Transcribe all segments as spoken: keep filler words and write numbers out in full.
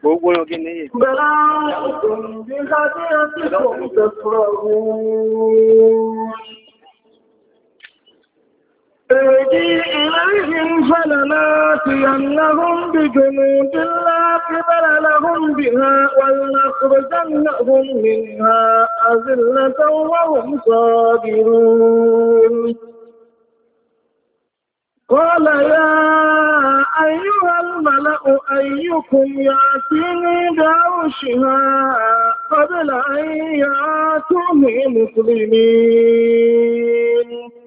gbogbo yóò ní bẹ̀rẹ̀ ọ̀tún bí kájí àti kòm tẹ̀sọ̀rọ̀ ارجي إليهم فلناتينهم بجنود لا قبل لهم بها ولنخرجنهم منها أذلة وهم صاغرون قال يا أيها الملأ أيكم يأتيني بعرشها قبل أن يأتوني مسلمين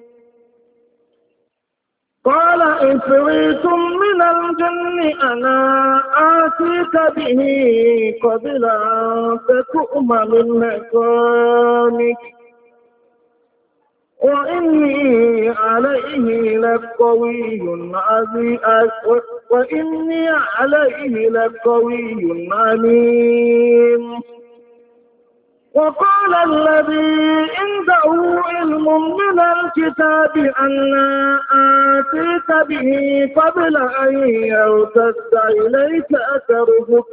قال إفريت من الجن أنا آتيك به قبل أن تقوم من مكانك وإني عليه لقوي عزيز وإني عليه لقوي عليم وقال الذي عنده علم من الكتاب أنا آتيك به قبل أن يرتد إليك أثرك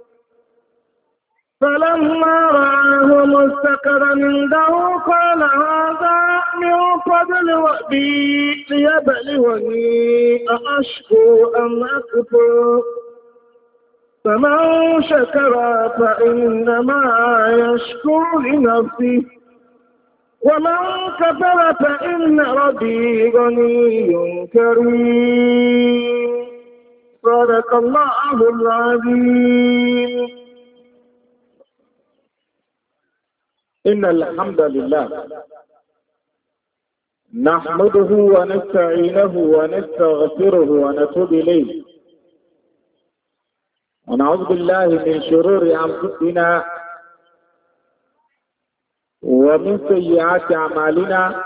فلما رآه مستقرا عنده قال هذا من فضل ربي ليبلوني أأشكر أم أكفر فمن شكر فإنما يشكر لنفسه ومن كفر فإن ربي غني كريم صدق الله العظيم إن الحمد لله نحمده ونستعينه ونستغفره ونتوب إليه ونعوذ بالله من شرور أنفسنا ومن سيئات أعمالنا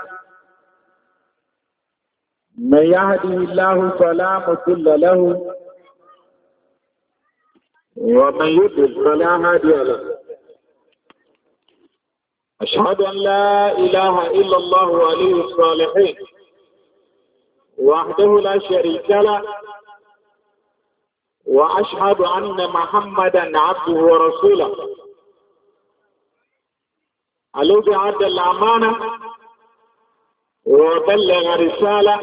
من يهده الله فلا مضل له ومن يضلل فلا هادي له أشهد أن لا إله إلا الله ولي الصالحين وحده لا شريك له وأشهد أن محمدا عبده ورسوله الذي أدى الأمانة وبلغ رسالة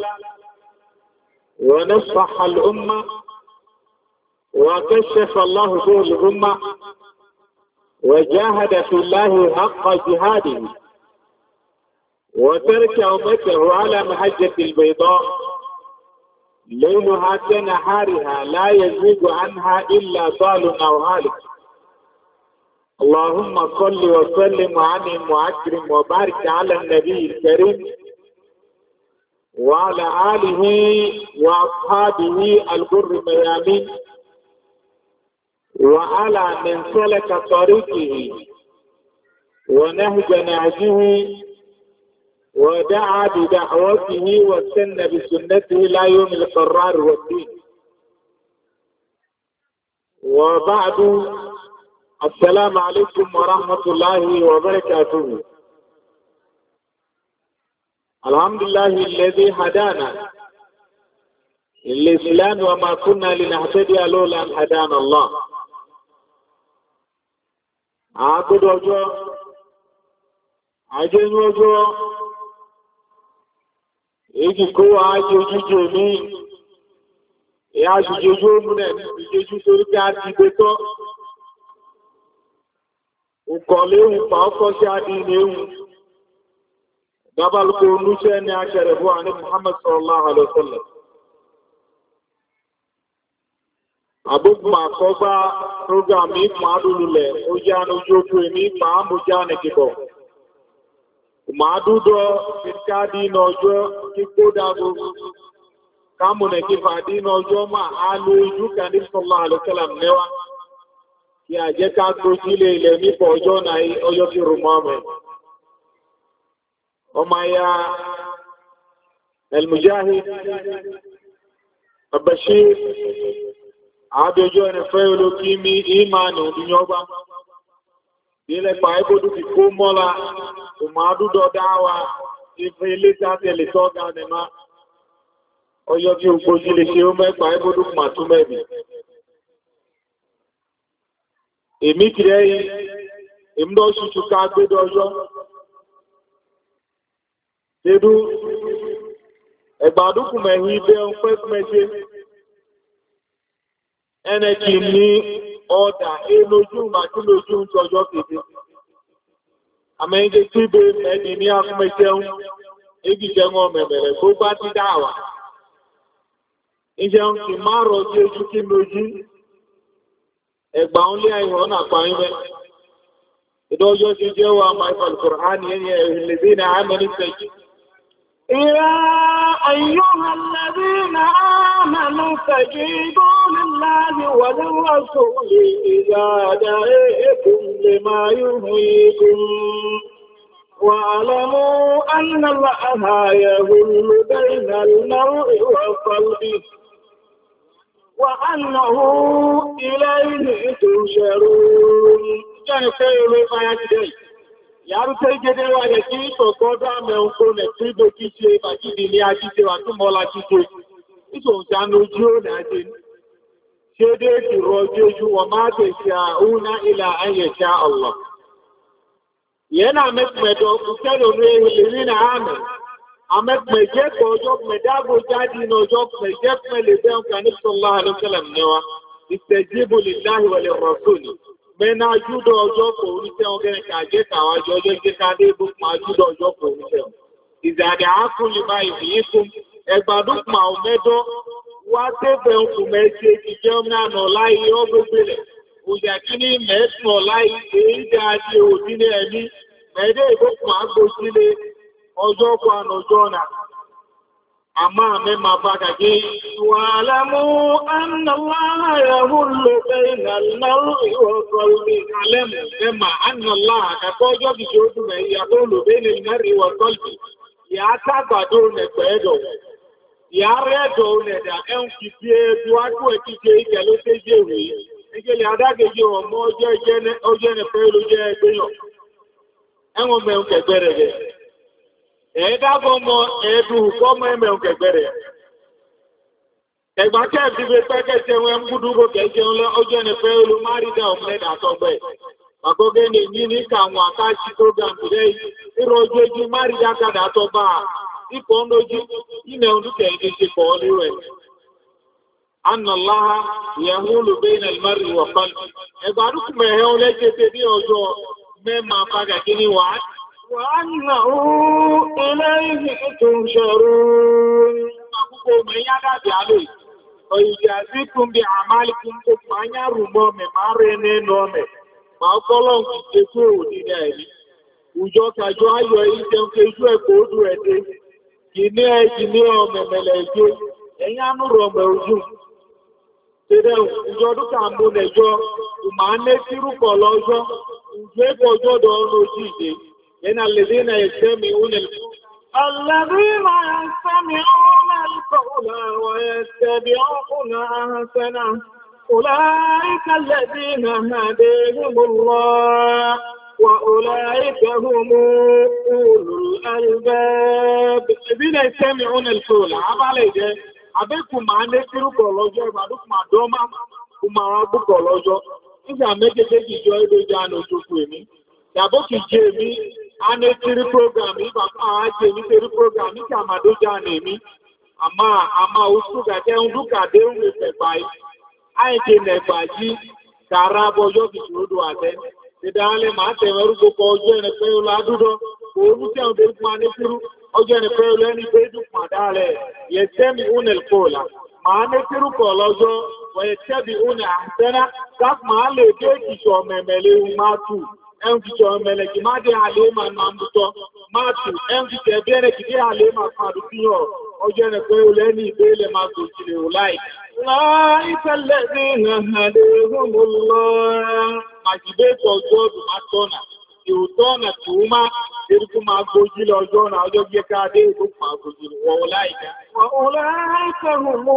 ونصح الأمة وكشف الله به الأمة وجاهد في الله حق جهاده وترك أمته على محجة البيضاء ليلها كنهارها لا يزيد عنها إلا ضال أو هالك اللهم صل وسلم وعنهم وأكرم وبارك على النبي الكريم وعلى آله وأصحابه الغر الميامين وعلى من سلك طريقه ونهج نهجه ودعا بدعوته واستن بسنته لا يوم القرار والدين وبعد السلام عليكم ورحمة الله وبركاته الحمد لله الذي هدانا للإسلام وما كنا لنهتدي لولا أن هدانا الله عقد وجو عجن وجو èyí kó wá jẹjújò ní ìyá jẹjújò múnẹ̀ ní jẹjú torí pé a ti gbé tọ́ ọkọ̀ léhùn pa ọkọ̀ sí adì léhùn dábàlùkò onúṣẹ́ ní aṣẹ́rẹ̀ fún àní Muhammad sallallahu alaihi wasallam àbúkùn àkọ́gbá program ìpọ̀ adúlulẹ̀ ó yá ní ojú ojú èmì ìpọ̀ àmójá nìkìbọ̀ Madudo fiskadi nojo kikodago kamune kifadi nojo ma alu yuka ni sallallahu alaihi wasallam newa ki aje ka gojile ile ni pojo na oyo ti rumame o maya al mujahid abashir abejo ne fayolo kimi imanu dunyoba ile pa ibodu ki ko mola Umadudo dawa ife ilé tàbí tọ́gá nìmá ọyọ́ tí ó gbójú lè ṣe ó mẹ́gbà ẹgbódú kùmà tún mẹ́bì. èmi kìrẹ́ yìí èmi lọ ṣùṣù ká gbédọ̀ ọjọ́ dédú ẹgbàdúkùmẹ̀hìn ibẹ̀ ń pẹ́ kúmẹ́ṣe ẹnẹ́kì ní ọ̀dà elójú màtí lójú ń tọjọ́ kéde àmẹ́yìnjẹ́ tí bẹ mẹ́ni ní akúmẹ́ṣẹ́un igi jẹun mẹ̀mẹ̀rẹ̀ tó bá ti dáwà ìjẹun kì máa rọ̀ sí ojú kí lójú ẹgbà ń lé àìhọ́ náà pàáyín mẹ́ ìdọ́jọ́ ti jẹ́ wa máa ìfàlùkọ̀rọ̀ á ní ẹni ẹ̀rìnlẹ̀dí ní àmẹ́ni sẹ́jì يا أيها الذين آمنوا استجيبوا لله وللرسول إذا دعاكم لما يحييكم واعلموا أن الله يحول بين المرء وقلبه وأنه إليه تحشرون. كان خير ما يجري yàrá tó gẹ́gẹ́ wà lẹ̀ kí ìtọ̀gọ́dọ̀ àmẹ́ òkú lẹ̀ tí ìbò kí ṣe bàjídì ní ajíṣẹ́ wà tó mọ́lá jíṣẹ́ ìṣòǹṣàánú ojú ó náà ṣe ṣe dé ìrọ̀ ojú ojú wọn máa tẹ̀ ṣe àúná ilà ayẹ̀ṣà ọ̀lọ̀ yẹn náà mẹ́kùnmẹ́dọ̀ kùkẹ́lò ní èrí náà àmẹ́ àmẹ́kùnmẹ́jẹ́kọ̀ ọjọ́ mẹ́dáàbò jáde ní ọjọ́ mẹ́jẹ́kùnmẹ́lẹ̀ bẹ́ẹ̀ kan ní sọ́lá àlùkẹ́lẹ̀ mẹ́wa ìṣẹ́jíbò lè láhìwẹ̀lẹ̀ rọ̀sùn mẹ́nà júdọ̀ ọjọ́ kò oríṣẹ́ ọgẹ́rin kàjẹ́ kàwàjọ́ ọjọ́ jẹ́ káàdé ìbùkún àjúdọ̀ ọjọ́ kò oríṣẹ́ ìzàdẹ̀ àákùnlé máa ìfìyín fún ẹgbàdúkùn àwọn mẹ́dọ́ wá tẹ́bẹ̀ òkú mẹ́ṣẹ́ ti jẹ́ ọmọ àná láyé ọgbẹ́gbẹ̀lẹ̀ òjà kí ní mẹ́sùn ọ̀láyé èyí jẹ́ àti òdílé ẹ̀mí mẹ́dẹ́ ìbùkún àgbòsílé ọjọ́ kọ àná ọjọ́ náà àmá mẹ́mà bá kàkí wa'lamu anna Allaha yahullu bayna al-mar'i wa qalbihi alẹ́mù mẹ́mà anna Allaha àkàkọ́ ọjọ́ kìí ó dùn mẹ́ yahullu bayna al-mar'i wa qalbihi ìyá tágbàdó nẹ̀pẹ̀ ẹ̀dọ̀ ìyá rẹ̀dọ̀ nẹ̀dà ẹ̀hùn kì bí ẹbí wájú ẹ̀ kí ṣe ìjẹ́ ló tẹ́ jẹ́ ìwé ìgbèlè adágéjì ọmọ ọjọ́ nẹ̀pẹ̀ ló jẹ́ ẹgbẹ́yàn ẹ̀wọ̀n mẹ́hùn kẹgbẹ́rẹ̀ rẹ̀ ẹ̀ẹ́dàgbọ́n mọ ẹ̀ẹ́dùn kọ́mọ ẹ̀mẹ̀ òkègbèrè ẹgbà kẹ́ẹ̀bí bẹ pẹ́kẹ́sẹ̀ wọn ń gúdúgbò kẹ́ẹ̀jẹun lọ ọjọ́ ẹni pé olùmárìdà ọmọlẹ́dà àtọ́gbẹ̀ àkọ́gẹ́ ní ní ní káwọn àkáṣí program rẹ̀ ìrọ̀ ojú ojú márìdà kàdà àtọ́gbà ipò ọ̀nọ́jú ilẹ̀ ọdúnkẹ̀ ní ṣe pọ̀ ọlẹ́wẹ̀ anàláha ìyàwó olùgbẹ́yìn ẹ̀lmárì wọ̀ pálí ẹgbà dúkùmẹ̀ ẹ̀hẹ́ ọlẹ́jẹ́ bí ọjọ́ mẹ́ma fagàkí ní wàá وأنه إليه تحشرون أقول من يدعي عليه ويجازيكم بأعمالكم كما يرمو ممارين نومي ما قولون كتكو ديني Ujọ́ kàjọ ayọ̀ ìjẹun kejú ẹ̀kọ́ odò ẹ̀dẹ́, kì ní ẹ̀jì ní ọmọ ẹ̀mẹ̀lẹ̀ ìjọ, ẹ̀yìn anúrọ̀ ọmọ ojú. Tẹ́rẹ ìjọ dúkà mú nẹjọ́, ìmá ní tírúkọ̀ lọ́jọ́, ìjọ ẹ̀kọ́ ọjọ́ dọ̀ ọ́nà ojú ìdè. إن الذين يستمعون القول الذين يستمعون القول ويتبعون أحسنه أولئك الذين هديهم الله وأولئك هم أولو الألباب الذين يستمعون القول عبالي أبيكم معنا كيروكو لوجو إبادوك مع دوما كما ربكو لوجو إذا مجد تجي جو إدو جانو جوكويني Yàbó kì jẹ́ mi, a ní tírí prógrámì, bàbá a jẹ́ mi tírí prógrámì kí a máa dó já ní mi. Àmá àmá oṣù gàjẹ́ ń dúkàdé ń rẹ̀ pẹ̀pà yìí. Àìkè nẹ̀gbà jí kàrà bọjọ́ kì ṣòro àtẹ́. Ìdánilẹ̀ máa tẹ̀wẹ̀ rú gbogbo ọjọ́ ẹni pé ó ládúdọ́. Òun tí àwọn obìnrin máa ní tírú ọjọ́ ẹni pé ó lẹ́ni pé dùpà dálẹ̀. Yẹ tẹ́mi ó nẹ̀ kọ́ọ̀lá. Màá ní tírú kọ̀ lọ́jọ́. Wọ̀nyẹ tẹ́bi ó nẹ̀ àtẹ́ná. Gáf máa lè dé ìṣọ̀ mẹ̀mẹ̀lẹ́ máa tù. Ẹnfìjọ mẹ̀lẹ̀kì máa dé àlè máa máa mú tọ́, máa tù ẹnfìjẹ bẹ́ẹ̀rẹ̀ kì dé àlè máa fàdù fi hàn ọjọ́ ẹ̀rẹ̀ pé ó lẹ́ni ìgbélẹ̀ máa tó ìjìnlẹ̀ ò láì. Láìpẹ́lẹ̀ ní ìhànàdé rúmùlọ́ màjìdé tọ́jú ọdún máa tọ́nà, ìhùtọ́nà tó máa erékú máa gbójú lọ ọjọ́ náà ọjọ́ gbé káàdé ìlú máa gbójú wọ́n láìka. Wọ́n láìka mú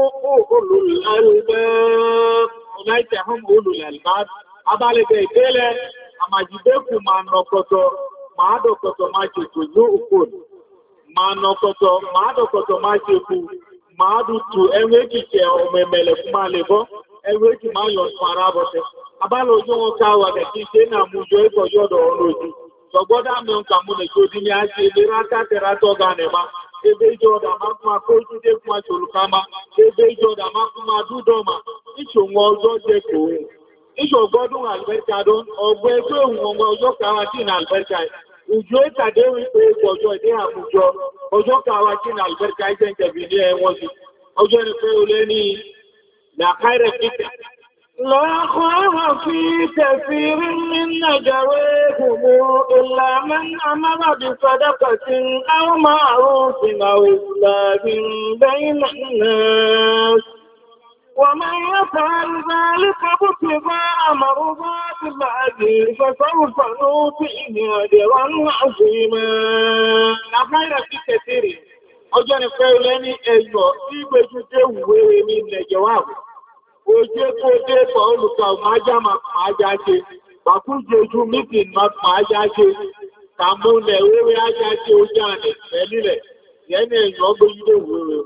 olùlàlbá abálẹ̀bẹ̀ ìdélẹ̀ àmàjìdékù máa nọkọtọ máa dọ̀kọtọ máa ṣètò ní òkòrò máa nọkọtọ máa dọ̀kọtọ máa ṣètò máa dùtù ẹwé kìkẹ ọmọ ẹmẹ̀lẹ̀ fún máa lè bọ́ ẹwé kì máa yọ fún arábọ̀tẹ́ abalojo wọn ká wà kẹ̀kí ṣe ní àmújọ ìkọjọ́ ọ̀dọ̀ ọlójú sọgbọ́dá mẹ́un kàmúnẹ̀ tó dín ní àṣẹ ilé rátàtẹ̀rá tọ́gà nẹ̀má ebe ìjọ ọ̀dà máa kún akójú dé fún aṣòlùkámá ebe ìjọ ọ̀dà máa kún adúdọ́mà ìṣòwò ọjọ́ jẹ́ kòó ìṣògbọ́dún àlùbẹ́ríkàdún ọgbẹ́ tó òun ọmọ ọjọ́ kàwákì ní àlùbẹ́ríkà ìjọ ìtàdé wípé ọjọ́ ìdí àmújọ ọjọ́ kàwákì ní àlùbẹ́ríkà ìjẹ́ǹkẹ̀bì ní ẹwọ́n sí ọjọ́ ní pé olé ní làkàrẹ̀ pípẹ̀. لا خير في كثير من نجواهم إلا من أمر بصدقة أو معروف أو إصلاح بين الناس ومن يفعل ذلك ابتغاء مرضات الله فسوف نؤتيه أجرا عظيما. لا خير في كثير ọjọ́ ni pé lẹ́ni ẹ̀yọ̀ tí gbèjú dé wùwé ní nàìjíríà ojú kó dé pọ̀ olùkọ́ májá máa já ṣe pàkújẹjú mítìn máa já ṣe kàmúlẹ̀ wéwé ájá ṣe ojú ànẹ̀ pẹ̀lúlẹ̀ yẹ́nì ẹ̀yọ̀ gbèjú dé wùwé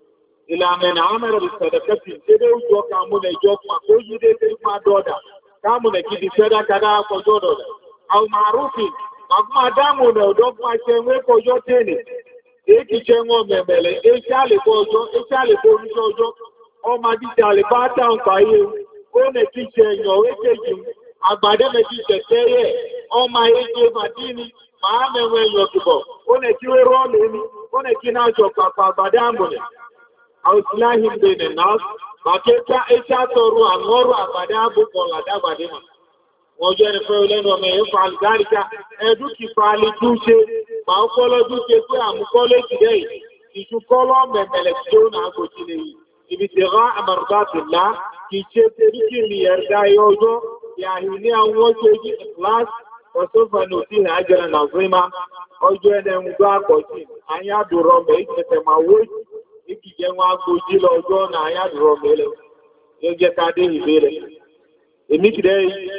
ìlànà àmẹ́rẹ̀ ìsẹ̀dẹ̀kẹ́sì dédé ojú kàmúlẹ̀ jọ pàkójú dé tí máa dọ́dà kàmúlẹ̀ kìdí sẹ́dá kadá kọjọ́ dọ̀dà àwọn màrúfin àkúmà dámúlẹ̀ ọ̀dọ́ fún aṣẹ́wé kọjọ́ tẹ́lẹ̀ èkì jẹ́ wọn mẹ̀mẹ̀lẹ̀ èkì àlèkọ́ ọjọ́ èkì àlèkọ́ oríṣẹ́ ọjọ́ ọmọ jíjẹ àlèbá dáhùn pàáyé ó nẹ̀ kí jẹ èèyàn wékèjì àgbàdẹ́mẹ̀ kí jẹ tẹ́yẹ̀ ọmọ ayéjẹ màdínì máa mẹ́wẹ́ èèyàn kìbọ̀ ó nẹ̀ kí wé rọ́ọ̀lù ní ó nẹ̀ kí náà jọ pàpà àgbàdé àmùnẹ̀ àwòsíláhìn bẹ̀nẹ̀ náà bàkẹ́ta èkì àtọrù àngọ́rù àgbàdé àbùkọ̀ làdàgbàdé mà wọ́n jẹ́ ẹni fẹ́ lẹ́nu ọmọ ẹ̀yẹ́ fàlgáríkà ẹ̀dùkì fàálì túnṣe máa kọ́lọ́ dúnṣe pé àmúkọ́lé ìdẹ́ ìṣùkọ́lọ́ mẹ̀mẹ̀lẹ̀ tí ó náà kò jí lè yìí ibi tí rán àmàrùbátìlá kì í ṣe tẹ́ríkì ní ẹ̀dá ọjọ́ yàhì ní àwọn ojú ìkìláàsì ọ̀sọ́fàní òtí àjẹ́rẹ̀ nàzímá ọjọ́ ẹni ń gbá àkọ́sí àyádùrọ̀ mẹ́ ìtẹ̀tẹ̀ máa wó ìkìjẹ́ wọn agbójí lọ ọjọ́ náà àyádùrọ̀ mẹ́lẹ̀ yóò jẹ́ ká dé ìbéèrè èmi kìdẹ́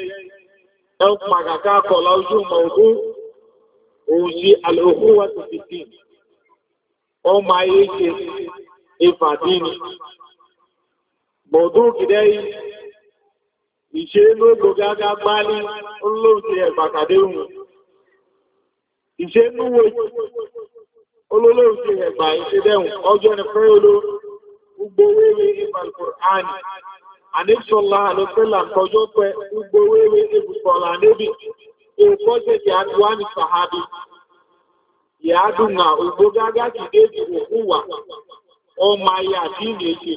ẹ̀kùn màkàkà kọ̀lá ojú mọ̀ọ́dú òun sí àlòkú wà tó fi sí ọmọ ayé ṣe ìfàdínì mọ̀ọ́dú kìdẹ́ ìṣe lóògbò gágá gbálí olóòtí ẹ̀gbàkàdé ohun ìṣe núwò olóòtí ẹ̀gbà ìṣẹ́dẹ̀hùn ọjọ́ ni fẹ́ oló gbogbo wéwé ìfàlùkùránì àníṣọ́lá àlọ́fẹ́lá kọjọ́ pẹ́ gbogbo wéwé ìbùsọ̀lá níbi èkó tẹ̀kẹ̀ àdúwà ní sàhábí ìyádùnà ògbó gágá ti déjì òkúwà ọmọ ayé àti ìrìnṣẹ́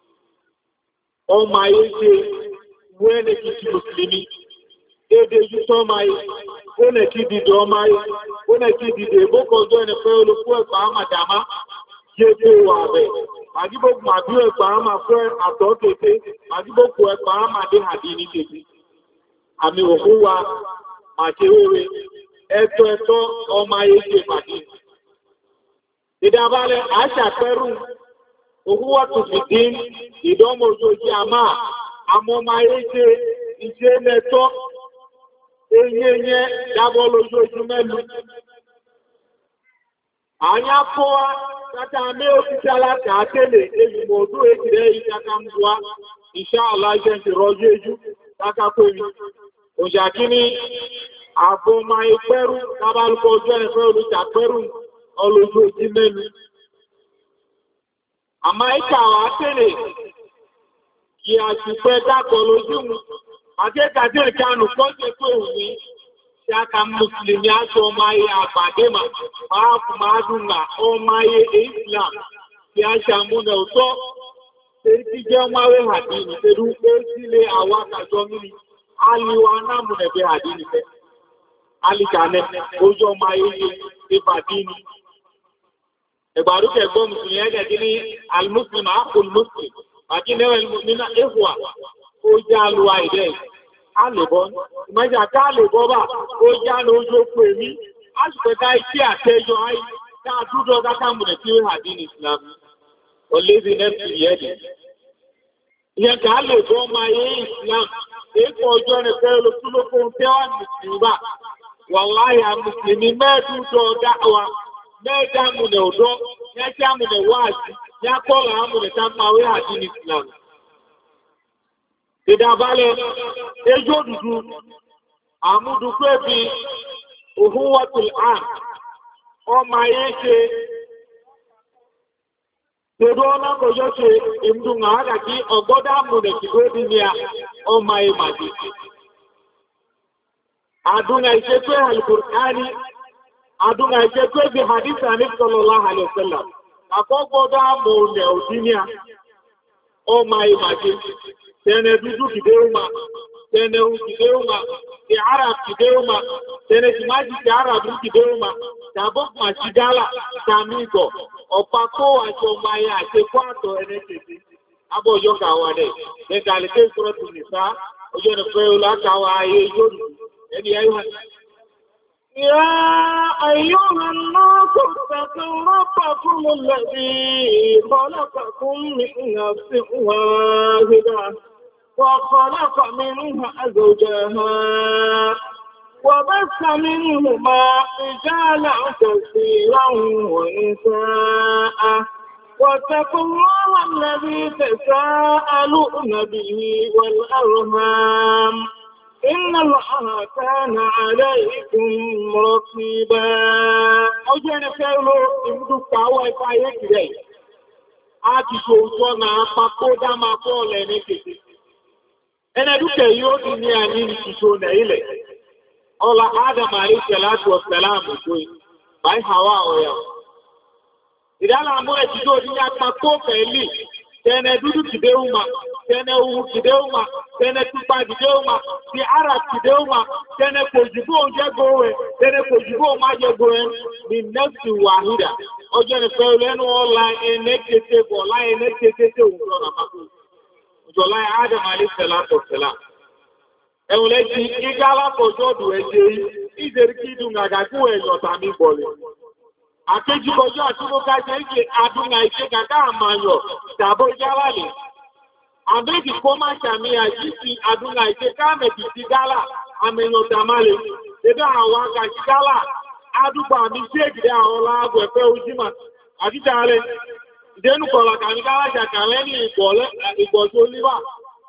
ọmọ ayé ṣe wẹ́nẹ̀ kí ti mùsùlùmí dédé jú tọ́ máa yé wẹ́nẹ̀ kí dìde ọmọ ayé wẹ́nẹ̀ kí dìde ìbókọjọ́ ẹni pẹ́ olókú ẹ̀pà àmàdàmá yé tó wà bẹ̀ màjíbókù màbí ẹ̀pà àmà fẹ́ àtọ́ kété màjíbókù ẹ̀pà àmàdé àdí ní kété àmì òkú wa màṣẹ́wéwé ẹ̀tọ́ ẹ̀tọ́ ọmọ ayé ṣe pàdé ìdábalẹ̀ àṣàpẹ́rù òkú wà tó fi dín ìdánmọ̀ ojoojì àmà àmọ́ máa yé ṣe ìṣe mẹ́tọ́ eyé yẹn dábọ́ lójoojú mẹ́lú. Àyà kọ́ wá tátà mé òfíṣẹ́ aláta àtẹ́lẹ̀ èyìnbó ọdún èkìrẹ́ ìjàkà ń buwá ìṣá aláìṣẹ́ ti rọjú ejú lákàkóyí. Òṣàkí ní àbò máa ìpẹ́rù tábálùkọ́ ojú ẹ̀fẹ́ olùṣàpẹ́rù ọlójoojú mẹ́lú. Àmá ìkà wá tẹ́lẹ̀ kí a ti pẹ́ dákọ̀ lójú mú. Àjẹ́kàdé ìkànù kọ́jẹ́ tó wùí tí a ka Mùsùlùmí aṣọ ọmọ ayé àpàdé mà máa fún máa dùnà ọmọ ayé Islam tí a ṣàmúnà ọ̀tọ́ tẹ́rí tí jẹ́ ọmọ ayé àdínì tẹ́rú pé sílé àwọn àkàjọ mímí alìwà náàmùnẹ̀bẹ̀ àdínì fẹ́. Alìkànẹ́ ojú ọmọ ayé ìfàdínì. Ẹgbàrúkẹ̀ gbọ́ Mùsùlùmí ẹgẹ̀ ní Al-Muslim àkùn Muslim àti lẹ́wẹ̀ nínú ẹ̀hùwà ó já lùwà ìdẹ́ àlèbọ́ ìmọ́jà ká àlèbọ́ bà ó já ní ojú òkú èmí àṣùpẹ̀ká iṣẹ́ àtẹ́jọ ayé káà dúdọ́ kákàmùnẹ̀ tí ó hàdí ní Islam olèzí nẹ́fì yẹ́dì ìyẹn ká àlèbọ́ máa yé Islam èkó ọjọ́ ní fẹ́ olókúlókó tẹ́wà Mùsùlùmí wàláyà Mùsùlùmí mẹ́ẹ̀dúdọ́ dáwà mẹ́ẹ̀dámùnẹ̀ ọ̀dọ́ mẹ́ẹ̀dámùnẹ̀ wáàsí yákọ́lá àmùnẹ̀ tá máa wé hàdí ní Islam. Ìdàbálẹ̀ ejò dúdú àmúdúpẹ́ bí òhúwọ́tìl àn ọmọ ayé ṣe tòdó ọlọ́kọ̀ọ́jọ́ ṣe ìmúdùnà àgàkí ọgọ́dá múnẹ̀ kìdó dí ní ọmọ ayé màdí àdúnà ìṣẹ́pẹ́ alìkùránì àdúnà ìṣẹ́pẹ́ bí hadith ní sallallahu alaihi wasallam àkọ́gbọ́dá múnẹ̀ òdíníà ọmọ ayé màdí tẹ́nẹ̀ dúdú kìdéhùmá tẹ́nẹ̀ kìdéhùmá ti arab kìdéhùmá tẹ́nẹ̀ tí máa jí ti arab kìdéhùmá tàbọ́k mà sí gálà tàmígọ̀ ọ̀pá kó àti ọmọ ayé àti kó àtọ̀ ẹnẹ́kẹ̀ẹ́sì abọ́ ọjọ́ kàwà dẹ̀ lẹ́gbẹ̀ àlẹ́kẹ́ ìfúrọ́tù nìsá ọjọ́ ìfẹ́ olákàwà ayé yóò ẹni ayé يا أيها الناس اتقوا ربكم الذي خلقكم من نفس واحدة وخلق منها زوجها وبث منهما رجالا كثيرا ونساء واتقوا الله الذي تساءلون به والأرحام إن الله كان عليكم رقيبا أجل فعلوا إمدوا كاوا إفاية كده آتي شوشونا فقودا ما قولة نكتي أنا دوك يودي نياني نكتشونا إلي ọlá Adam alayhi salatu wa salam ìjọyí báyí Hawa ọ̀yà. Ìdálà àmúrẹ̀ jíjọ́ ní apá tó fẹ̀ẹ́lì, tẹ́nẹ̀ dúdú kìdéhùmá, tẹ́nẹ̀ ohun kìdéhùmá, tẹ́nẹ̀ túpa kìdéhùmá, ti Arab kìdéhùmá, tẹ́nẹ̀ kòjìbó oúnjẹ gòrè, tẹ́nẹ̀ kòjìbó má jẹ gòrè ní nẹ́fì wàhídà. Ọjọ́ ni fẹ́ lẹ́nu ọlá ẹnẹ́ kété bọ̀ láì ẹnẹ́ kété òun lọ́nà pàtó. Ìjọlá Adam alayhi salatu wa salam. Ẹ̀wọ̀n lẹ́tí gígá alákọ̀ọ́jọ́ ọdún ẹ̀ṣẹ́ ìdẹ̀rí kí ìdùn àgàgún ẹ̀yọ̀ tàbí bọ̀lẹ̀. Àkéjìkọjọ́ àtúgbóká jẹ́ ìṣe àdúnà ìṣe gàgá àmàyọ̀ tàbó jálàlẹ̀. Àbẹ́jì kó máa ṣàmì àjíṣì àdúnà ìṣe káàmẹ̀jì sí gálà àmẹ̀yọ̀ tàmálẹ̀. Ẹgbẹ́ àwọn akàṣì gálà àdúgbà mi sí ègìdẹ́ àwọn láàbò ẹ̀fẹ́ ojímà àdíjà rẹ̀. Ìdẹ́nukọ̀lá kàmí gálà ṣàkàlẹ́ ní ìgbọ̀jọ́ líwà.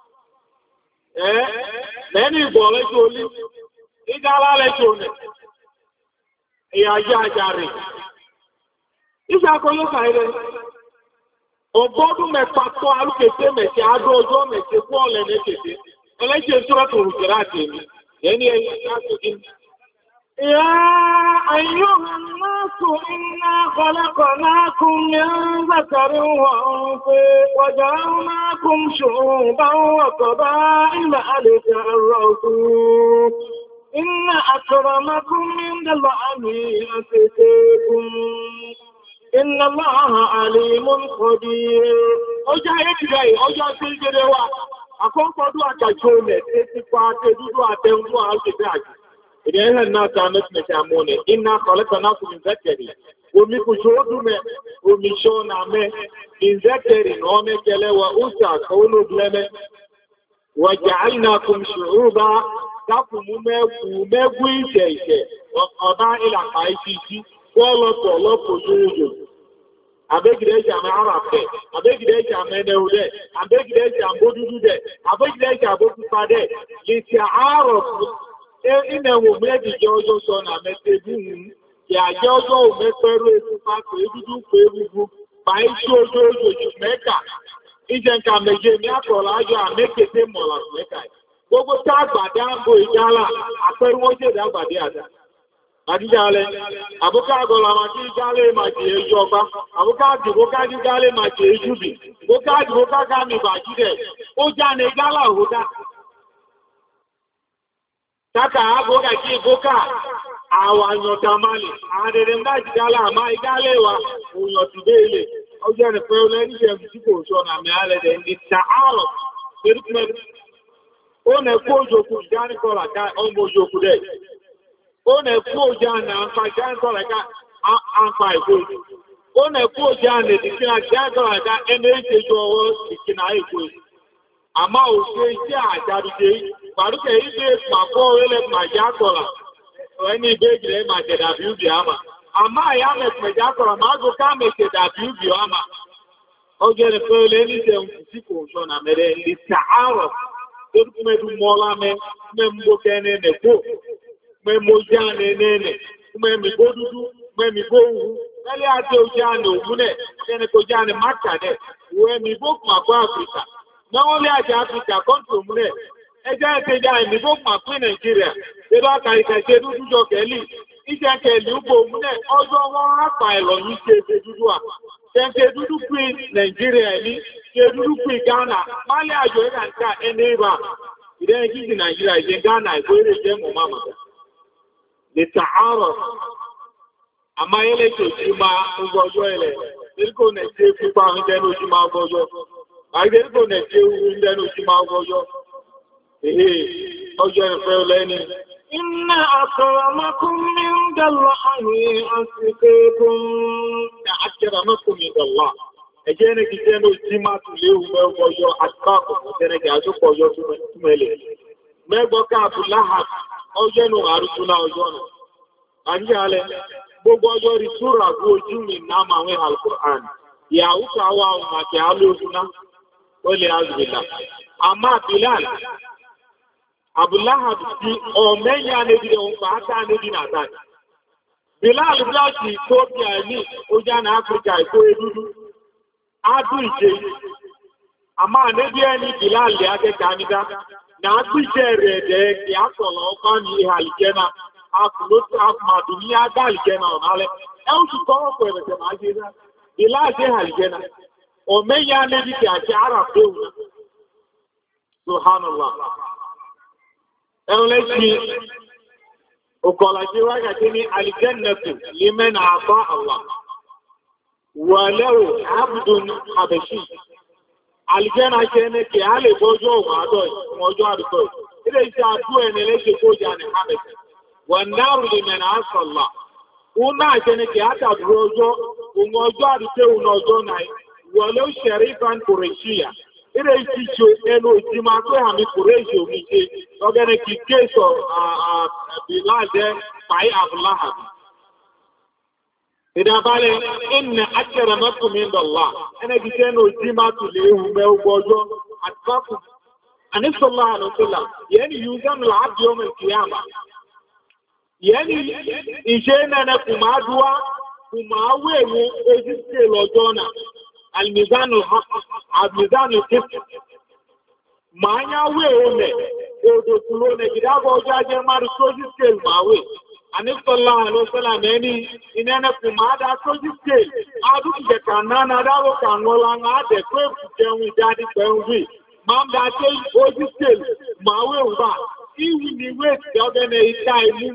Lẹ́ni ìbọ̀lẹ́ tí ó lé, ìdá alálẹ́ tí ó nẹ̀, ìyàjá àjà rẹ̀. Ìṣàkọ́ yóò fàílẹ̀, ọgbọ́dún mẹ́fà tó alúkèsé mẹ́sẹ̀ adó ọjọ́ mẹ́sẹ̀ fún ọ̀lẹ̀ mẹ́kèsé, ẹlẹ́ṣẹ́ sọ́rọ̀tò rùjẹ́rà tèmi, lẹ́ni ẹ̀yìn láti يا أيها الناس إنا خلقناكم من ذكر وأنثى وجعلناكم شعوبا وقبائل لتعارفوا إن أكرمكم عند الله أتقاكم إن الله عليم خبير. Ọjọ́ ayé ti rẹ̀ ọjọ́ tí ó jẹ́rẹ̀ wà, àkọ́kọ́dún àjàjò lẹ̀ tí ti pa àtẹ́dúdú àtẹ́mú àjẹ́bẹ̀ àjẹ́. Idan yana na ta nasu na shamu ne, ina kwalata na min zakari, omi ku so dume, omi so na me, min zakari na ome kele wa usa kaunu bleme, wa ja'alnakum shu'uba, taku mu megu, megu ise ise, wa qada ila qaisisi, wala tolo ko yuju. Abegide jame arafe, abegide jame neude, abegide jambo dudude, abegide jambo tupade, li ta'arafu ime wo mebi jẹ́ ọjọ́ sọ na mẹ́tẹ̀bù mú kí àjẹ́ ọjọ́ ò mẹ́pẹ́rú ètò pàtó ebúdú pé ebúgbú pa iṣẹ́ ojú ojojú mẹ́ta ìjẹ́ nǹka méje ní àkọ̀ọ̀lá ajọ àmẹ́kẹ̀tẹ̀ mọ̀lá mẹ́ta gbogbo tá àgbàdá ń bo ìjálá àpẹẹrẹ wọ́n jẹ́ àgbàdé àdá àdíjálẹ̀ àbúká àgọ́lá máa kí ìjálé máa jẹ́ ẹjú ọba àbúká àdìbò ká jíjálé máa jẹ́ ẹjú bì bóká àdìbò ká ká mi bàjídẹ̀ ó já ní ìjálá òhúdá Taka aboga ki boka awa nyota mali adere mbaji gala ma igale wa unyoti bele oje ne pe ole ni je ti ko so na mi ale de ndi ta'alo dirkme o ne ko jo ku jani ko la ka o mo jo ku de o ne ko jana pa jani ko la ka an pa iko o ne ko jana di kina jani ko la ka ene je jo o kina iko ama o se je ajarude Pàdúkẹ̀ ìgbé pàpọ̀ orílẹ̀ màjá kọ̀rà, ẹni ìgbéjìlẹ̀ máa jẹ̀dà bí ubi àmà. Àmá ìyá mẹ̀kẹ̀mẹ̀já kọ̀rà máa gò ká mẹ̀kẹ̀dà bí ubi àmà. Ó jẹ́ ní pé olè ní jẹun sí kò ṣọ́nà mẹ́rẹ̀ ní tààrọ̀. medu mola me me mbo kene ne ko me mojane nene me mi bodudu me mi bowu ele ate ojane omune kene ko jane maka de we mi bo ma ko Africa na only ate Africa country omune eja ete ja mi bo ma ko Nigeria e ba ka ika je dudu jo keli ije keli ubo omune ojo won apa elo ni se se dudu a se dudu queen Nigeria ni se dudu queen Ghana mali ajo e kan ka eneba ide ki Nigeria je Ghana ko ere je mo mama للتعارف أما يلي تجمع وجوجو يلي يلكو نجيب في بعض جنو جمع وجوجو أيضا يلكو نجيب جنو جمع وجوجو إيه أوجو نفعلني إن أكرمكم عند الله أتقاكم أكرمكم عند الله أجينا كجنو جمع تليه وجوجو أتقاكم أجينا كأجو وجوجو تملي ما بقى أبو لهب ọjọ́ inú àrùtúnà ọjọ́ ọ̀nà. Àjí alẹ́, gbogbo ọjọ́ rí súra bú ojú mi náà máa wé Al-Qur'an. Ìyàwó káwà ohun àti alóòfúnná, ó lè azùbìlà. Àmá Bilal, Abúláhàbì tí ọmẹ́yìn anébí ohun pàátà anébí nàtà. Bilal bláàkì Ethiopia ní ojú àná Áfíríkà ìkó edúdú. Adú ìṣe. Àmá anébí ẹni Bilal lè akẹ́kẹ́ anídá. Na agbíṣẹ́ rẹ̀ dẹ̀ kí a sọ̀rọ̀ ọkọ̀ ní àlìjẹ́nà àfùlótí àfùmàdù ní àgbà àlìjẹ́nà ọ̀nàlẹ́ ẹ̀hùn sì kọ́wọ́ pẹ̀lẹ̀ tẹ̀ máa ṣe náà ìlàjẹ́ àlìjẹ́nà ọ̀mẹ́yà lẹ́dìkì àti ara fẹ́hùn subhanallah ẹ̀hùn lẹ́sìn ọkọ̀làjẹ́ wákàtí ní àlìjẹ́nàtù límẹ́nà àbá Allah wàlẹ́wò abdun habashi Aljana kene ke ale bojo wa do mojo aduko ile isi adu ene leke koja ne hamet wanaru liman asalla una kene ke ata bojo umojo aduke unojo nai walo sharifan qurayshia ile isi jo eno jima ko ha mi qurayshi mi se ogene ki keso a a bilade pai abdullah Ida bale inna akramakum indallah ana kiteno jima tulehu meugojo atqaku ani sallallahu alaihi wasallam yani yuzam al-abd yawm al-qiyamah yani ijena na kumadua kumawewu ejiste lojona al-mizan al-haq al-mizan al-qist manya wewe me odo kulone kidago jaje maru sojiste mawe Ani sallallahu alaihi wasallam eni inene kumada sojiste adu je kanana dawo kanola ngade kwe kujeun jadi peunwi mamda te ojiste mawe uba iwi ni we ti ogene ita imu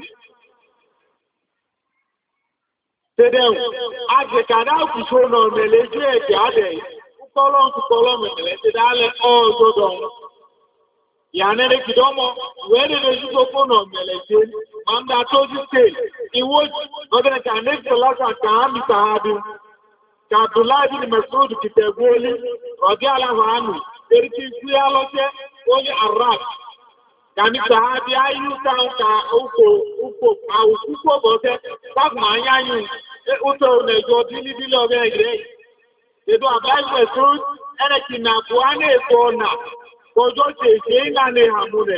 tedeu aje kada kusono meleje eje ade ukolon ukolon mele tedale ozodon yanere kidomo wele de jugo kono meleje Manda toji say, he was not going to connect the last of Kahami Sahabi, Abdullah bin Masud Kitagoli, Radiala Hanu, Eriki Fialote, Oli Arab. Kani Sahabi, I use down Uko, Uko, Uko, Bote, Bag Mayayu, Uto, Nejodini below very great. They do a bag Masud, and a Kinapuane Kona, Kojo Jane and Hamune.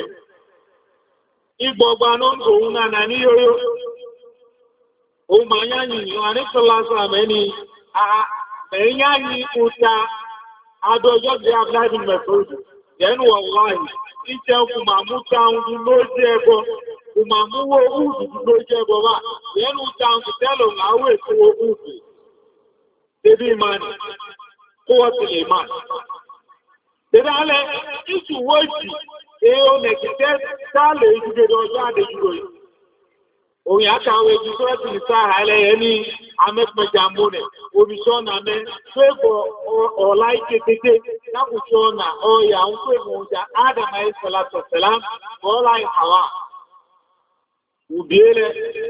Igbo gbanu òun náà nà ní yóyó. Òun máa yá yìí, wọ́n ní sọ́lásọ́ àmẹ́ni, ẹ̀yá yìí kúta adọ́jọ́ bí Abdullahi Mẹ́fọ́dù. Yẹ́nu wọ̀láhì, ìjẹ́ kù máa mú táwọn ló jẹ́ ẹbọ, kù máa mú owó òòdù ló jẹ́ ẹbọ wá. Yẹ́nu táwọn tẹ́lọ̀ láwọ̀ ètò òòdù. Débí ìmáni, kó wọ́n ti lè máa. Débí alẹ́, ìṣùwọ́ ìjì. Eo nekite sale ejugede ọjọ́ adéjúgbò yìí. Òyìn àkàwé ju tó ẹ̀sìn ní sáà ẹlẹ́yẹ ní amẹ́pẹ̀jà mọ́nẹ̀, omiṣọ́ na mẹ́, tó ẹ̀kọ́ ọ̀la ìkétété, lákòóṣọ́ na ọ̀yà ń pè mọ̀ ọjà Ádámà Ìsọ̀látọ̀ Sẹ̀lám, ọ̀la ìhàwà. Ùbíẹ́lẹ̀.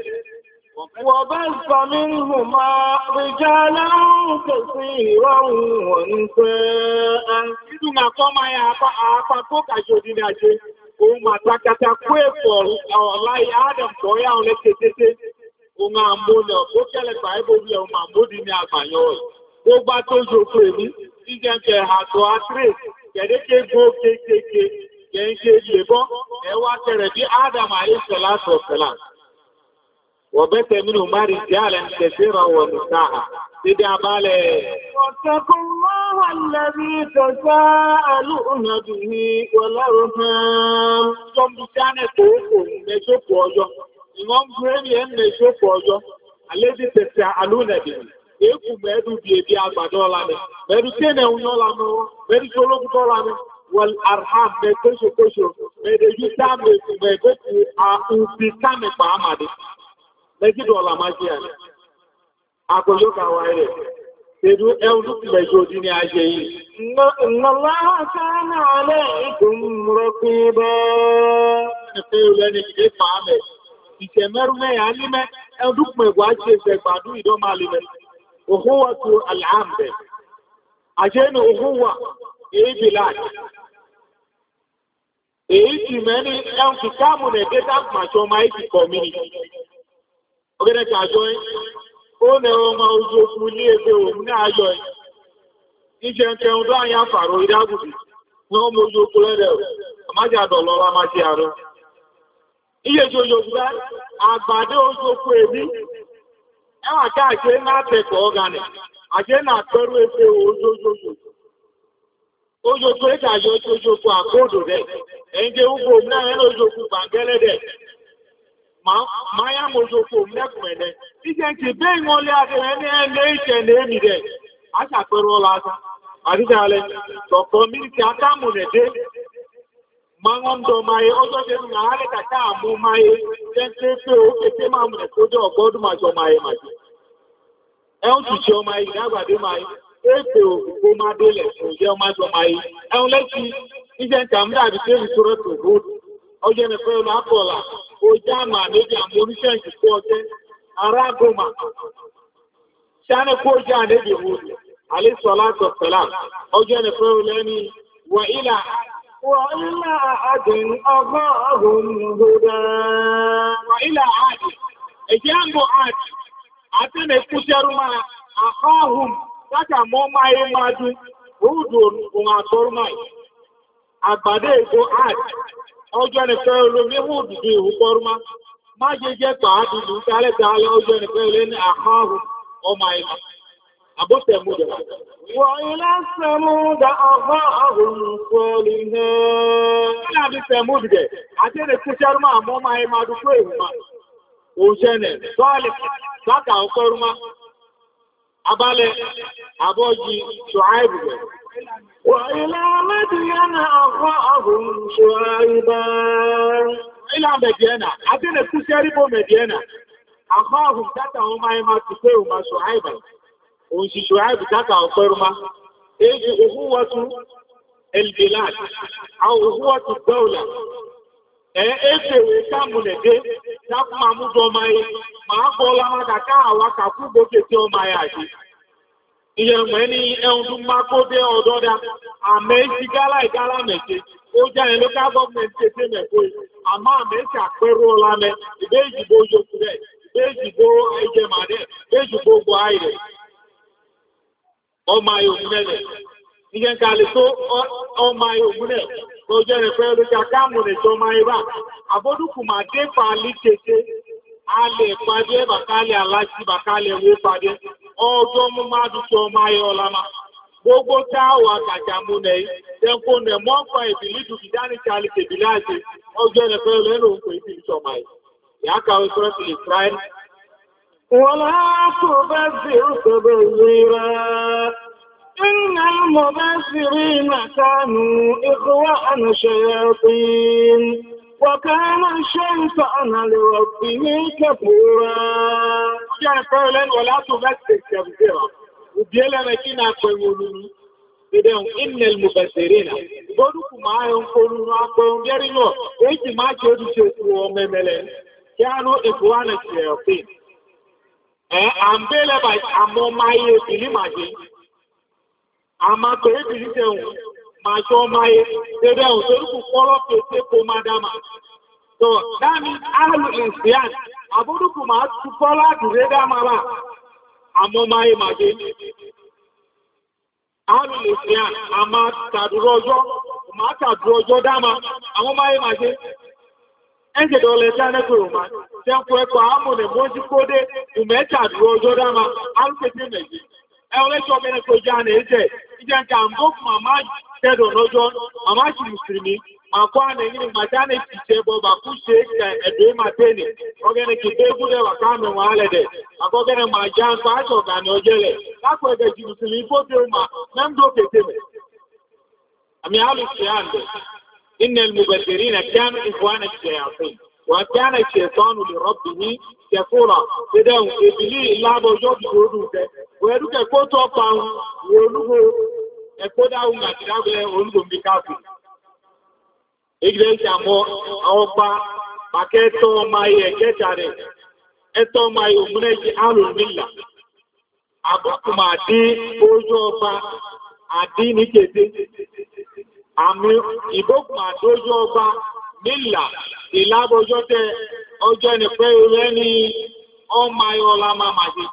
وبث منهما رجالا كثيرا ونساء Ìdúnà kọ́ máa yà àpá tó kàjò ní àjẹ́, ohun màtàkàtà kú èpọ̀ ọ̀láyé Adam kọ́ yà ń lẹ́kẹ̀ẹ́tẹ́, ohun àmúlẹ̀ tó kẹ́lẹ̀ pàábò bí ohun àmúdí ní àgbàyàn ọ̀. Ó bá tó jòkó èmi, jíjẹ́ àtọ̀ àtírè, kẹ̀dẹ́kẹ́ gbó kéèkéé, kẹ́ńkẹ́ lè bọ́ ẹ wá tẹ̀rẹ̀ bí Adam alayhi salatu wa salam وبث منهما رجالا كثيرا ونساء تدعبالي واتقوا الله الذي تساءلون به والأرحام ثم كان توقف نشوف وجه إمام بريمي أن نشوف وجه الذي تساءلون به Eku mẹ́rù bí ebi àgbàdo ọ̀làmẹ́, mẹ́rù tẹ́nẹ̀ òun ọ̀làmẹ́ wọn, mẹ́rù tí ológun ọ̀làmẹ́, wọ́n arham mẹ́ kóṣokóṣo, mẹ́rù yú sáàmù èkù mẹ́gbẹ́kù àhùbí sáàmì pàámàdé. Lẹ́gídò ọ̀la máa jẹ́ àná. Àkòyó kàwà rẹ̀. Tèdú ẹun mẹ́jọ dín ní ajé yìí. Ìnàlá sáánà alẹ́ ìkùn rọ̀kú bọ́. Ẹ̀fẹ́ olẹ́ni kìí fàámẹ̀. Ìṣẹ̀ mẹ́rú mẹ́yà nímẹ́ ẹun mẹ́gbọ́ ajé ìṣẹ̀gbàdú ìdọ́màlìmẹ́. Òhúwà tó àlàámbẹ̀. Àjẹ́ ní òhúwà èyí bìlá. Èyí ti mẹ́ni ẹun kìkáàmù nẹ̀gẹ́ta màṣọ máa ti community. Ọgẹ́dẹ́ kàjọ ẹ́, ó nẹ ọmọ ojú okùn ní ẹgbẹ́ òun ní ayọ̀ ẹ̀. Ìṣẹ́ ń tẹun tó àyà fàrò ìdágùdì, wọ́n ọmọ ojú okùn lẹ́rẹ̀ ọ̀, àmájà dọ̀lọ́lá máa ṣe àrọ. Iye tí ojú okùn àgbàdé ojú okùn èmi, ẹwà ká àṣẹ náà tẹ̀kọ̀ ọ̀gànì, àṣẹ náà pẹ̀rú ẹgbẹ́ ojú ojú. Ojú okùn ẹ̀kàjọ ojú okùn àkóòdò rẹ̀, ẹ̀ǹdẹ̀ ugbo náà ẹ̀ lójú okùn gbàngẹ́lẹ́dẹ̀. Maya mojoko mẹ́kùnmẹ̀lẹ́, ìjẹ́ ti bẹ́ ìwọ̀n lé àdẹ̀rẹ́ ní ẹlẹ́ ìṣẹ̀lẹ̀ èmì rẹ̀, a ṣàpẹrọ ọlá asa, àdíjàlẹ̀, tọ̀kọ̀ mílìtì akámù nẹ̀dẹ́, ma wọ́n dọ̀ máa ọjọ́ jẹ́nu náà rẹ̀ kàkà àmú máa jẹ́ pé pé ó kété máa mú ẹ̀kọ́ jẹ́ ọgọ́dún máa jọ máa màjẹ́. Ẹun tù ṣe ọmọ ìdágbàdé máa éèpè òkùnkó máa délẹ̀ fún ìjẹ́ ọmọ jọ máa ẹun lẹ́sí ìjẹ́ kàmúdà àbí tẹ́lì tó rẹ̀ tó hóòdù, ọjọ́ ẹ̀fẹ́ olùápọ̀ọ̀lá ó já mà níbi àmì oníṣẹ́ǹkì kó ọjẹ́ arágọ́mà ṣáánà kó já níbi ìwòdì àlésọ́lá tọ̀tọ̀lá ọjọ́ ẹ̀fẹ́ olẹ́ni wà ilà wà ilà àdìn ọgbọ́n ọgbọ̀n gbọ́dá wà ilà àdì ẹ̀jẹ̀ àgbò àdì àtẹ́nẹ̀ kúṣẹ́rú máa àkọ́hùn látà mọ́ máa yé máa dún òòdù òun àtọ́rú máa àgbàdé èkó àdì ọjọ́ ẹnìfẹ́ olómi hùdù bí ìhùkọrùmá má jẹ jẹ́ pàádùdù tálẹ́tàálẹ́ ọjọ́ ẹnìfẹ́ olé ní àkáhùn ọmọ ìmọ̀ àbútẹ̀ múdà wọ́n ilẹ̀ sẹ́múdà àkáhùn sọ́lì náà láti sẹ́múdù gẹ̀ àti ẹnì kúṣẹ́rùmá àmọ́ máa ìmọ̀ àdúgbò ìhùmá òṣẹ́nẹ̀ sọ́lì látà ọkọrùmá abálẹ̀ àbọ́jì ṣùáìbù gẹ̀ وإلى مدين أخاهم شعيبا إلى مدينة أبين كسيربو مدينة أخاهم تاتا هما يما تكوهما شعيبا ونشي شعيب تاتا أخيرما إيجي أخوة البلاد أو أخوة الدولة Efe weka munede, tapu mamudu ọmaye, ma á bọ́ lámá kàkà àwà kàkú gbókè tí ọmaye àjí. Ìyẹn mọ̀ ní ẹun tó máa kó dé ọ̀dọ́dá, àmẹ́ ìsì gálà ìgálà mẹ́ṣe, ó jẹ́ ẹ̀ local government tètè mẹ́kó yìí, àmá àmẹ́ ìsì àpẹẹrẹ ọlámẹ́, ìbé ìjìbó yòókù rẹ̀, ìbé ìjìbó ẹjẹmàdẹ́, ìbé ìjìbó gbọ́ àìrẹ̀. Ọmọ ayò múnẹ̀lẹ̀. Ìyẹn kàlẹ̀ tó ọmọ ayò múnẹ̀, tó jẹ́ rẹ̀ pẹ́ lókà káàmùnẹ̀ tó máa ibá. Àbódùkù máa dé pàálí tètè, a lè pàdé bàkálẹ̀ aláṣí bàkálẹ̀ wé pàdé. Ọjọ́ mú máa dúkẹ́ ọmọ ayé ọlámá. Gbogbo táwà kàjàmú nẹ̀ tẹ́kọ́ nẹ̀ mọ́pàá ìbìlì dùkì dání tí a lè tèbìlì àti ọjọ́ ẹ̀lẹ́fẹ́ lẹ́nu òun kò ìbìlì sọmọ ẹ̀. Ìyá kàwé sọ́rọ̀ sí lè fráì. Wọ́n láàkó bá sí òṣèbẹ̀ ìrírá. إن المبذرين كانوا إخوان شياطين وكان الشيطان لربه كفورا جاء قولا ولا تبذر تبذيرا وبيلا مكينا قيموني إذن إن المبذرين بودكم معهم قولوا أقوم يرنوا إيجي ما جودوا شيطوا ومملين كانوا إخوان الشياطين أمبيلا باي أمو مايو إلي ماجي àmà tó ébìrí tẹ̀hùn máa ṣọ́ máa yé tẹ́rẹ ohun tó rúkù pọ́lọ́ tó tẹ́ kó máa dáma. tó dámi áàlù ìsìyàn àbúrúkù máa tú pọ́lá dùré dáma rà àmọ́ máa yé máa jẹ́ áàlù ìsìyàn àmà tàdúrọ ọjọ́ máa tàbí ọjọ́ dáma àwọn máyé máa ṣe ẹ̀ǹkẹ̀dọ̀ ọlẹ̀ tí a nẹ́gbẹ̀rẹ̀ máa tẹ́ ń kọ ẹ̀kọ́ àmúnẹ̀ mọ́jú kódé ìmẹ́tàbí ọjọ́ dáma alùpẹ̀tẹ̀ mẹ̀jì ẹ̀ọ́lẹ́ṣọ́ bẹ́ẹ̀ kó já ní ẹ̀jẹ̀ ìjẹ́ nǹkan àmbó màmá tẹ́dọ̀ lọ́jọ́ màmá sì mùsùlùmí màkọ́ àná ìní màdánì ti ṣe bọ́ bàkú ṣe ẹ̀dọ́ màtẹ́nì ọgẹ́ni kì dé gúdẹ̀ wà káàmì wọn alẹ́dẹ̀ àkọ́gẹ́ni mà já ń pàṣọ ọ̀gànì ọjẹ́lẹ̀ lápò ẹ̀dẹ̀ jù mùsùlùmí bó dé mà mẹ́mdó kété mẹ́ àmì alùsùn àǹdẹ̀ إن المبذرين كانوا إخوان الشياطين وكان الشيطان لربه كفورا فداهم إبلي إلا بوجود جودوك ويدوك كوتو فاهم ويلوه ẹ̀kọ́dáhùn àtìdáwẹ̀ olùgbòm bí káàkì. Ìgbẹ́ ìṣàmọ́ ọba pàkẹ́tọ́ ọmọ ayé ẹ̀kẹ́ta rẹ̀, ẹ̀tọ́ ọmọ ayé òmúnẹ́jì alùmílà. Àbúkùnmà dí ojú ọba àdí ní kéde. Àmì ìbókùnmà dójú ọba nílà ìlábọjọ́ tẹ ọjọ́ ẹnìpẹ́ rẹ̀ ní ọmọ ayé ọlá máa màdé.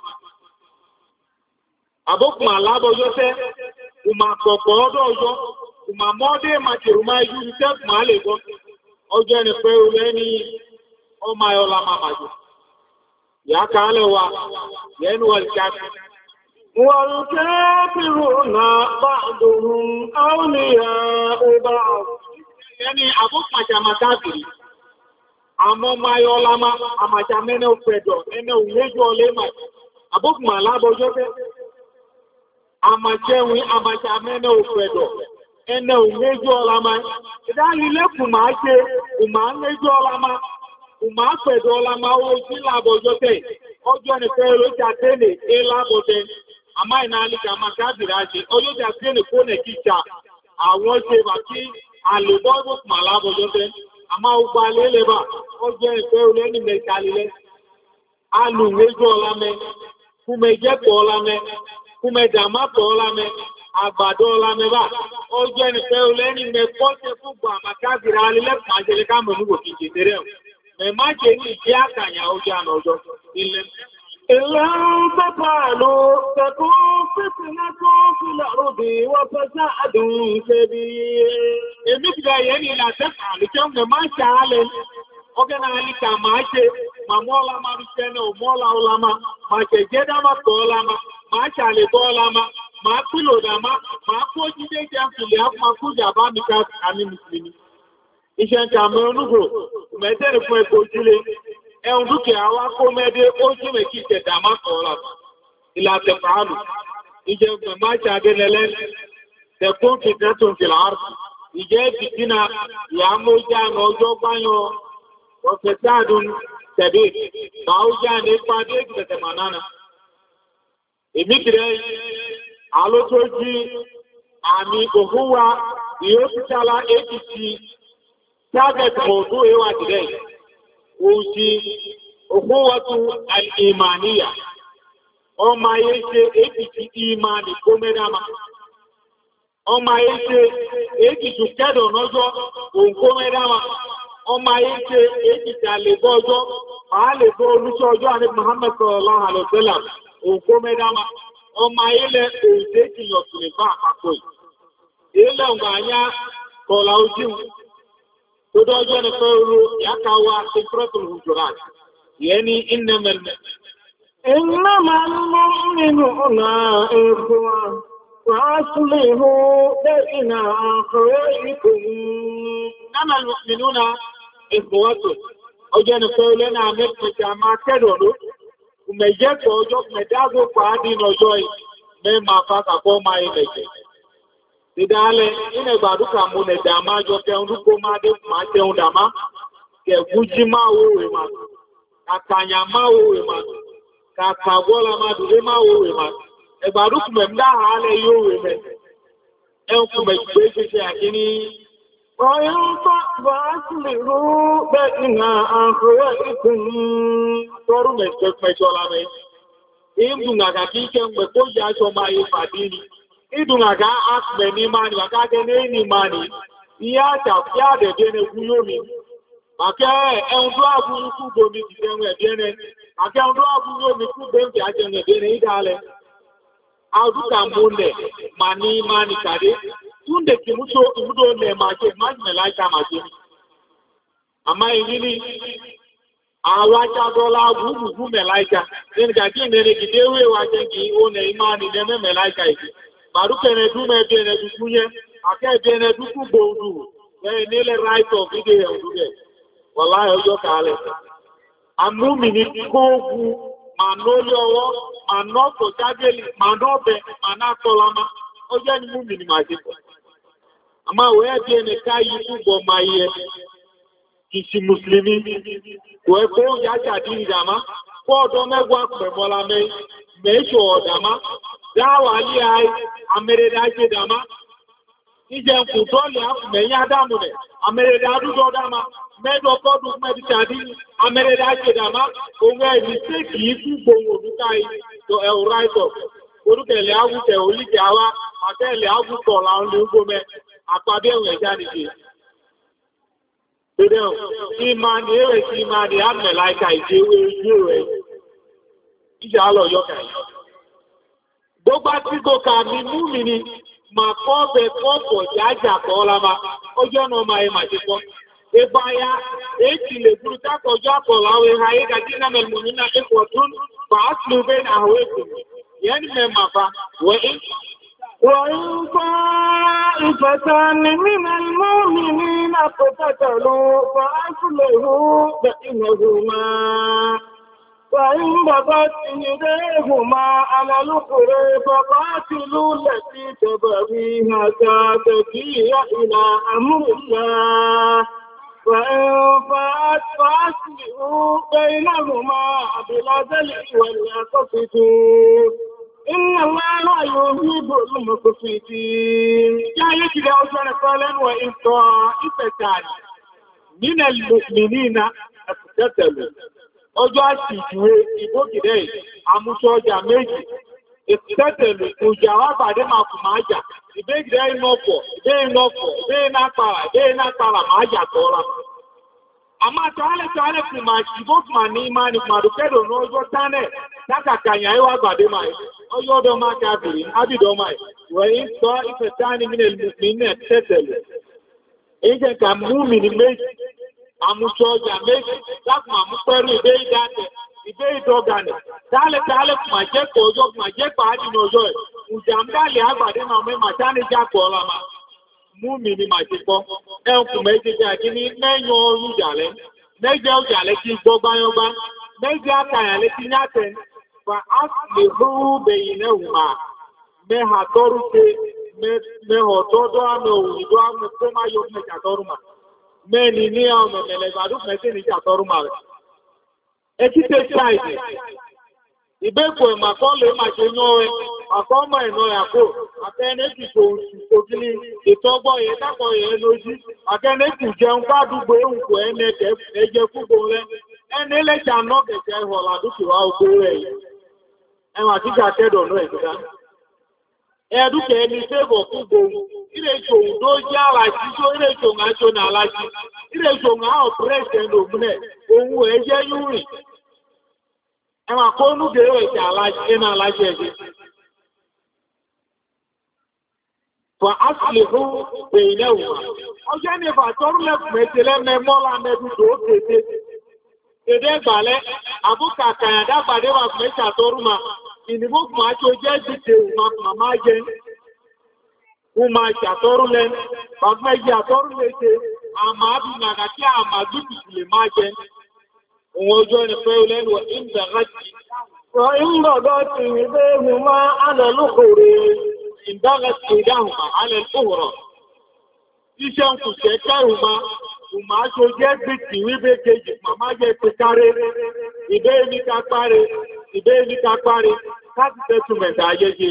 Àbúkùnmà lábọjọ́ tẹ Uma kọ̀kọ̀ ọdọ́ ọjọ́, uma mọ́dé màtìrù máa yú ní tẹ́kù máa lè gọ́. Ọjọ́ ẹni pé olẹ́ ní ọmọ ayọ́lá máa màjò. Yà kàálẹ̀ wa, yẹnu wà ìjáfi. Wọ́n kẹ́ẹ̀kìrò náà bá dùn áwùnìyà ọba ẹni àbúkmàjà máa káàkiri. Àmọ́ ọmọ ayọ́lá máa àmàjà mẹ́nẹ́ òfẹ́dọ̀, mẹ́nẹ́ òwúrẹ́jọ́ ọlẹ́mà. Àbúkmà lábọjọ́ fẹ́. Àmàjẹun àmàjà mẹ́nà òfẹ́dọ̀, ẹnà òméjì ọlámá. Ìdánilẹ́kùn máa ṣe, ìmá méjì ọlámá, ìmá pẹ̀dọ̀ ọlámá ó sí lábọ̀jọ́ tẹ̀. Ọjọ́ nìfẹ́ olójà tẹ́lẹ̀ é lábọ̀tẹ́. Àmá ìná alìkà máa kábìrá ṣe, olójà tẹ́lẹ̀ kó nẹ̀ kíjà. Àwọn ṣe bà kí àlèbọ́gbọ̀ mà lábọ̀jọ́ tẹ́. Àmá ọgbà lélẹ̀bà, ọjọ́ nìfẹ́ olóní mẹ́ta alù méjì ọlámẹ́, kúmẹ̀jẹ́pọ̀ ọlámẹ́. Kúmẹ̀dà má tọ́ ọlámẹ́, àgbàdo ọlámẹ́ bá, ó jẹ́ nìfẹ́ olẹ́ni mẹ́kọ́ tẹ́ fún gbà àmàkábìrà alẹ́lẹ́kùn àjẹ́lẹ́ káàmù nígbò kí jẹ tẹ́rẹ ọ̀. Mẹ́má jẹ́ ní ìjẹ́ àkànyà ojú ànà ọjọ́ ilẹ̀. Ilẹ̀ ń tọ́pàá ló tẹ̀kún fífìnà tó fìlà ròdì wọ́n fẹ́ sáàdùn ṣe bí èmi ti bẹ̀ yẹ́ ní ìlàtẹ́kà àlùkẹ́ mẹ́má ṣàálẹ̀ ọgẹ́nà alìkà máa ṣe màmọ́ ọlámà rí tẹ́nà òmọ́lá ọlámà máa ṣe jẹ́dámà tọ́ ọlámà máa ṣàlẹ̀ bọ́ ọlámà máa pílò dàmá máa kó jídé jẹ́ fìlẹ̀ àpapọ̀jà bá mi ká àmì mùsùlùmí. Iṣẹ́ ń tàmí onúgbò mẹ́tẹ́rì fún ẹ̀kọ́ ojúlé ẹ̀hùn dúkìá wá kó mẹ́dé ó jí mẹ́kí ìṣẹ̀ dàmá tọ́ ọlámà ìlàtẹ̀ pàálù ìjẹ́ máa ṣàdẹ́lẹ́lẹ́ tẹ̀kún fìtẹ́tùn fìlà àrùn ìjẹ́ ìfìdínà ìyàmójá ọjọ́ gbáyàn ọ̀fẹ́sáàdùn tẹ̀bí báwújá ní pàdé ìgbẹ̀tẹ̀ mànánà. Ìmìkìrẹ́ alótójí àmì òhúwa ìyó títàlá èkìtì target mọ̀ọ̀dú ẹwà jìdẹ̀ òjì òhúwọ́tú al'imaniya ọmọ ayé ṣe èkìtì ìmani kó mẹ́dàmà ọmọ ayé ṣe èkìtì kẹ́dọ̀ lọ́jọ́ òǹkó mẹ́dàmà ọmọ ayé ṣe èkìtì àlèbọ́ ọjọ́ àálèbọ́ olúṣọ́ ọjọ́ àní Muhammad sallallahu alaihi wasallam òǹkó mẹ́dàmà ọmọ ayé lẹ òǹdé kìlọ̀ tùlẹ̀ bá àpapọ̀ ilẹ̀ ọ̀gbà anyá kọ̀ọ̀lá ojú tó dọ́jọ́ ní pẹ́ oró yàkáwà sí Suratul Hujurat yẹ́ ní ìnàmẹ̀lẹ̀ innamal mu'minuna ikhwatun فأصلحوا بين أخويكم إنما المؤمنون إخوة ọjọ́ ni pé olé náà mẹ́pẹ̀ta máa kẹ́rọ̀ ló mẹ́jẹ́pọ̀ ọjọ́ mẹ́dágó pàádì lọ́jọ́ mẹ́mà fásakọ́ máa ilẹ̀ jẹ́ ìdálẹ̀ inẹ̀ gbàdúkà mú nẹ̀dà máa jọ kẹun dúkó máa dé máa tẹun dàmá kẹgújí máa wòrè máa kàkànyà máa wòrè máa kàkàgbọ́lá máa dùdé máa wòrè máa ẹgbàdúkù mẹ́mdá àálẹ̀ yóò wè mẹ́ ẹnkù mẹ́gbẹ́ ṣeṣẹ́ àkíní ọ̀yọ́ tó bá sílẹ̀ rú bẹ́ẹ̀nà àkọwẹ́ ìkùn tọrù mẹ́jọ lámẹ́ ìdùnàgà kí kẹ́ mẹ́ kó yá aṣọ máa yẹ fàdí ni ìdùnàgà ápẹ̀ ní máa ní wàkágẹ́ ní ní máa ní ìyá àtàkì àdẹ̀dẹ́ ní kú yóò mi màkẹ́ ẹun tó àbú ikú gbomi ti tẹ́wọ̀n ẹ̀dẹ́nẹ́ màkẹ́ ẹun tó àbú yóò mi kú bẹ́ẹ̀ àjẹun ẹ̀dẹ́nẹ́ ìdálẹ̀ àdúkà múlẹ̀ mà ní máa ní kàdé tí tunde ki muso mudo ne ma ke ma malaika ma ke ama yini awa cha dola bu bu malaika den ga ki ne ne ki dewe wa ke ki o ne imani ne me malaika yi baru ke ne du me be ne du kunye ake be ne du ku bodu ne ne le right of ide ya du de wallahi ojo kale amu mi ni ko gu ma no lowo ma no ko jadeli ma no be ma na tolama ojo ni mu mi ni ma je ko ama we be ne kai ku bo ma ye kisi muslimi ko e ko ya ja di dama ko do megwa pe mola me me jo dama dawa li ai amere da je dama ije ku do ya me ya damu ne amere da du do dama me do ko du me di jadi amere da je dama o we mi se ki ku gbowo du kai to e right of oruke le awu te oli ke awa ate le awu to la on lu go me apade e ja ni ji Todeo, imani ewe si imani ame laika ijewe ijewe. Ija alo yoka. Gbogbo tí kò kà ní mú mi ni, mà kọ́ bẹ kọ́pọ̀ jájà kọ́ láma, ó jẹ́ ọ̀nà ọmọ ayé mà ti kọ́. Eba ya, èkì lè dúró tákọ̀jọ́ àkọ̀láwé ayé gàdí náà mẹ́lmù nínú ẹ̀kọ́ tún, fàásùlù bẹ́ẹ̀ náà àwọn èkó. Yẹn mẹ́ màfà, wẹ̀ وإن طائفتان من المؤمنين اقتتلوا فأصلحوا بينهما وإن بغت إحداهما على الأخرى فقاتلوا التي تبغي حتى تفيء إلى أمر الله وإن فاءت فأصلحوا بينهما بالعدل وليقسطوا إن الله لا يحب المقسطين. يا يجري أوجانا قالا وإن طائفتان من المؤمنين اقتتلوا. Ọjọ́ àṣìjúwé ìgbókìdẹ́ àmúṣọ́jà méjì, ìpìtẹ́tẹ̀lù òjà wá pàdé máa kù máa jà, ìbéèkìdẹ́ iná ọ̀pọ̀, ìbé iná ọ̀pọ̀, ìbé iná pàrà, ìbé iná pàrà máa jà tọ́ra. Àmá tààlẹ̀ tààlẹ̀ kù máa ṣìbó kù máa ní ìmáà ní màdùkẹ́dọ̀ ní ọjọ́ tánẹ̀ lákàkànyà ìwà gbàdé máa ọjọ́ ọdọ́ máa kàbìrì, ábìdọ́ máa wẹ̀yìn tọ́ ìfẹ̀ tání mílẹ̀ tẹ́tẹ̀lù. Èyí jẹ́ ká mú mi ní méjì. Àmúṣọ ọjà méjì lákùn àmúpẹ́rù ìbé ìdájẹ̀, ìbé ìdọ́gànẹ̀, tààlẹ̀ tààlẹ̀ kùmà jẹ́ kọ̀ ọjọ́ kùmà jẹ́ pàájì ní ọjọ́ ẹ̀, ìjàmbálẹ̀ àgbàdé máa mẹ́ màá tání já kọ̀ ọ̀la máa mú mi ní màá ti kọ́. Ẹkùn méjì jẹ́ àkíní mẹ́yàn ọrún ìjàlẹ̀, mẹ́jẹ́ ọjàlẹ̀ kí gbọ́ gbáyọ́gbá, mẹ́jẹ́ àkàyàlẹ̀ kí nyátẹ̀, fa áṣìlè húrú bẹ̀yìn náà wùmá, mẹ́hà tọ́rù ṣe, mẹ́họ̀ tọ́dọ́ àmì òwúdọ́ àmì tó máa yọ mẹ́jà tọ́rù mà. Mẹ́ni ní àwọn mẹ̀mẹ̀lẹ̀ ìgbàdún mẹ́sẹ̀ ní ìjàtọ́rù máa rẹ̀. Ẹkí tẹ́ ṣáìdì, ìbẹ́kọ̀ ìmàkọ́ lè máa ṣe yán ẹ, àkọ́mọ̀ ẹ̀nà ẹ̀kọ́, àtẹ́nẹ́kì tó òkìlì ìtọ́gbọ́ yẹn dákọ̀ yẹn lójú, àtẹ́nẹ́kì jẹun fádùgbò ẹ̀hùnkò ẹnẹ́kẹ́ ẹjẹ fúgbò rẹ̀, ẹni lẹ́jà náà kẹ̀kẹ́ ìhọ̀lá dúkìá ogbó rẹ̀ yìí. Ẹwà tíjà kẹ́dọ̀ náà ẹ̀dá. Ẹ̀dúkẹ́ ẹni fẹ́bọ̀ fúgbò ilé ìṣòwò tó jẹ́ àlàjí tó ilé ìṣòwò àṣọ ní àlàjí ilé ìṣòwò àwọn pírẹ́sì ẹni òmìnẹ̀ ohun ẹ̀jẹ́ yóò rìn ẹwà kó núgẹ̀ẹ́ ẹ̀jẹ̀ àlàjí ẹ̀nà àlàjí ẹ̀jẹ̀ fún àṣìlè fún bèèrè ọjọ́ ní ìfà tọ́rùlẹ̀kùn mẹ́tẹ̀lẹ́mẹ́ mọ́lá mẹ́dù tó kéde kéde gbàlẹ́ àbúkà kàyàdá gbàdé wà fún ẹ̀ṣà tọ́rùmà ìnìbó kùn àjọ jẹ́ ìdíje màmá jẹ́ Uma ṣàtọ́rú lẹ́nu, bàbá ẹgbẹ́ àtọ́rú lè ṣe, àmà àbìnàgà kí àmà gbìtìtì lè máa jẹ. Òun ojú ẹni pé ó lẹ́nu ìdàgàtì. Wà ìgbọ̀dọ̀ ti ìgbé ìhùnmá alẹ́lúkòrè. Ìdàgàtì ìdáhùn alẹ́lúkòrò. Iṣẹ́ ń kù ṣẹ́ kẹ́rùmá, ìmọ̀ aṣọ jẹ́ gbìtì wíbé kejì, màmá jẹ́ ti káré. Ìbé ní ká páre, ìbé ní ká páre, káàkiri tẹ́tùmẹ̀tà ayẹyẹ.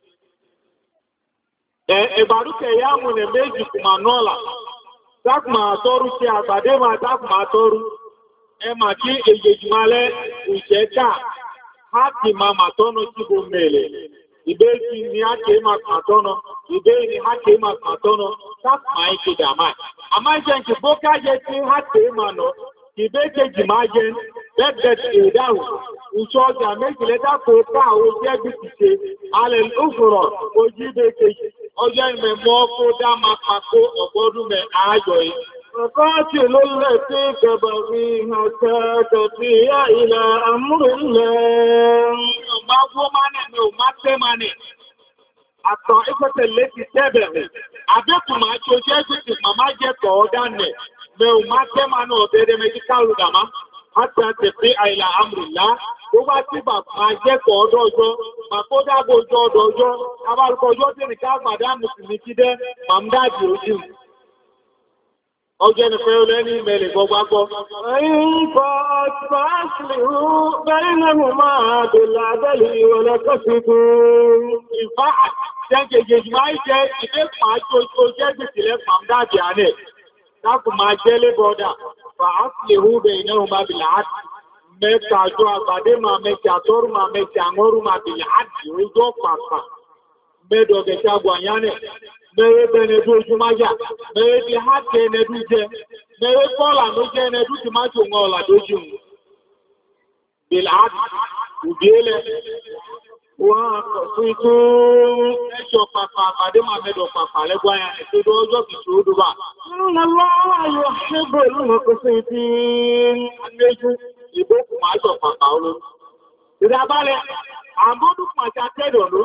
Ẹ̀bàrúkẹ̀ ya mú nẹ méjì kùmà nọ́ọ̀lá, tákùmà àtọ́rú ṣe àgbàdé máa tákùmà àtọ́rú, ẹ mà kí èjèjì máa lẹ́ ìṣẹ́ká, á kì máa màtọ́nà tí bó mẹ́lẹ̀. Ìbé kí ni á kèé máa màtọ́nà, ìbé ni á kèé máa màtọ́nà, tákùmà ike dàmà. Àmá jẹ́ kí bó kájẹ tí á kèé máa nọ, ìbé kejì máa jẹ bẹ́ẹ̀bẹ́ẹ̀ ìdáhùn. Ìṣọ́ ọjà méjìlẹ́ dákò káàwó jẹ́ bí ti ṣe, alẹ́ òfurọ̀ ojú ìbé kejì. ọjọ́ ìmẹ̀mọ́ kó dá máa pàkó ọgbọ́dún mẹ́ ààyọ̀ yìí. Ọkọ́tí ló lẹ̀ sí kẹbà rí ọ̀tẹ́ tẹ̀fí ilẹ̀ àmúrìnlẹ̀. Ọmọ wọ́n máa nẹ̀ ní ọmọ tẹ́ máa nẹ̀. Àtọ̀ ìpẹ́tẹ̀ létí tẹ́bẹ̀rẹ̀. Àbẹ́kùn máa tí ó jẹ́ gbèsè màmá jẹ́ tọ̀ ọ́dá nẹ̀. Mẹ́ ọmọ tẹ́ máa náà ọ̀bẹ̀rẹ̀ mẹ́jíkà rùdàmá. Àti àtẹ̀fí ilẹ̀ àmúrìnlá. Ó wá tí bàbá jẹ́ tọ̀ ọdọ́ ọjọ́. Màkódágbò ọjọ́ ọdọ́ ọjọ́. Abárúkọ ọjọ́ tí nìká àgbàdá mùsùlùmí kí dẹ́ màmúdájì ojú. Ọjọ́ ni fẹ́ olẹ́ni mẹ́lẹ̀ gbọgbágbọ́. Ẹ̀yìn kọ́ ọ̀tọ́ àṣìlú bẹ́ẹ̀nàmù máa dòlà bẹ́lì ìwọ̀lẹ́kọ́ sí fún. Ìfá àjẹ́gẹ̀gẹ̀ máa jẹ́ ilé pàájò jẹ́ gbìtìlẹ̀ pàmdájì ànẹ́. Tákù máa jẹ́ lébọ́dà, fà áṣìlú bẹ́ẹ̀nàmù máa bìlà áti. Mẹ́ta àjọ àgbàdé máa mẹ́ta àtọ́rù máa mẹ́ta àmọ́rù máa bìlà áti ojú ọ̀pàpà. Mẹ́dọ̀gẹ̀ta àgbàyánẹ̀. Mere benedu ojumaja, mere di ha ke enedu je, mere kola no je enedu ti ma jo ngo la doju. Bil ad ubiele wa kuitu ejo papa pade ma medo papa le gwa yan ti do ojo ki so do ba. Allah yuhibbul muqsitin. Aneju ibo ku ma jo papa olo. Ida bale amodu ma ja tedo lo.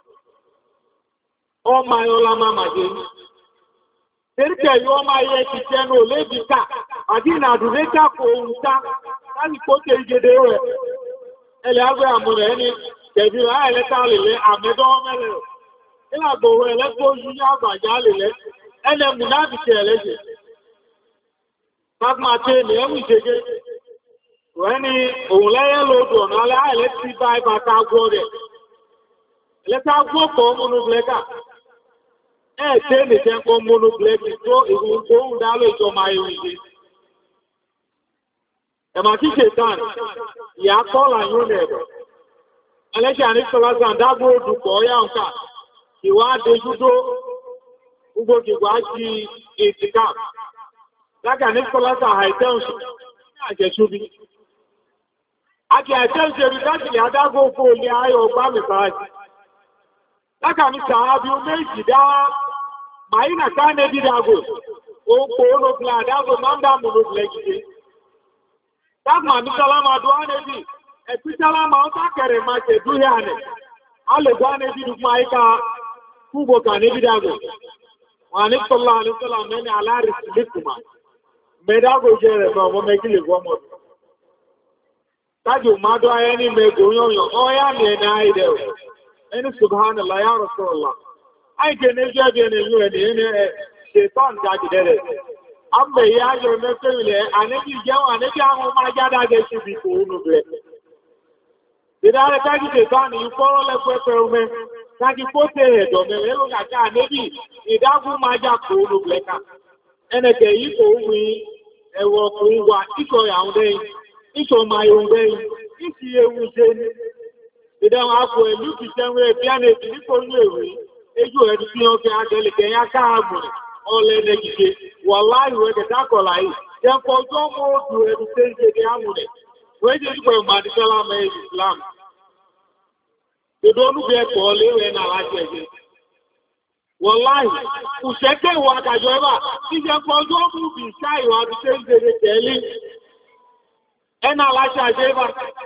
Ọmọ ayọ́lá máa máa jẹ́. Tẹ́rìkẹ̀ yóò máa yẹ ti tẹnu lébi ká, àti ìnàdùnlékà kò ohun ká láti kó tẹ ìgede rẹ̀. Ẹlẹ́ agbẹ́ àmúrẹ̀ ẹni tẹ̀bí ráẹ̀lẹ́ta lèlẹ́ àmẹ́dọ́ mẹ́lẹ̀. Ìlàgbòrò ẹlẹ́gbó yí ní àgbàjá lèlẹ́, ẹnẹ mú láti tẹ ẹlẹ́jẹ̀. Tágbà tẹ́ ní ẹ̀mù ìṣẹ́gẹ́. Rẹ́ ni òun lẹ́yẹ́ lóòdù ọ̀nà alẹ́ àìlẹ́ ti bá ibàta gbọ́ rẹ̀. Ẹlẹ́ta gbọ́ pọ̀ múnú blẹ́kà. Ẹ tẹ́ lè jẹ́ kọ́ múnú blẹ́kì tó ìrùn tó ń dá lè jọ máa ìrìn ìdí. Ẹ̀mà tí ṣe tàn, ìyá kọ́là yóò lẹ̀bọ̀. Ẹlẹ́ṣẹ́ àníṣọ́lásà dágbó òdùkọ̀ ọyá ǹkà, ìwà adéjúdó, gbogbo kìwà jí ètìká. Lákà àníṣọ́lásà àìtẹ́ùsù ní àjẹ̀ṣúbí. Àkì àìtẹ́ùsù láti àdágbó fòlì ayọ̀ ọgbà mìfàájì. Lákà ní sàábí ó méjì dá Màínà ká nẹ́bí dágò, ó pò ó lóbìlà dágò máa ń dámù lóbìlẹ̀ gidi. Dágbà ní sálámà dúwá nẹ́bí, ẹ̀tí sálámà ó tákẹrẹ máa ṣe dúhẹ́ ànẹ̀. A lè dúwá nẹ́bí dùkú àyíká fúgbò kà nẹ́bí dágò. Wọ́n ní sọ́lá ní sọ́lá mẹ́ni alárìsì lẹ́kùnmá. Mẹ́dágò jẹ́ rẹ̀ mọ́ ọmọ mẹ́gílẹ̀ gọ́mọ̀dù. Tájò máa dọ́ ayẹ́ ní mẹ́gò yọ̀nyọ̀, ọ́yá ní ẹ̀nà àìdẹ̀ ẹni subhanallah ya rasulullah ai ke ne je je ne yu ne ne shaitan ja ji dere amma ya yo ne tele anabi je wa ne ja ho ma ja da ge shi bi ko nu be didare ta ji shaitan yu ko le pe pe o me ta ji ko te do me le lo ga ja anabi idagu ma ja ko nu be ka ene ke yi ko wi e wo ko wa iko ya un de iko ma yo de isi ewu je ni ìdáwọn akọ ẹ̀lú ti tẹ́wẹ́ ẹ̀bíánà èdè nípò ní èwé ejú ẹ̀dù tí wọ́n kẹ́ agẹ́lẹ̀kẹ́ yá káàmù ọlẹ́ẹ̀dẹ̀ gíṣe wà láìwẹ̀ kẹtàkọ̀lá yìí jẹ́kọ̀ ọjọ́ mọ́ òdù ẹ̀dù tẹ́ ń ṣe àmúrẹ̀ wọ́n jẹ́ nípa ìmọ̀ àdìsọ́lá mẹ́ Islam ìdó olúgbẹ́ ẹ̀kọ́ léwẹ̀ náà láti ẹ̀jẹ̀ wọ́n láì kùsẹ́kẹ́ ìwà àgàjọ ẹ̀bà tí jẹ́kọ̀ ọjọ́ mú bì sá ìwà àdìsẹ́ ń ṣe tẹ̀lé ẹ̀nà láti àjẹ́ ẹ̀bà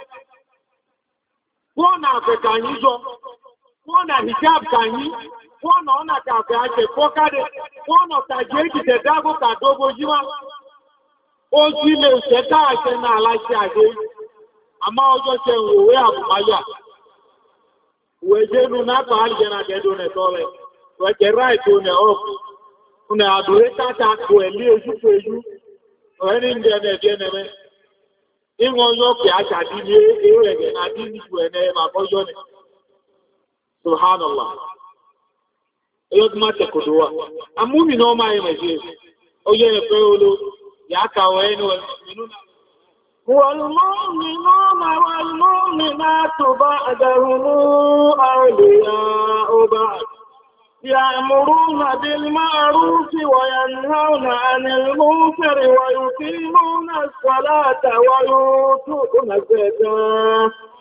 wọ́n na àfẹ́ kàyí jọ, wọ́n na hijab kàyí, wọ́n na ọ́nà kàfẹ́ àṣẹ fọ́kádẹ, wọ́n na tàjẹ́ ìkìtẹ̀ dágbò kàdógó jíwá. Ó jí lè ṣẹ́ká àṣẹ náà aláṣẹ àdé, àmá ọjọ́ ṣe òwe àbùmáyà. Òwe jẹ́nu náà àlìjẹ́nà gẹ́dọ̀ nẹ̀ tọ́rẹ, wẹ̀kẹ̀ ráìtò nẹ̀ ọ̀pù, ọ̀nà àdúrẹ́ tàtà kò ẹ̀lé ojú fojú, ọ̀rẹ́ ní ìjẹ́ Ìwọ̀n yóò pè àṣàdí ní èrò ẹ̀gẹ̀ náà dí ní ìwẹ̀ ẹ̀nà ẹ̀mà kọjọ́ ni. Subhanallah. Ẹyọ́ tí máa tẹ̀kọ̀dọ̀ wà. Amúmi náà máa yẹ mẹ̀ṣẹ́. Ó yẹ ẹ̀fẹ́ olo, yà á kàwọ̀ ẹnu ẹ̀mìnú náà. والمؤمنون والمؤمنات بعضهم أولياء بعض يأمرون بالمعروف وينهون عن المنكر ويقيمون الصلاة ويؤتون الزكاة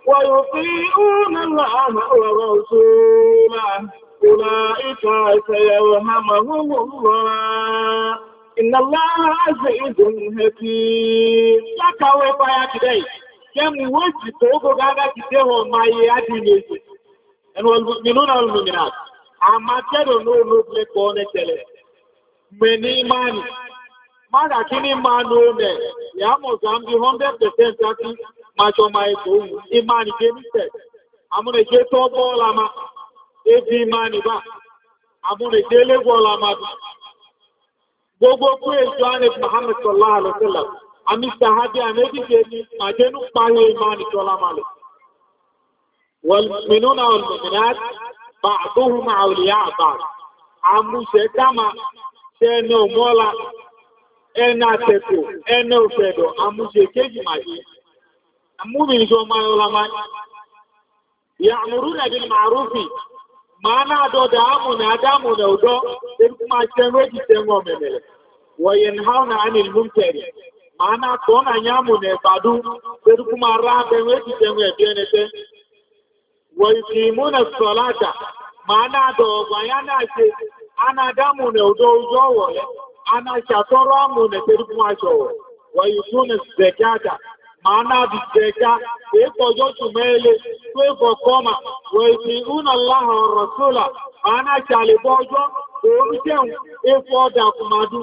ويطيعون الله ورسوله أولئك سيرحمهم الله إن الله عزيز حكيم. Lákàwé fáyà today, kẹ́mù wéjì tó kó gágá ti dé wọn máa yẹ á dì méjì. Ẹnu olùmínú náà olùmínà, àmà kẹ́rò ní olóògbé kọ́ ọ́nẹ́ tẹ̀lẹ̀. Mẹ́ ní ìmáàni, máa kí ní máa ní ọmọ ìyá mọ̀sán bí one hundred percent àti máa ṣọ máa ẹ̀kọ́ òun, ìmáàni gé ní tẹ̀. Àmúrẹ̀gé tó bọ́ọ̀lá máa, ebi ìmáàni bá, àmúrẹ̀gé lé bọ́ọ̀lá máa bí. Gbogbo kú èso ánì Muhammad sallallahu alaihi wasallam, àmì sàhábí àmẹ́bí jẹ́ ní àjẹ́nú parí ìmáàni tọ́lá máa lẹ̀. والمؤمنون والمؤمنات بعضهم أولياء بعض àmúṣẹ káma ṣẹ́nà mọ́lá ẹ̀nà tẹ̀kọ̀ ẹ̀nà òfẹ́dọ̀ àmúṣẹ kéjì màjí àmúbìnṣọ́ máa yọ́lá máa يأمرون بالمعروف máa náà dọ́dọ̀ ámùnà àdámùnà ọ̀dọ́ tẹ́kù máa ṣẹ́nà èjì tẹ́wọ̀n mẹ́mẹ́lẹ̀ وينهون عن المنكر máa náà tọ́nà yámùnà ẹ̀fàdú tẹ́kù máa rá bẹ̀rẹ̀ èjì tẹ́wọ̀n ẹ̀bí ويقيمون الصلاة معنا دوغا yana ce ana damu ne odo jowo ana shatoro mu ne terku ajo wayutuna zakata mana bi zaka e kojo tumele to e bokoma wayutiuna Allah wa rasula ana chale bojo o miteun e foda kumadu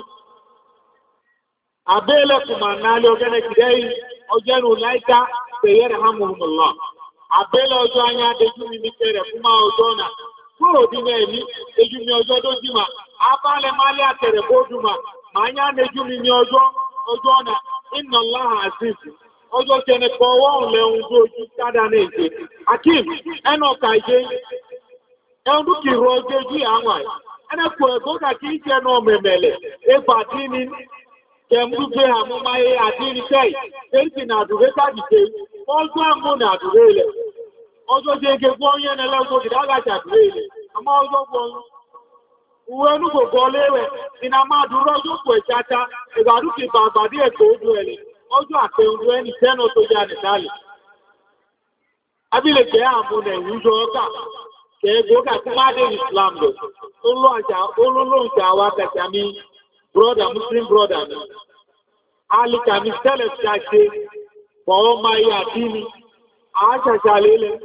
abele kumanali ogene kidai ojenu laika sayarhamuhumullah abẹ́lẹ̀ ọjọ́ anya adéjú mi ní kẹrẹ̀ fún máa ọjọ́ náà kúrò dínà ẹ̀mí ejú mi ọjọ́ tó jíma abálẹ̀ máa àtẹ̀rẹ̀ bójú ma máa yá nejú mi ní ọjọ́ ọjọ́ náà inna Allah aziz ọjọ́ kẹni kọ wọ́n lẹ́hun tó ojú kádà ní èdè akim ẹnà ọ̀kà ìjẹ́ ẹun dúkì rọ ọjọ́ ojú àwọn ẹnẹ́kù ẹ̀kọ́ kàkí ìjẹ́ náà mẹ̀mẹ̀lẹ̀ ẹgbà dínì kẹmúgbé àmúmáyé àdínìkẹ́ èyí nà àdúré tàbíkẹ́ ọjọ́ àmú nà àdúré ilẹ̀ ọjọ́ jẹ́ ike fún ọyẹ́ ẹlẹ́gbọ́ ìdágàjà àdúré ilẹ̀ àmọ́ ọjọ́ gbọ́n uwe ẹnugbogbo ọlẹ́rẹ̀ ìnà máa dúró ọjọ́ pọ̀ ìjáta ìgbàdúkì bàbàdí ẹ̀kọ́ ojú ẹ̀lẹ̀ ọjọ́ àtẹ̀hùn ẹni tẹ́nà tó já nìtàlẹ̀ abílẹ̀kẹ́ àmú nà ìwújọ ọkà kẹ́ẹ̀gbọ́gà tí máa dé Islam lọ olólóǹjà wa kàtàmí brother Muslim brother mi alìkàmí tẹ́lẹ̀ tí a ṣe fọwọ́ máa yà dí ni àáṣàṣà lélẹ̀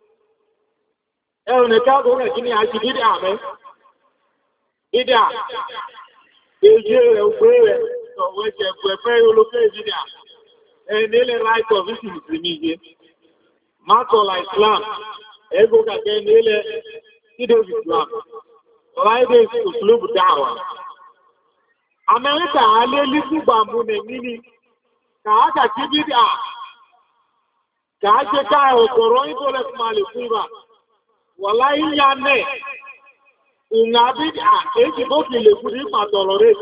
ẹ̀rùn ẹ̀káàkó rẹ̀ kí ni a ṣe dídà mẹ́ dídà èjì rẹ̀ ògbé rẹ̀ sọ̀wọ́ ẹ̀jẹ̀ ẹ̀bù ẹ̀fẹ́ olófẹ́ dídà ẹ̀nẹ́lẹ̀ right of islam sí ní iye mátọ̀lá Islam ẹgbó kàkẹ́ ẹ̀nẹ́lẹ̀ kídé Islam ọ̀láìdé ìsìlúbù dáwà Amẹ́ríkà alẹ́ lígbùgbà mú nẹ̀ níní kàákà kí dídà kàájẹ́ káà ọ̀kọ̀rọ̀ ìbọ̀lẹ̀ fún alẹ́ fún ìbà wọ̀lá ìyá nẹ̀ ìrìn àbídà èjì bó fi lè fún ní pàtọ̀lọ̀ rẹ̀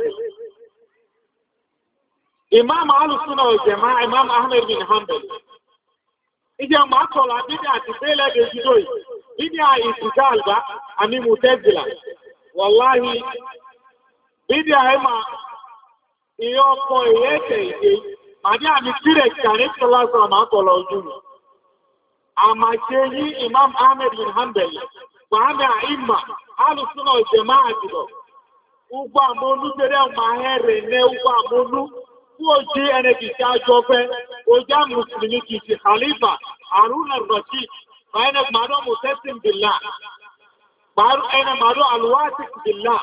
Imam Al-Sunnah wal Jama'ah Imam Ahmad bin Hanbal ìjẹ́ máa tọ̀lọ̀ àbídà àti bẹ́ẹ̀lẹ̀ dèjìdó bídà ìsìká àlbá àmì Mu'tazila wọ̀láhì bídà ẹ̀mà ìyọ́ ọkọ̀ ìyẹ́ẹ̀kẹ̀ ìdé màdí àmì tírẹ̀ kàrí tọ́lásọ̀ máa tọ̀lọ̀ ojú mi àmà ṣe yí Imam Ahmad bin Hanbal pàánà ìmà Al-Sunnah wal Jama'ah àtìlọ̀ ugbo àmónú tẹ́rẹ máa hẹ́rẹ̀ ní ugbo àmónú fún ojú ẹnẹ́kì tí a jọ fẹ́ ojá Mùsùlùmí kìí sí Khalifa Harun al-Rashid báyẹn màdọ́ Mu'tasim billah báyẹn ẹnẹ màdọ́ al-Wathiq billah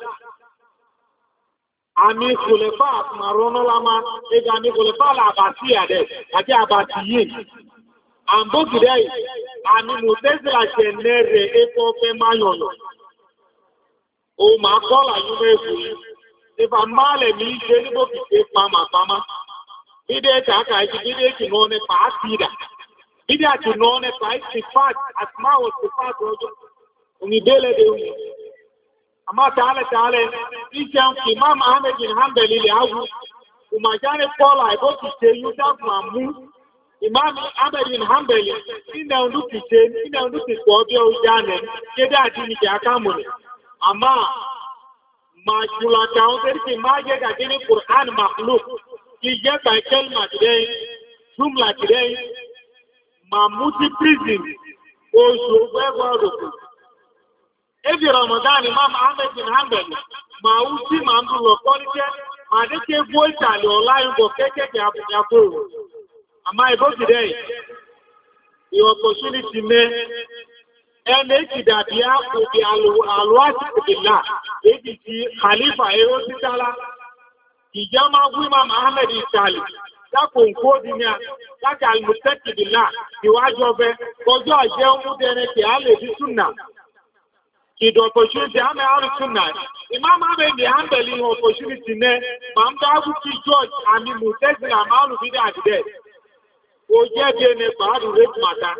àmì Khulafa àtùmàrọ́nọ́lámá ẹgbà ní Khulafa al-Abbasiyya dẹ̀ àti Abbasiyyin àmbókìdẹ́ àmì Mu'tazila ṣẹ̀nẹ́rẹ̀ ẹkọ́ fẹ́ máa yọ̀nà o máa kọ́lá yún mẹ́fù yìí ìfà máa lẹ̀ ní ṣe níbò kìí pàmàpàmá bídé kàákà ìjì bídé kì náà nípa àtìdà bídé àti náà nípa ìsìfàt àtìmáwò ìsìfàt ọjọ́ òmìdélẹ̀ dé òyìn àmá tààlẹ̀ tààlẹ̀ ìṣẹ́ kì máa Ahmad bin Hanbal ilẹ̀ áwù ìmàjáde kọ́lá ìbò kìí ṣe yún dákùn àmú Imam Ahmad bin Hanbal nínú ọdún kìí ṣe nínú ọdún kìí pọ̀ bí ó jáde kéde àti nìkẹ́ akámùnì amma majulata utarki maje ga gini Qur'an makhluk ki je ba kalma today jumla today ma muti prison oṣù fẹ́gbọ́rùkù. Ebi Ramadan Imam Ahmed bin Hanbal ma uti ma ń dúró kọ́níkẹ́ ma dékẹ́ gbó ìtàlẹ̀ ọ̀la ìgbò kékèké àbùyàkó. Àmá ìbò ti dẹ̀ the opportunity mẹ́ ẹni èkì dàbí àkòbí àlùwàsí ìlà èdè ti Khalifa Ero Títàlá. Ìjẹ́ máa wí Imam Ahmed ìtàlẹ̀ dákò ń kó di ní à láti àlùmọ̀tẹ́kì ìlà ìwájú ọbẹ̀ kọjọ́ àjẹ́ ọmúdẹrẹ kì á lè fi súnà. The opportunity I'm out tonight. Imam Ahmed the handling opportunity ne, Mam Dawu ki George and the Mutezi amount of video at dead. O je bi ne ba du rate matter.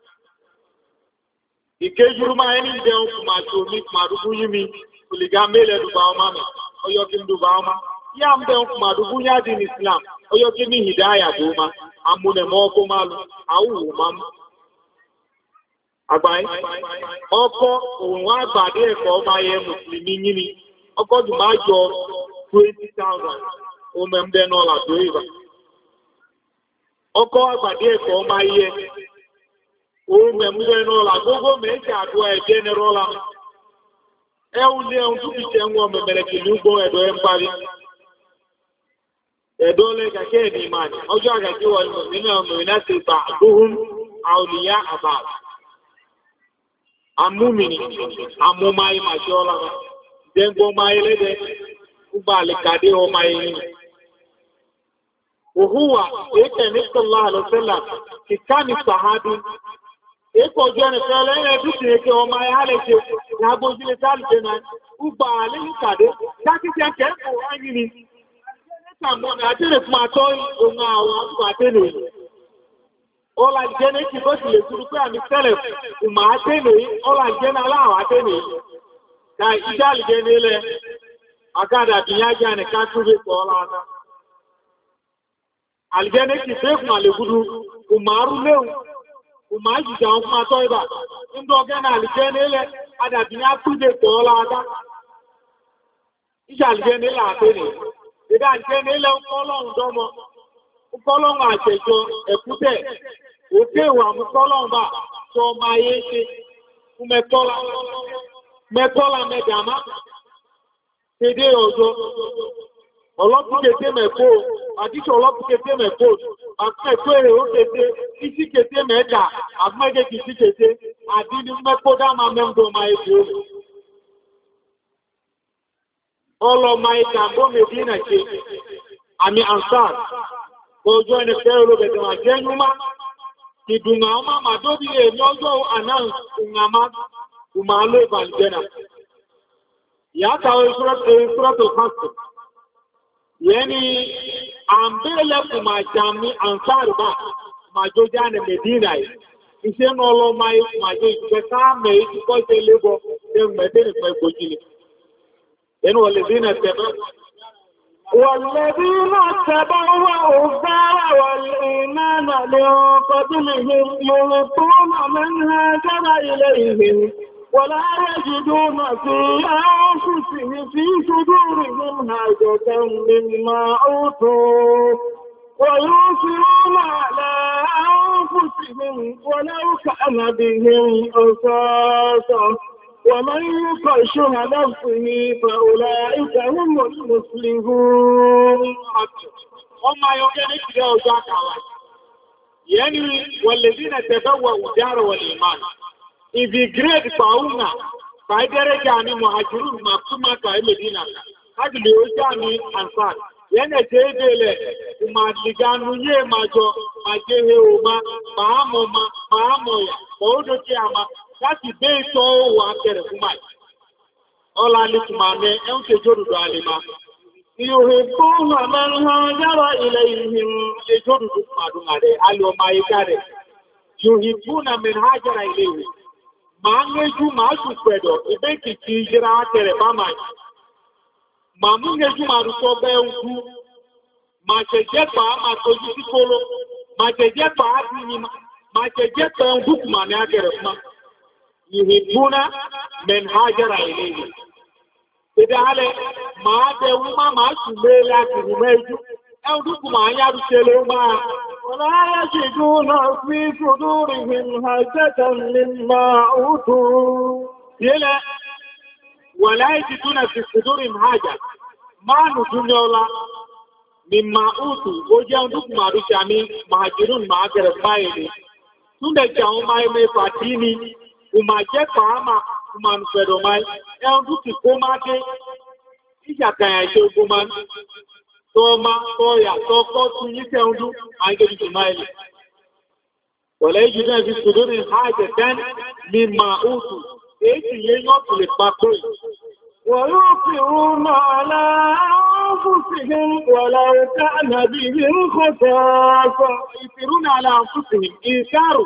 Ikeju ma eni de on kuma to mi kuma du yimi, kuliga mele du ba mama, oyo kin du ba ma. Ya am de on kuma du nya din Islam, oyo kin ni hidayah do ma, amune mo ko malu, awu mam. Àgbáyé ọkọ òun wá gbàdé ẹ̀kọ́ ọmọ ayé mùsùlùmí yìí ọkọ̀ jù máa jọ twenty thousand ọmọ ẹ̀mdẹ́ náà làdó ìbá ọkọ̀ àgbàdé ẹ̀kọ́ ọmọ ayé ọmọ ẹ̀mdẹ́ náà làgbógbó méjì àdó ẹ̀jẹ̀ ní rọ́lá ẹ̀hún ní ẹ̀hún tó fi ṣe ń wọ́n mẹ̀mẹ̀rẹ̀ kìlú gbọ́ ẹ̀dọ́ ẹ̀ ń parí ẹ̀dọ́ lẹ́ kàkẹ́ ẹ̀ ní ìmáàdì ọjọ́ àgàjì wọ̀ nínú ọmọ ìnáṣe gbà àdóhùn àwòlíyá àbáàbà amúmìnì amúmáyé màṣẹ ọlọ́run dẹ́gbọ́n máyé lédè gbogbo àlìkàdé ọmọ ẹ̀yìn òhùwà èkè ní sọlá àlọ́sẹ́là kìkà ní sàhádù èkó ojú ẹni fẹ́ lẹ́yìn ẹbí sì èké ọmọ ẹ̀ hálẹ̀ṣẹ̀ lágbójúlé sálìṣẹ̀ náà gbogbo àlìkàdé dákìtẹ̀ kẹ́kọ̀ọ́ wáyé ni nígbàmọ́nà àtẹ̀lẹ̀ fún àtọ́ ohun àwọn àtúbà àtẹ̀lẹ̀ ọlá ìjẹ́nà kí bó ti lè túrú pé àmì tẹ́lẹ̀ ìmọ̀ àtẹ́lẹ̀ ọlá ìjẹ́nà aláwọ̀ àtẹ́lẹ̀ ka ìjá ìjẹ́nà ilẹ̀ agádà bí yá jẹ́ nìká túnbé pọ̀ ọlá ọ̀tá àlìjẹ́nà kí fẹ́ fún àlègúdú ìmọ̀ àrú léwu ìmọ̀ àjìjà ń fún àtọ́ ìbà nígbà ọgẹ́nà àlìjẹ́nà ilẹ̀ adàbí yá túnbé pọ̀ ọlá ọ̀tá ìjà àlìjẹ́nà ilẹ̀ àtẹ́lẹ̀ ìdá àlìjẹ́nà ilẹ̀ ń kọ́ lọ́run dọ́mọ ń kọ́ lọ́run àjẹjọ ẹ̀kútẹ̀ òkè ìwà mú kọ́lọ́run bá tó ọmọ ayé ṣe fún mẹ́tọ́lá mẹ́tọ́lá mẹ́dàmá kéde ọjọ́ ọlọ́pù kété mẹ́kó àdíṣẹ́ ọlọ́pù kété mẹ́kó àpẹẹ̀kọ́ èrè ó kété ìsí kété mẹ́dà àgbẹ́gẹ́ kìí sí kété àdínú mẹ́kó dáma mẹ́mdọ́ máa èdè ọlọ́mà ìta gómìnà náà ṣe àmì ansar ọjọ́ ẹni fẹ́ olóbẹ̀tẹ̀ wà jẹ́ yúmá ìdùnnà ọmọ màdóbi èmi ọjọ́ àná ìgbàmá ìmàlò ìbàlùjẹ́nà yàtà ìṣúrọ́tò pásítọ̀ yẹn ni àmbélẹ̀ kùmà jàmí ansar bá màjọjá ní Medina yìí iṣẹ́ náà lọ máa ìkùmàjọ ìjẹta mẹ́ ìkọ́ ṣe lébọ̀ ẹgbẹ̀dẹ́ nípa ìgbòjìlẹ̀ ẹnu wọ̀lẹ̀dínà tẹ̀bẹ̀ والذين اتبعوا الدار والإيمان من قبلهم يلقون من هاجر إليهم ولا يجدون في أنفسهم في صدورهم حاجة مما أوتوا ويؤثرون على أنفسهم ولو كان بهم خصاصة ومن يوق شح نفسه فأولئك هم المفلحون. وما يوجد إلا وجاك الله. يعني والذين تبوأوا الدار والإيمان. If you grade fauna, by درجة عن مهاجرون مقسومة كمدينة. هذا اللي يوجد أنصار. Yẹ́nẹ̀ tẹ́ ìdílẹ̀ ìmàdìgánú yé màjọ, màjẹ́hẹ́ òmá, màámọ̀má, màámọ̀yà, mọ̀ọ́dọ̀ kí a máa láti dé ìtọ́ òwò akẹrẹ̀ fún máa. Ọlá ní kùmà ní ẹun tẹ́ jórùdó alìmá. Ìhòhè fún àmẹ́rin yára ilẹ̀ ìhìn lè jórùdó kùmàdùn rẹ̀, alìọ máa yíká rẹ̀. Yòhì fún àmẹ́rin hájára ilé ìwé. Màá ń méjú màá jù pẹ̀dọ̀, ìbẹ́ kìkì ìjìra akẹrẹ̀ bá máa. Màmú méjú màá rúkọ bẹ́ ukú. Màá jẹjẹ́ pàá máa tójú sí kóró. Màá jẹjẹ́ pàá bí ní màá jẹjẹ́ pàá ń dúkù màá ní akẹrẹ̀ fún máa. Yuhibbuna man hajara ilayhi. Ìdáhálẹ̀ máa bẹ wúmá máa ṣùgbé láti rùmẹ́ ijú ẹ̀rùdúkùnmọ̀ ayárúṣẹ́lẹ̀ máa ولا يجدون في صدورهم حاجة مما أوتوا yẹ́lẹ̀ ولا يجدون في صدورهم حاجة máa nù dúnyọ́ ọlá مما أوتوا ó jẹ́ ẹ̀rùdúkùnmọ̀ àrúṣàmí mahajirun máa gẹ̀rẹ̀ báyìí ni túnbẹ̀ jẹ́ àwọn máa ẹmẹ́ fàtí ni kùmà jẹ́ pàámà kùmà nùfẹ̀dọ̀ máa ẹ̀rùdúkì kó máa dé ìjàkàyà ìṣẹ́ ogun máa tọ́ọ̀má tọ́ọ̀yà tọ́ọ̀kọ́ tún yí tẹ́ọ̀dún àìgẹ́dì jùmáìlì. Wọ̀lẹ́ ìjì náà fi kùdó ní ààjẹ̀ dán ní máa òtù, èyí yé yọ́ tó lè pàtó ì. Wọ́n yóò fi rún máa láàáfúsìhìn wọ̀lá ẹ̀ká ànàbí ní ń kọ́ tọ́ọ̀kọ́. Ìfìrún náà láàáfúsìhìn ìtàrù,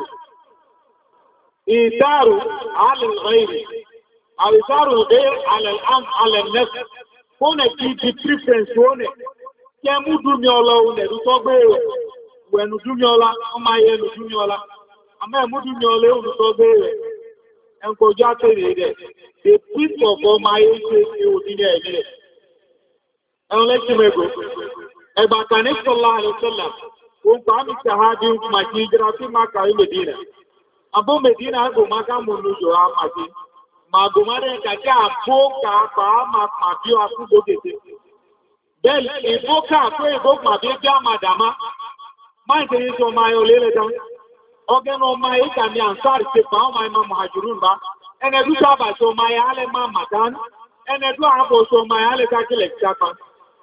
ìtàrù alìlghayri, àwìtàrù dé alẹ́nẹ́sì, kónẹ̀ kí di preference wónẹ̀. Kẹ mú dúnmí ọlọ ohun ẹ̀dù tó gbé rẹ̀, wẹ̀nù dúnmí ọlá, ọmọ ayé ẹnu dúnmí ọlá. Àmọ́ ẹ̀mú dúnmí ọlọ ohun tó gbé rẹ̀, ẹnkọjá tèrè rẹ̀, the peace of ọmọ ayé ṣe ṣe òdílé ẹ̀mí rẹ̀. Ẹ̀rùn lẹ́kí mẹ́gbò, ẹgbà kàní sọ́lá àlẹ́sọ́lá, ohun pàmì sàhádì màkì ìjìrà sí máka rí Medina. Àbó Medina àgbò máka mú lójò á màkì. Màgò má rẹ̀ kàkẹ́ àbó kàápàá máa pàbí àkúgbò gẹ̀gẹ̀. Bẹ́ẹ̀ni, ìbó káàkó ìbó pàdé jẹ́ àmàdàmá, máa ń tẹ́yí tí ọmọ ayọ̀ lélẹ̀ dán. Ọgẹ́nà ọmọ ayé kà ní àǹsáàrì ṣe pa ọmọ ayé máa Muhajirun bá. Ẹnẹ̀dú sábà tí ọmọ ayé alẹ́ máa màdán, ẹnẹ̀dú àbò tí ọmọ ayé alẹ́ kákílẹ̀ jápa.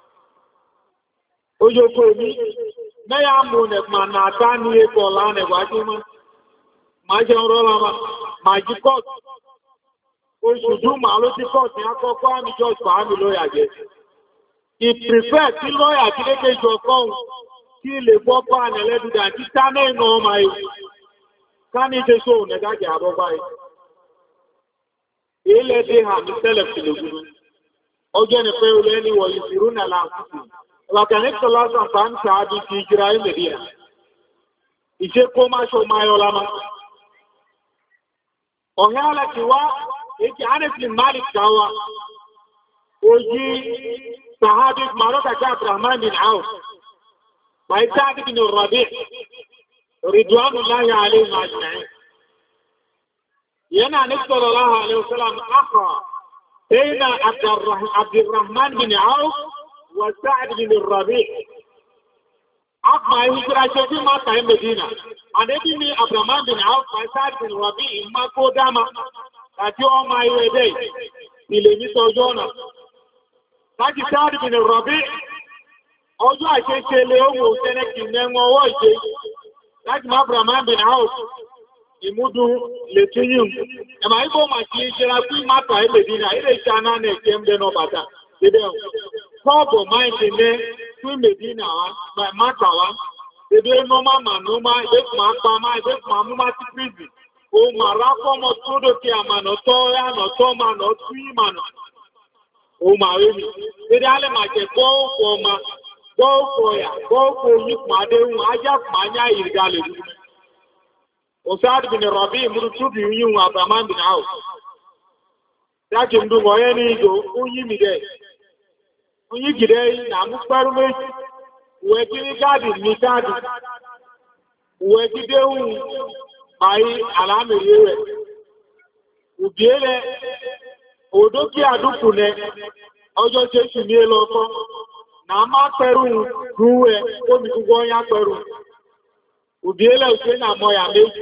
Ojoko mi, mẹ́yà mú nẹ̀kùnmà nàtá ní epo ọ̀la nẹ̀wájú mọ́. Màá jẹun rọ́lá ma, màá jí kọ́ọ̀tù. Oṣù dún màá ló ti kọ́ọ̀tù ní akọ́kọ́ àmì George Fahami lóyà jẹ́. Ìpìfẹ́ tí lọ́yà tí lékè jọ kọ́hùn kí lè gbọ́ bá nẹ̀lẹ́dùdà tí sáná ìnà ọmọ ayé ká ní ṣe ṣó nẹ̀gájẹ̀ àbọ́gbá yìí. Ilẹ̀ dé hà ní tẹ́lẹ̀ fìlògúrú. Ọjọ́ ni pé olè ní wọ̀nyí fìrú nà láàkùsù. Ọ̀làkà ní tọ́lá sàǹfà ń sàádì ti ìjìrà ìmẹ̀díà. Ìṣe kó má ṣo máa yọ lámá. Ọ̀hẹ́ alẹ́ ti wá èkì Ánẹ́sì Malik káwa. Ojí صحابي معروف عبد الرحمن بن عوف وإسعد بن الربيع رضوان الله عليهم أجمعين. ينا نبي صلى الله عليه وسلم أخا بين عبد الرحمن بن عوف وسعد بن الربيع. أخا هجرة شديد ما كان مدينة. أنا بني عبد الرحمن بن عوف وسعد بن الربيع ما قدما أتيوا ما يودي إلى ميتوجونا. Láti sáàdì bìnrin rọ̀bí, ọjọ́ àṣẹ́ṣe lè ó wò sẹ́nẹ́kì mẹ́wọ́n ọwọ́ ìṣe, láti máa Brahma bin Auf, ìmúdú lè tún yìí. Ẹ̀mà ibò mà kí í ṣera fún mátà ìlèdínà, ilé iṣẹ́ anáà ẹ̀kẹ́ ń dẹnu bàtà, dédé ọ̀. Kọ́ọ̀bù máa ń ṣe lẹ́ fún Mèdínà wá, mátà wá, dédé nọ́mà mà nọ́mà, ìdẹ́kùn máa pa máa, ìdẹ́kùn máa mú má sí píríìsì. Ó mà rákọ́mọ tó dókè àmànà tọ́ yánà tọ́ mànà tú ìmànà. Ó máa rí mi. Dédé alẹ́ máa jẹ gọ́ọ̀fù ọmọ, gọ́ọ̀fù ọ̀yà, gọ́ọ̀fù oyípo adéhùn, ajáfùmá ní àyíká lè rí. Òsáàdì bìnrin rọ̀bí ìmúrú túbì yíhun Abraman bin Auf. Dákì ndú wọ̀nyẹ́ ní ìjò, ó yí mi dẹ̀. Ó yí gìdẹ́ nà mú pẹ́rú méjì. Uwe kí ní gáàdì ní gáàdì. Uwe kí déhùn báyí àlámìrí rẹ̀. Ùbíẹ́lẹ̀ Òdó kí àdúkù nẹ, ọjọ́ Jésù ní ẹlọ ọkọ́, na máa pẹ̀rù rú ẹ, omi gbogbo ọyá pẹ̀rù. Òbí ẹlẹ́ òṣè ní àmọ́yà méjì.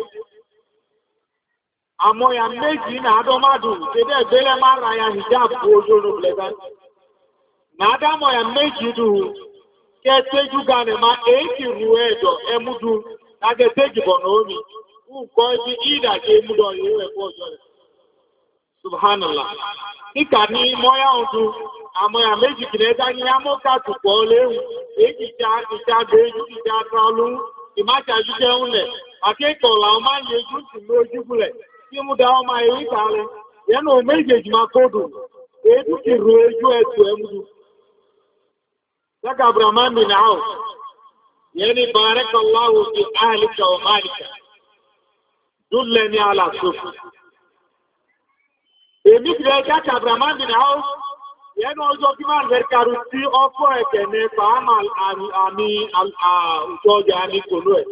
Àmọ́yà méjì ní àádọ́mádù, kédé ẹgbẹ́lẹ́ máa ra ya hijab ojúrò blẹ̀gbẹ́. Na àdámọ́yà méjì dùn, kẹ́ tẹ́jú ganẹ̀ máa èékì rú ẹ̀dọ̀ ẹmúdú, lágẹ́ tẹ́jì bọ̀ náà omi, nǹkan ibi ìdàjẹ́ múdọ̀ yìí ẹ̀kọ́ ọjọ́ rẹ̀. Subhanallah. Ìkà ní mọ́yá ọdún, àmọ́yà méjì kìrẹ́ dání ámọ́ká tùpọ̀ léhùn, èjì ìjà gbéjú ìjà trọlú, ìmáṣàjú jẹun lẹ̀, àkékọ̀ọ́ làwọn máa ń yẹjú sí lójú gúnlẹ̀, tí mú dá ọmọ èrí ìtàlẹ̀, yẹnu méjèèjì máa kódù, èédú kì rú ejú ẹ̀tù ẹmúdú. Saka Abraman bin Auf, yẹni barakallahu fi ahlika wa malika, dúlẹ̀ ní alàsófù. Èmi ti rẹ̀ jákà Abraman bin Auf, Yẹnu ọjọ́ kí máa bẹ̀rẹ̀ kàrù sí ọkọ̀ ẹ̀kẹ̀ ní pàámà àmì àwùjọ ọjà ní kòlú ẹ̀.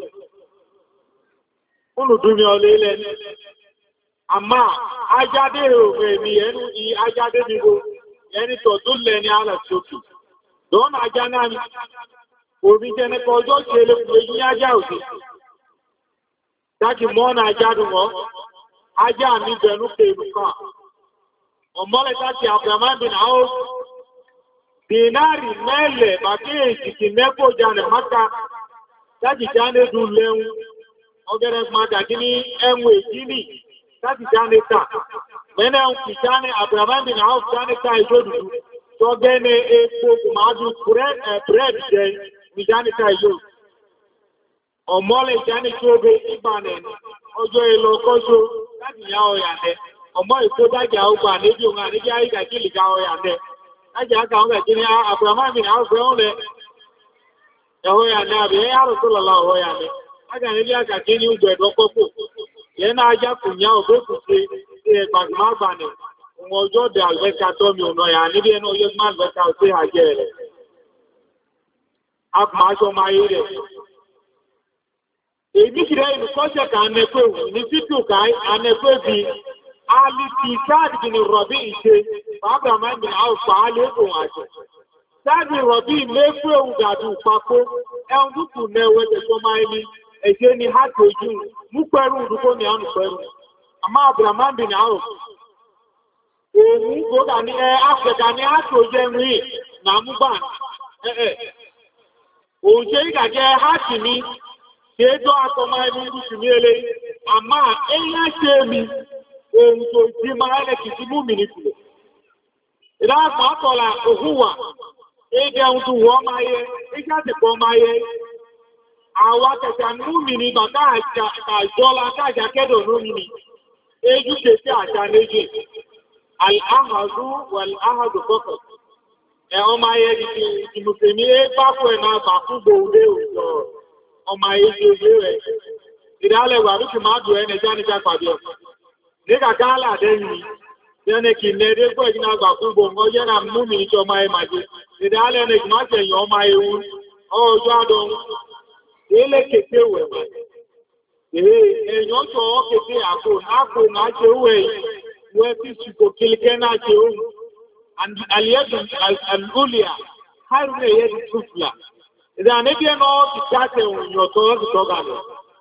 Olùdúnmi ọlẹ́ ilẹ̀ ní. Àmà ajáde òfin èmì ẹnu ni ajáde níbo, ẹni tọ̀ tó lẹ ní alẹ̀ sókè. Dọ́nà ajá náà ni, òbí jẹ́ nípa ọjọ́ ṣe lè fún èyí ajá òsì. Dákì mọ́ náà ajá dùn wọ́n, ajá mi bẹ̀rù pèrú kan. Ọmọlẹ̀ láti Abraham bin Auf, dinari mẹ́lẹ̀ bàbí èjìkì mẹ́kò jànẹ̀ maka láti jáde dùn lẹ́hun, ọgẹ́rẹ́ padà kí ní ẹ̀wọ̀n èjì ní láti jáde ta. Mẹ́nà ń fi jáde Abraham bin Auf jáde ta ìjọ́dùdù, tọ́gẹ́ ní epo kùmádù búrẹ́dì jẹ ní jáde ta ìjọ́. Ọmọlẹ̀ jáde tí ó bẹ ìgbànẹ̀ ọjọ́ ìlọ kọ́ṣọ́ láti yá ọ̀yà tẹ́. Ọmọ ìkó dájà ọgbà níbi òun àníbí àríkà kí lè ga ọ̀yà mẹ́. Dájà aka ọmọ ẹ̀kí ní Abraham ní àwọn ọ̀fẹ́ ọ̀lẹ́ ẹ̀họ́yà ní àbí ẹ̀yà rọ̀sọ́lọ̀lá ọ̀họ́yà mẹ́. Dájà níbi àkà kí ní ugbẹ̀ ẹ̀dọ́kọ́pọ̀. Yẹn náà ajá kù ní ọ̀gbẹ́ kù sí ẹgbàgbà gbànẹ̀. Òun ọjọ́ dẹ̀ àlùbẹ́ka tọ́mi ọ̀nà yà níbi ẹnu ọjọ́ máa àlùbẹ́ka ọ̀sẹ̀ àjẹ́ rẹ̀. A máa aṣọ máa yé rẹ̀. Èmi kìrẹ́ ìlú kọ́ṣẹ̀ kà anẹ́pẹ́ ní títù ká anẹ́pẹ́ bíi alìtì sáàdì ni rọ̀bí ìṣe bàbá máa ní àwọn fàálé òun àjọ. Sáàdì rọ̀bí mẹ́fù ewu gàdù papò ẹun dúkù nẹ́wẹ́ tẹ̀sọ́ máa ní ẹ̀ṣẹ́ ni ha tójú mú pẹ̀rù ìdúkọ́ ní àánú pẹ̀rù. Àmá Abraham bí ní àrùn. Òun gbọ́dà ní ẹ Áfẹ́ta ní ha tójú ẹ̀rìn nà mú bà ẹ̀ẹ̀. Òun ṣe ìgàjẹ́ ha sì ní ṣe é jọ àtọmọ ẹni ìdúkù ní ele. Àmá ẹ̀yà ṣe mi ohun tó jí máa lẹ́kì sí mú mi ní kùlẹ̀. Ìdáàpá tọ́la òhúwà, ẹgbẹ́ ohun tó wọ́n máa yẹ, ìjá ti pọ̀ máa yẹ. Àwa tẹ̀tẹ̀ mú mi ní bàtà àjọ́lá káàjà kẹ́dọ̀ ló mi ní. Ejú kèsí àjà méjì, àhàdú wàláhàdù kọ́kọ̀. Ẹ ọmọ ayẹ ìmùsè ní bákù ẹ̀ máa bà fún gbòòdé òjò ọmọ ayé ṣe gbé rẹ̀. Ìdálẹ̀ wà lókè máa dùn ẹni jáníjà pàdé ọ̀. Nígbà káàlà dẹ́yìn yẹn kì ní ẹdẹ́ pọ̀ ìgbìnà àgbà fún gbòǹgọ́ yẹ́ na mú mi níjọ máa máa jẹ́. Ìdálẹ̀ ní ìgbìmọ̀ àtẹ̀yìn ọmọ ewu ọjọ́ àdán ilé kété wẹ̀ máa. Èèyàn tó ọ́ kété àpò àpò náà ṣe wẹ̀ wẹ́ tí ṣùkò kìlìkẹ́ náà ṣe ohun. Àlìyẹ́dùn àlùlíà hárùn ẹ̀yẹ́ ti túfùlà. Ìdánilẹ́bí ẹ̀ náà ti dáṣẹ̀ òyìn ọ̀tọ́ láti tọ́gà lọ.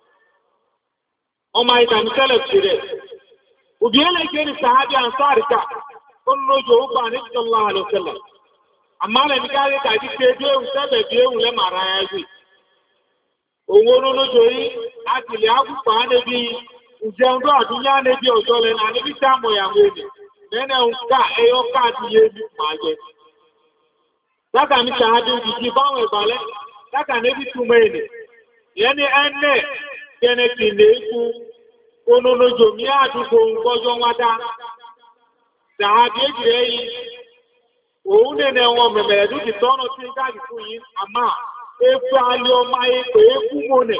Ọmọ ìtànítẹ́lẹ̀ ti rẹ̀. Ubiele gani sahabi ansari ka onno jo ba ni sallallahu alaihi wasallam amma le mi kare ka ji pe de u se be de u le mara ya ji owo no no jo yi atile agu pa ne bi uje ndo adunya ne bi ojo le na ni bi ta mo ya we ni nene un ka e yo ka ti ye bi ma je daga mi sahabi ji ji ba we bale daga ne bi tu me ni yeni enne kene ki ne ku olólojo ní àdúgbò gbọ́jọ́ wádá ṣàádé ìjìrẹ́ yìí òun nẹ́nẹ̀ wọn mẹ̀mẹ̀rẹ̀ tó ti tọ́nà tí ń gáàdì fún yìí àmà efu alẹ́ ọmọ ayé pé ékú mọ́nẹ̀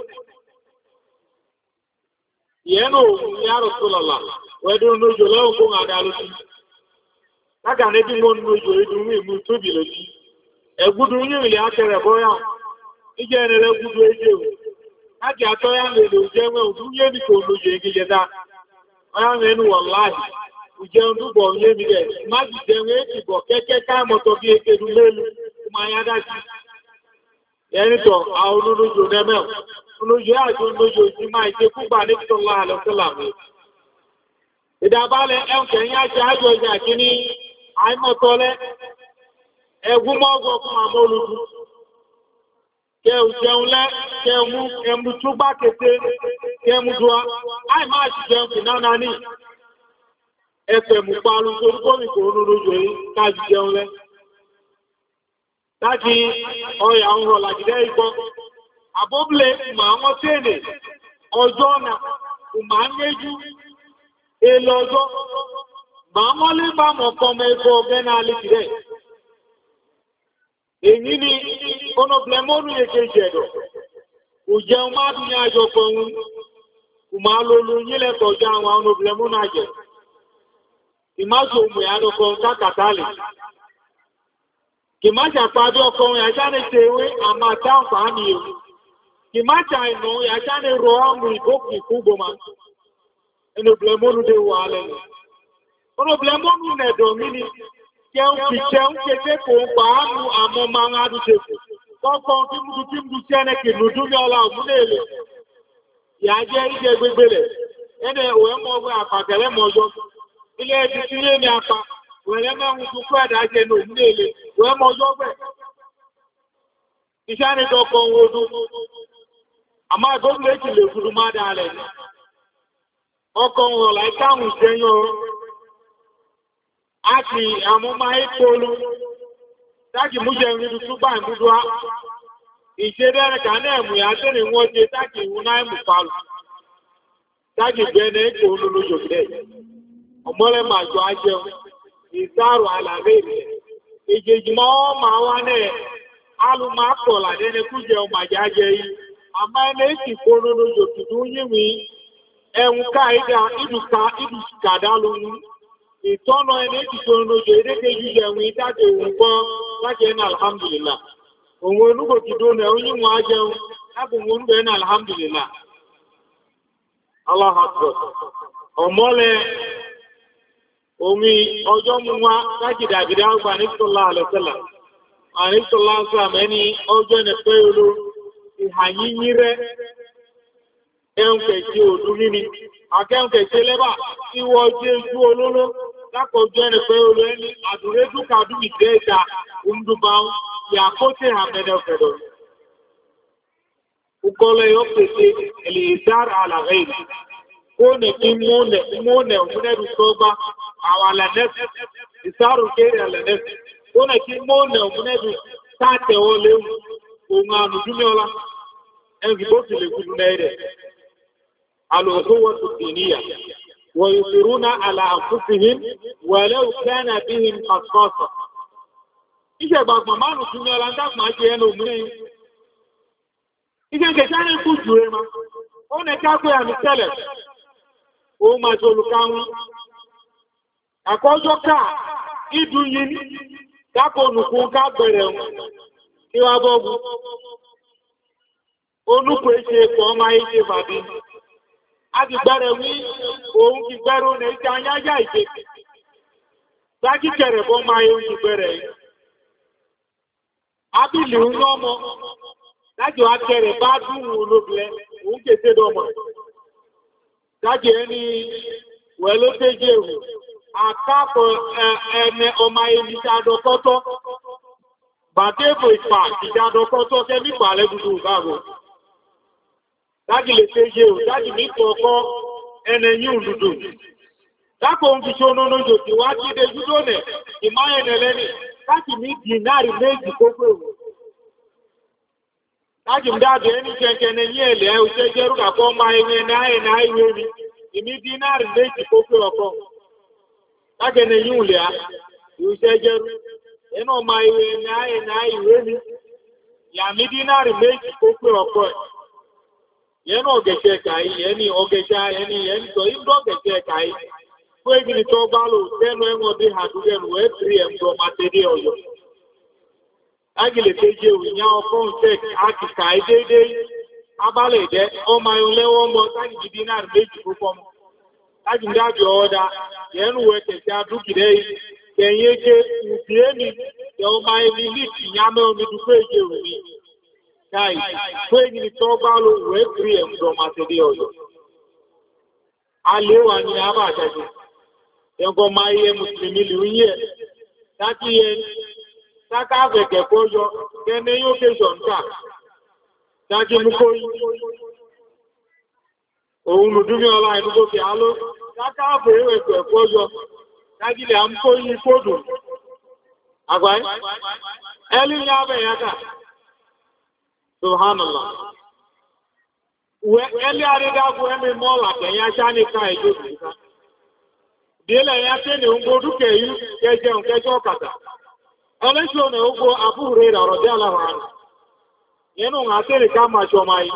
ìyẹn òun ní àròsọ lọ́la wẹ́dún lójò lẹ́wọ̀n kó àdá lójú lága níbi wọn lójò ìdúnmú ìmú tóbi lójú ẹ̀gúdú yìí ilẹ̀ akẹrẹ̀ bọ́yá ìjẹ́ ẹnẹrẹ gúdú ẹjẹ́ òun láti àtọ́yá lè lè jẹ́wẹ́ òdú yé ní kò lóye ìgbìyẹ dá. Ọyá mẹ́nu wọ̀ láàájì, ìjẹun dúbọ̀ yé mi rẹ̀, má jì jẹun èkìbọ̀ kẹ́kẹ́ káàmọ̀tọ̀ bí ekedu lélu, kó máa yá dájú. Ẹni tọ̀, àwọn olójò nẹ́mẹ̀, olójò àjò olójò sí máa ṣe púpà ní tọ́lá àlọ́sọ́là mi. Ìdàbálẹ̀ ẹ̀kẹ́ yá ṣe àjọ ìjà kí ní àìmọ̀tọ́lẹ́, ẹ̀gún mọ́gọ̀ fún àmọ́ olùdú. Kẹ òjẹun lẹ́, kẹ mú ẹmú tó bá kété, kẹ mú dúwá, àì máa ṣì jẹun kì náà ní ẹ̀fẹ̀ mú palu tó gómìn kò rúrú jò yí káàkì jẹun lẹ́. Láti ọyà ń rọ̀ làjìdẹ́ igbọ́, àbóbìlẹ̀ màá wọ́n tẹ́lẹ̀ ọjọ́ ọ̀nà, kò máa ń méjú, èlò ọjọ́, màá mọ́lé bá mọ̀ kọmọ ẹgbọ́ ọgbẹ́ náà lè jìdẹ́. Èyí ni ọ̀nàbìlẹ̀mọ́nù èké jẹ̀dọ̀. Kò jẹun máa dún ní àjọ pọ̀hún. Kò máa lo lo yílẹ̀ tọ̀já àwọn ọ̀nàbìlẹ̀mọ́nù àjẹ̀. Ìmáṣò òmù ìyádọ́kọ̀ kákàtàlì. Kìmáṣà pàdé ọkùnrin àjáde tèwé àmàtà àǹfààní ewu. Kìmáṣà ìnà àjáde rọ àmù ìbókù ìkúgbòmá. Ẹnu bìlẹ̀mọ́nù dé wà lẹ́nu. Ọ̀nà bìlẹ̀mọ́nù nẹ̀dọ̀ mí ni jẹun kì jẹun kété kò ń pa àmù àmọ́ máa ń adúṣepọ̀. Kọ́kọ́ tí mú tí mú sẹ́nẹ̀ kì nùdú ní ọlá òmúlẹ̀lẹ̀. Ìyá jẹ́ ìjẹ́ gbégbélẹ̀. Ẹnẹ̀ òwe mọ́ ọgbẹ́ àpàtẹ̀lẹ́ mọ́jọ́. Ilé ẹ̀dì tí lé ní apá. Wẹ̀rẹ̀ mẹ́rin tó kú ẹ̀dá jẹ́ ní òmúlẹ̀lẹ̀. Òwe mọ́jọ́ gbẹ̀. Iṣẹ́ ní tọkọ ohun odún. Àmọ́ ìgbókùnlé ti lè gudu má dáa lẹ̀. Ọkọ̀ ohun ọ̀la ìkáhùn ìjẹyàn ọ̀rọ̀. A ti àmọ́ máa ń polo. Táàkì mú jẹ ìrìn túbà ìmúdó á. Ìṣẹ́dẹ́rẹ̀ kà náà mú ìyàtọ̀ ní wọ́n jẹ táàkì ìwọ̀n náà mú palù. Táàkì gbẹ́nẹ̀ ètò olólójò bẹ́ẹ̀. Ọmọlẹ́ máa jọ ajẹun. Ìsáàrò àlàrẹ́ rẹ̀. Ìjèjìmọ́ máa wá náà. Alù máa pọ̀ làdẹ́ni kú jẹun màjá jẹ yìí. Àmá ẹni èsì kó olólójò tùdú yìnwí. Ẹ̀hùn káìdá ìdùkà ìdùkàdá lóhun. Ìtọ́nà ẹni èsì kó olólójò èdèkejì jẹun ìdájọ́ òun gbọ́ láti ẹni alhamdulillah. Òun olúgbò tùdú nà oyínwó ajẹun. Lábùn olúgbò ẹni alhamdulillah. Allahu Akbar. Ọmọlẹ̀ omi ọjọ́ mú wá láti dàbìdá ọgbà ní sallallahu alaihi wasallam. Àní sallallahu alaihi wasallam ẹni ọjọ́ ẹni pẹ́ olú ìhàyínyí rẹ̀ ẹun kẹ̀kí òdú níní. Àkẹ́un kẹ̀kí lẹ́bà tí wọ́n jẹ́ ojú olóró lápọ̀ ọjọ́ ẹni pẹ́ olú ẹni àdúrédú kàdúmì dẹ́ẹ̀ta òmùdúbáun ìyàkótẹ́ àmẹ́dẹ̀fẹ̀dọ̀. Ukọ́lẹ̀ yóò pèsè ẹ̀lẹ́ìdára àlàrẹ́ ìlú. Kone ki mone mone muneru soba awala net isaru kere ala net kone ki mone muneru tate ole unga nujumiola engi boti le kudunere alo huwa diniya wa yusiruna ala anfusihim walau kana bihim qasasa ije bagma manu jumiola ndak ma je eno mune ije ke tane ku juema one ka ko ya misele ó máa tó olùkáwọn. Àkọ́jọ́ káà, ìdú yìí, dákò nùkún ká bẹ̀rẹ̀ wọn, kí wá bọ́gbù. Onúkù èṣe ẹ̀kọ́ ọmọ ayé bàbí. A ti gbẹ̀rẹ̀ wí, òun ti gbẹ̀rẹ̀ ọ̀nà ìṣẹ́ anyájá ìṣe. Dákì kẹrẹ̀ bọ́ máa yóò ti gbẹ̀rẹ̀ yìí. Ábìlì ń lọ́mọ, lájọ akẹrẹ̀ bá dùn olóbìnrin, òun kéṣe dọ́mọ. Dájì ẹni wẹ̀lú tẹ́jì èrò, àkápọ̀ ẹ̀ẹ̀mẹ ọmọ ẹni ìjádọ́kọ́tọ́, bàtẹ́bò ìpà ìjádọ́kọ́tọ́ kẹ́ nípa alẹ́dúdú ìbáàbò. Dájì lè tẹ́jì èrò, dájì ní kọ̀ọ̀kọ́ ẹnẹ̀yìn òdúdú. Dákò ń fi ṣónú lójò tí wá tí dé júdó nẹ̀, ìmáyẹnẹ̀ lẹ́nì, láti ní dìnárì méjì kó pé òun. Láti ń dáadé ẹni kẹ́kẹ́ ní ẹ̀lẹ́ òṣẹ́ jẹ́rù kàkọ́ máa ẹni ẹni àìní àìwé ni, ìmí dínárì méjì kó pé ọkọ̀. Láti ẹni yíò lè á, òṣẹ́ jẹ́rù, ẹnà máa ẹni ẹni àìní àìwé ni, yàmí dínárì méjì kó pé ọkọ̀ ẹ̀. Yẹ́nà ọ̀gẹ̀ṣẹ̀ kàí, ẹni ọ̀gẹ̀ṣẹ̀ ẹni ẹni sọ ìdọ́ ọ̀gẹ̀ṣẹ̀ kàí. Fún ègìnì tó bá lò tẹ́nu ẹ̀wọ̀n dé àdúgbẹ̀rù ẹ̀ three m tó máa tẹ́lé ọ̀yọ́. Agile teje òyìnyá ọkọ̀ ǹtẹ́ àkìkà ìdédé abálẹ̀ ìdẹ́ ọmọ ayọ̀lẹ́wọ́ mọ́ sáàkì gidi náà méjì púpọ̀ mọ́. Láti ń dájọ́ ọ̀dá yẹnuwẹ̀ kẹ̀kẹ́ adúkìdẹ́ kẹ̀yìn eke ùdí èmì yẹ ọmọ ẹni lífì yámẹ́ omi dúpẹ́ ìjẹ òní. Káì, fún èyí tó bá lò wẹ́ three m dọ̀ máa tẹ̀lé ọ̀yọ́. Alẹ́ wà ní abá àjàjẹ́. Ẹ̀kọ́ máa yẹ Mùsùlùmí lù ń yẹ. Láti yẹ Táká àfẹ̀kẹ̀ kó yọ, kẹ́ni yóò ké ṣọ̀ǹkà, dájí mú kó yí. Òun lùdúmí ọlá ìdúgbò fi àlọ́, táká àfẹ̀kẹ̀ kó yọ, dájí lè àmú kó yí kódù. Àgbáyé, ẹlú ní abẹ̀ yàtà, Subhanallah. Ẹlú àrídágún ẹmí mọ́ọ̀lá kẹ̀yìn aṣá ní ká ìjọ ìgbà. Díẹ̀lẹ̀ yá tẹ́ ní ń gbódúkẹ̀ yí kẹjẹun kẹjọ kàtà. Ọlẹ́ṣọ́ ọ̀nà ogbó àbúrẹ́ rẹ̀ ọ̀rọ̀ dé aláwọ̀ àrùn. Yẹnú àtẹ́rẹ̀ ká máa ṣọ máa yìí.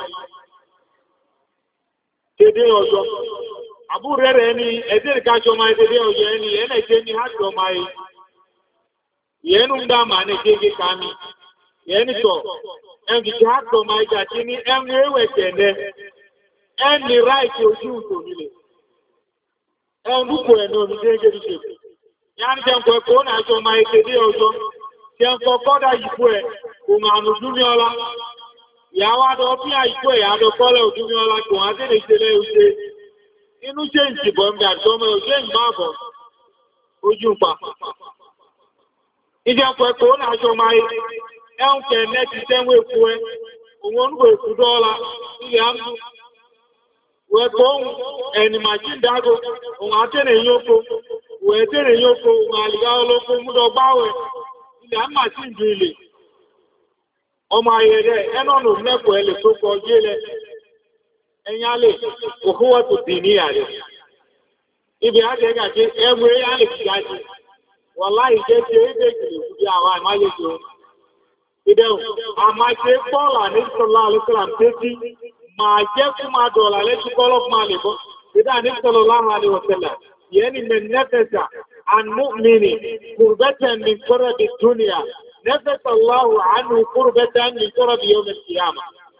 Tẹ́dé ọjọ́. Àbúrẹ́ rẹ̀ ní ẹ̀tẹ́rẹ̀ ká ṣọ máa tẹ́dé ọjọ́ ẹni ẹ̀nà ìṣẹ́ ní àṣọ máa yìí. yenu nda ma ne gege kami yeni to en ki ha to ma ja tini en ewe tende en ni right oju to nile en du ko eno mi gege di se yani jan ko ko na so ma ekede ojo jan ko ko da yipo e ko ma nu dumi ola ya wa do bi ayipo e ya do ko le dumi ola ko ade le sele use inú change bo mi da so mo oje ma bo ojú pa ìjẹ́ pẹ̀ kó náà ṣọ máa ẹ̀hùn kẹ̀ẹ̀ẹ́ ti tẹ́wọ́ èkú ẹ òun olúgbò èkú dọ́ọ́lá ilẹ̀ àmú wẹ̀kọ́ ohun ẹni màjí dágó òun àtẹ́rẹ̀ yóò wẹ̀ tẹ́rẹ̀ yóò òun àlìgá olóko múdọ̀gbáwẹ̀ ilẹ̀ àmà sí ìjú ilẹ̀ ọmọ ayẹyẹ ẹnọ́nù mẹ́kọ̀ọ́ ẹlẹ̀ tó kọ jẹ́lẹ̀ ẹ̀yálẹ̀ òkúwọ́ tó dì ní ààrẹ ibi àjẹ́gàjẹ́ ẹgbẹ́ yálẹ̀ kìí wàláì jẹ́ ṣe é bèèrè bí àwọn àmáyéjò ìdẹ̀hùn àmáṣe pọ́ọ̀lá ní sọ́lá alẹ́sọ́làm tẹ́tí máa jẹ́ fún máa dọ̀ọ̀lá lẹ́tí kọ́lọ́ fún máa lè bọ́ ìdá ní sọ́lá alẹ́wọ̀sẹ̀lá yẹni mẹ́ nẹ́fẹ̀sà ànúmìnì kùrbẹ́tẹ̀ ní kọ́rọ̀ di dúnìyà nẹ́fẹ̀sà láhù àánú kùrbẹ́tẹ̀ ní kọ́rọ̀ di yóò mẹ́sìyàmà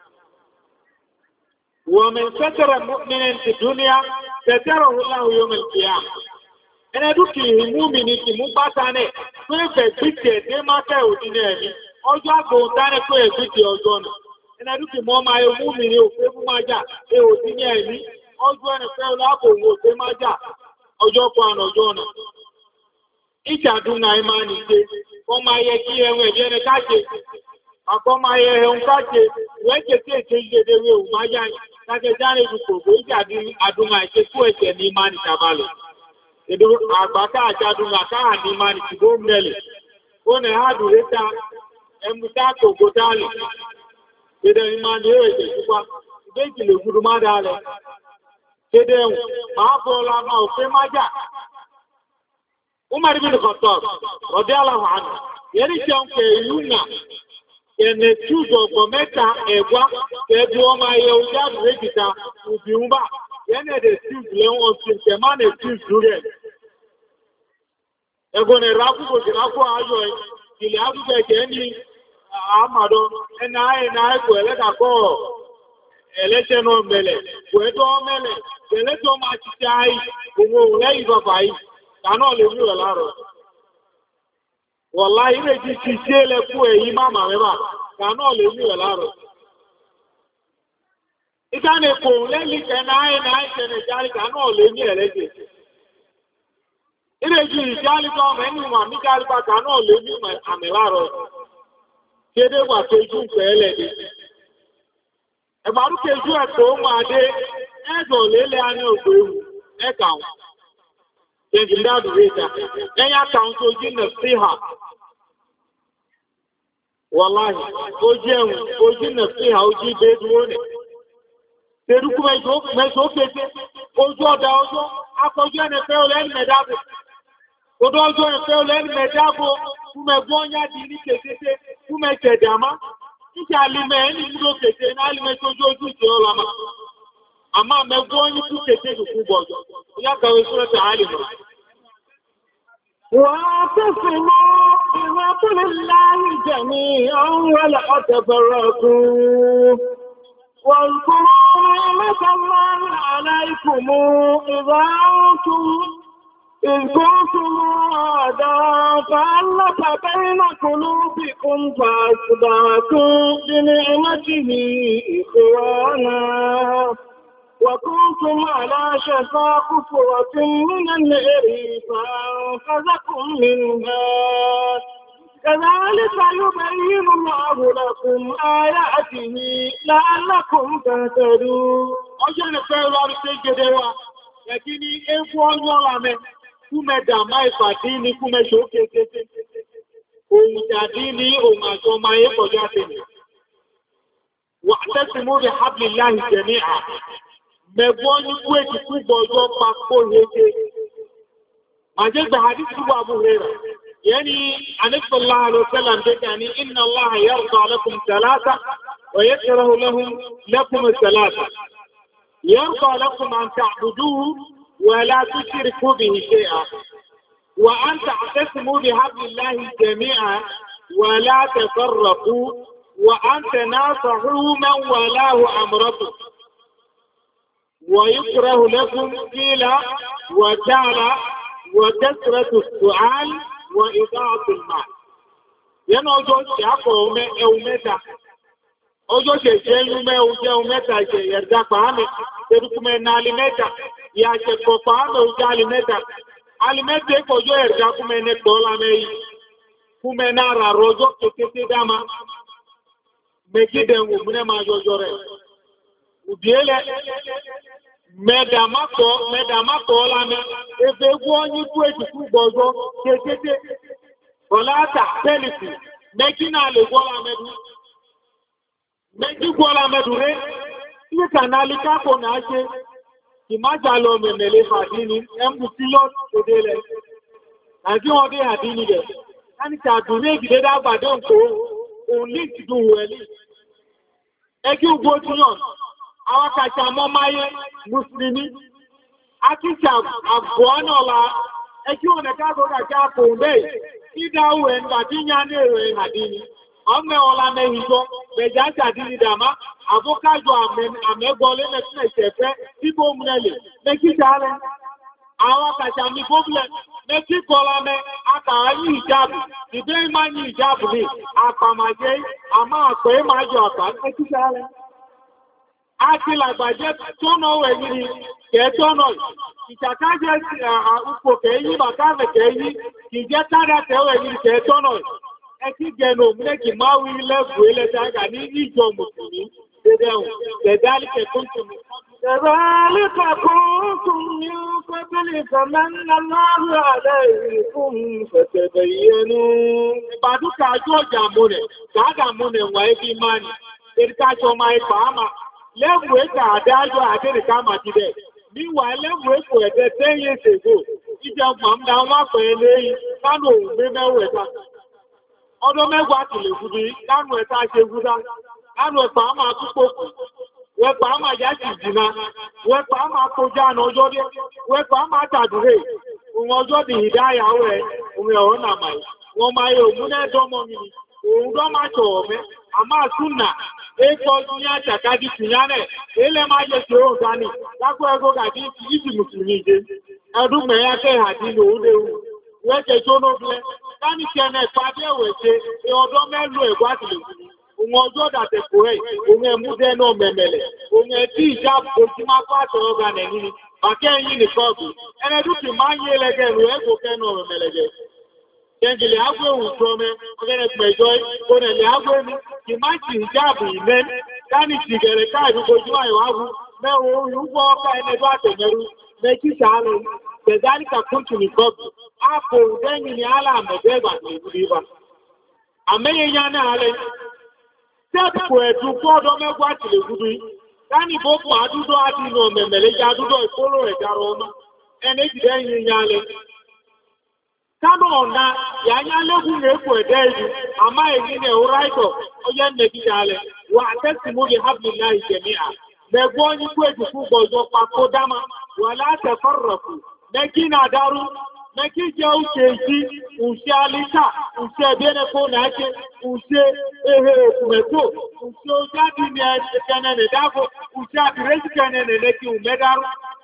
wọ́n mẹ́ sẹ́tẹ̀rẹ̀ mọ́mìnì ti dúnìyà sẹ́tẹ̀rẹ̀ láhù yóò mẹ́sìyàmà ẹni dúkì ìmú mi ní kì mú pátá náà pé ẹ̀fẹ̀ gbìtì ẹ̀dẹ́ mákẹ́ òdí náà ní ọjọ́ àgbòhùn tánẹ́ pé ẹ̀gbìtì ọjọ́ náà ẹni dúkì mọ́ máa ẹmú mi ní òfé fún máa jà ẹ òdí náà ní ọjọ́ ẹni pẹ́ láàbòhùn òfé máa jà ọjọ́ kan ọjọ́ náà ìjàdún náà máa ní ṣe wọ́n máa yẹ kí ẹ̀hún ẹ̀dí ẹni káṣe àkọ́ máa yẹ ẹ̀hún káṣe wẹ́ẹ̀kẹ́ tí èké ìṣèdèwé òun máa yá kájẹjáre ìdúkòkò ìjàdún àdúnmà ìṣekú ẹ̀jẹ̀ ní máa ní ṣàbálẹ̀ Idu agbaka ajadunga kaa ni mani kibomele. One hadu reta emutako godali. Kede imani ewe kwa ibeki le guduma dale. Kede maabola ma ofe maja. Umar bin Khattab radiyallahu anhu. Yeri chonke yuna ene tuzo gometa egwa kedu oma ye ujadu rekita ubiumba. Yene de tuzo leon osin kemane tuzo dure. Ẹgbọ́n ẹ̀rọ akúkò sí lákó ayọ̀ ilẹ̀ akúkò ẹ̀kẹ́ ní àmàdọ́ ẹ̀nà ẹ̀nà ẹ̀kọ́ ẹlẹ́dàkọ́ ẹlẹ́ṣẹ́ náà mẹ́lẹ̀ kò ẹ́tọ́ mẹ́lẹ̀ ẹlẹ́tọ́ máa ti ṣe ayé òun òun lẹ́yìn bàbá yìí kanáà lè mú ẹ̀ láàrọ̀. Wọ̀lá ilé ti ti ṣe lẹ́kú èyí máma mẹ́bà kanáà lè mú ẹ̀ láàrọ̀. Ìkànnì kò lẹ́yìn kẹ́nà ẹ̀nà ẹ̀kẹ́ Ireju ìjálítọ́ ọmọ ẹni ìwọ̀n ní kárìpàtà náà lè ní àmì láàrọ̀. Kédé wà tó jú ń pẹ̀ ẹlẹ́dẹ̀. Ẹgbàrúkẹ jú ẹ̀kọ́ máa dé ẹ̀dọ̀ lélẹ̀ á ní ògbò ewu ẹ̀kàun. Kẹ̀kì dáàdù réjà. Ẹ̀yà kàun tó jí nà sí hà. Wàláhì, ó jẹ́ ẹ̀hùn, ó jí nà sí hà, ó jí bẹ́ dúró nẹ̀. Tẹ̀rùkú mẹ́sọ́ kété, ojú ọ̀dà ọjọ́, akọjú ẹni fẹ́ olẹ́ni mẹ́dábò. Odó ọjọ́ ìfẹ́ olẹ́ni mẹ́dábò fúnmẹ̀gbọ́n yá di ní kétété fúnmẹ̀kẹ̀dàmá. Níṣẹ́ alìmẹ̀ ẹni múlò kété ní alìmẹ̀ tó ojú ìṣẹ́ ọlọ́mà. Àmá mẹ́gbọ́n yí kú kété dùkú bọ̀jọ̀. Ìyá kàwé sọ́rọ̀tà alìmọ̀. واعتصموا بحبل الله جميعا ولا تفرقوا واذكروا نعمة الله عليكم إذا أنتم إذ كنتم أعداء فألف بين قلوبكم فأصبحتم بنعمته إخوانا وكنتم على شفا حفرة من النار فأنقذكم منها كذلك يبين الله لكم آياته لعلكم تهتدون. Ọjọ́ ìfẹ́ lọ́rí pé gẹ́gẹ́ wa, ẹ̀kí ní ẹgbọ́ ọjọ́ ọ̀làmẹ́, kúmẹ̀ dàmá ìpàdé ní kúmẹ̀ ṣókè tẹ́tẹ́. Ohun tàbí ní ohun àjọ máa yé kọjá tẹ̀lẹ̀. Wà tẹ́sí mú rí hábìlì láì jẹ ní à. Mẹ̀gbọ́n ní kú èkì kú gbọ́jọ́ papò yéke. Màjẹ́gbà hadith wà bú rẹ̀ rẹ̀. يعني النبي صلى الله عليه وسلم يعني إن الله يرضى لكم ثلاثة ويكره لهم لكم الثلاثة يرضى لكم أن تعبدوه ولا تشركوا به شيئا وأن تعتصموا بحبل الله جميعا ولا تفرقوا وأن تناصحوا من ولاه أمركم ويكره لكم قيل وجعل وكثرة السؤال وإضاعة المال. yẹnu ọjọ́ ṣe akọ ẹ̀hún mẹ́ta ọjọ́ ṣe ṣe ẹ̀yún mẹ́hún jẹ́ ẹ̀hún mẹ́ta ṣe ẹ̀dá pàánù tẹ̀dúkúmẹ́ ní alẹ́ mẹ́ta ìyàṣẹ̀kọ̀ pàánù ọjọ́ alẹ́ mẹ́ta alẹ́ mẹ́ta ìkọjọ́ ẹ̀dá kúmẹ́ ní gbọ́lá mẹ́yìn kúmẹ́ náà rà rọjọ́ kékeré dáma mẹ́gídẹ̀ wò múnẹ́ máa yọjọ́ rẹ̀ òbíẹ́lẹ̀ mẹ́dàmákọ̀ mẹ́dàmákọ̀ lámẹ́ efe gbọ́ yín kú ètùkú gbọ́jọ́ kékeré Ọláta tẹ́lifì méjì náà lè gbọ́lá mẹ́dù. Méjì gbọ́lá mẹ́dù rẹ̀, ní kànáàlì kápò náà ṣe, kì má jà lọ mẹ̀mẹ̀lẹ̀ fàdí ní ẹmù tí lọ òdé rẹ̀. Àti wọ́n dé àdí ní rẹ̀. Láti kàdùn ní ìgbìdé dágbàdé ǹkó, òun ní ìtìdún wẹ̀lì. Ẹgbẹ́ ugbó tí yàn, àwọn kàṣà mọ́ máyé Mùsùlùmí. Akíṣà àgbọ̀ náà la, ẹgbẹ́ òun ẹ̀ká Ìdáwò ẹ̀nà tí yá ní èrò ìhàdíní, ọmọ ọlá mẹ́hìnjọ́, bẹ̀já jàdíní dàmá, àbúkájọ àmẹ́gbọ́lé mẹ́sìn ẹ̀ṣẹ̀fẹ́ tí bó múnẹ̀lẹ̀, mẹ́kíjà rẹ̀. Àwọn kàṣàmì gómìnà, mẹ́kí kọlá mẹ́, àkàrà yí ìjábù, ìdé ìmá yí ìjábù ní, àpàmàjẹ́, àmá àpẹ́ máa jọ àpá mẹ́kíjà rẹ̀. Àti làgbàjẹ́ tọ́nà ẹ̀yìn kẹ́ẹ̀tọ́nà ìṣàkájẹ́ àúpò kẹ́yí bàtàmẹ̀ kẹ́yí ìjẹ́ tàdà tẹ́wọ̀ ẹ̀yìn kẹ́ẹ̀tọ́nà ẹkí gẹ̀nà òmìnẹ́kì máa wí lẹ́gbù ilẹ̀tàgà ní ìjọ mùsùlùmí tẹ́dẹ̀hùn tẹ̀dálìkẹ̀ kúntùmí. Tẹ̀dálìkẹ̀ kúntùmí kọ́bílì fẹ̀mẹ́nàláàrù àlẹ́ ìrìnkún fẹ̀tẹ̀bẹ̀ yẹnu. Ìbàdúkà àjọ ọjà múnẹ̀, gàádà múnẹ̀ wà ẹbí máa ní, erikaṣọ máa ipà ámà. Lẹ́wù èkà àdájọ́ àdínìká màtíbẹ̀. Níwà lẹ́wù èkò ẹ̀dẹ́ tẹ́yẹ ṣègbò, ìjẹ màmdà wọ́n pẹ̀ lẹ́yìn lánà òun gbé mẹ́wù ẹ̀ta. Ọdún mẹ́wàá ti lè gúdí lánà ẹ̀ta ṣe gúdá. Lánà ẹ̀pà á máa túpò kù. Wẹ́pà á máa yá sí ìjìnà. Wẹ́pà á máa kọjá àná ọjọ́ dé. Wẹ́pà á máa tàdúrè. Òun ọjọ́ di ìdáyàwó ẹ̀ òun ẹ̀họ́ nàmà yìí. Wọ́n máa yẹ òmúnẹ́dọ́mọ́ mi ni. Òun dọ́ máa tọ̀ ọ̀mẹ́. Àmá súnà. Eko ọdún àjàkájí tìyánẹ̀, ilẹ̀ máa yẹ tí ó ń dání, lákó ẹgbó gàjí ti ìdí Mùsùlùmí ìdé. Ẹdún mẹ́yà kẹ́hà dí ní òun léwu, wẹ́kẹ̀ tó ló blẹ́, dání tí ẹnẹ ìpàdé ẹ̀wẹ̀ ṣe, ẹ ọdọ́ mẹ́lú ẹ̀gbá tìlẹ̀ òun ọjọ́ dàtẹ̀kù rẹ̀, òun ẹmú dẹ́nà mẹ̀mẹ̀lẹ̀, òun ẹ̀tí ìjà ojú máa pàtó ọgá nẹ̀yìn, bàkẹ́ yìí ní kọ́ọ̀bù, ẹnẹdúkì máa ń yé lẹ́gẹ̀rù ẹgbò kẹ́nà mẹ̀mẹ̀lẹ̀gẹ̀. Kẹ́ngìlẹ̀ ágbó òun tó mẹ́, ọgẹ́rẹ̀ pẹ̀jọ́ ìkónẹ̀lẹ̀ ágbó ní, kì máa jì ìjáàbù ìmẹ́, dání ti gẹ̀rẹ̀ káàdù ojú àìwáwú, mẹ́wọ̀ orúgbọ́ ọkà ẹnẹgbà tẹ̀mẹ́rú, mẹ́kí sàárù, tẹ̀dáríkà kúntù ní kọ́bù, ápò ìdẹ́yìn ni aláàmẹ̀dẹ́gbà ní ìbúríbà. Àmẹ́yẹ yá náà rẹ̀, tẹ́pù ẹ̀dù fọ́ọ̀dọ́ mẹ́gbà tìlẹ̀ gúdú, dání bókù àdúdọ́ àdínà mẹ̀mẹ̀lẹ́jà àdúdọ́ ìkóró ẹ̀dàrọ ọmọ, ẹnẹ́jìdẹ́yìn yá rẹ̀. Kánú ọ̀nà yàányá lẹ́gùn èkò ẹ̀dẹ́ ìlú, àmá èyí ni ẹ̀húrá ìtọ̀, ó yẹ́ mẹ́bíjà alẹ̀, wà tẹ́sì mú lè hábìlá ìjẹ̀mí à. Mẹ́gbọ́ ní kú èdè fún gbọ́jọ́ papò dáma, wà látẹ̀ fọ́rọ̀kù, mẹ́kí náà dárú, mẹ́kí jẹ́ òṣè ìjí, òṣè alíkà, òṣè ẹ̀bẹ́nẹ́kó náà ṣe, òṣè ehe òkùnmẹ́tò, òṣè ojáde ní ẹ̀kẹ́nẹ̀ dáàbò, òṣè àdìrẹ́sì kẹ́nẹ̀ lẹ́kí òmẹ́dárú.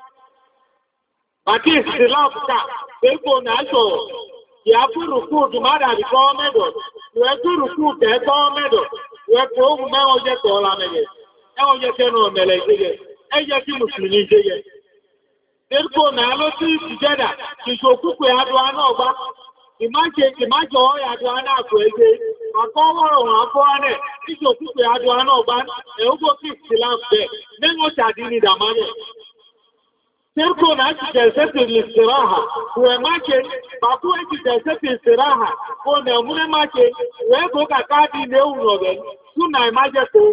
Bàkí ìsìláàbùkà, èkó náà ṣọ̀rọ̀, ìyàfúrùkú dùmádà bí kọ́ mẹ́dọ̀, ìwẹ̀kúrùkú tẹ́ kọ́ mẹ́dọ̀, ìwẹ̀kú ohun mẹ́wọ́n jẹ́ tọ́ lámẹ́yẹ, ẹwọ́n jẹ́ tẹ́nu ọ̀mẹ̀lẹ̀ ìjẹyẹ, ẹjẹ́ kí Mùsùlùmí jẹyẹ. Èkó náà ló sí ìjẹ́dà, ìṣòkúkú àdúrà náà gbá, ìmáṣe ìmájọ àdúrà náà kò ẹgbẹ́, àkọ́wọ́rọ̀ àkọ́wọ́rẹ̀, ìṣòkúkú àdúrà náà gbá, ẹ̀húgbó kí ìsìláàbù bẹ̀, mẹ́wọ́n ṣàdí ní dàmánẹ̀. Sirko na ake jalsatin listiraha, kuwa make, ba ku ake jalsatin listiraha, ko na mune make, wee ko ka kaadi ne urobe, suna imaje ko.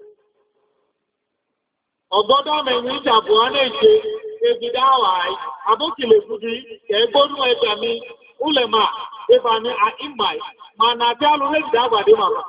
Ọgbọ́dọ̀ mẹ́rin ìjàbọ̀ ọ́nà ìṣe, ebìdá àwàáyí, abókìlè fúdí, kẹ́gbónú ẹgbẹ̀ mi, ulema, ìfàmì àìmáì, ma na bí alúrẹ́ ìdágbàdé màmá.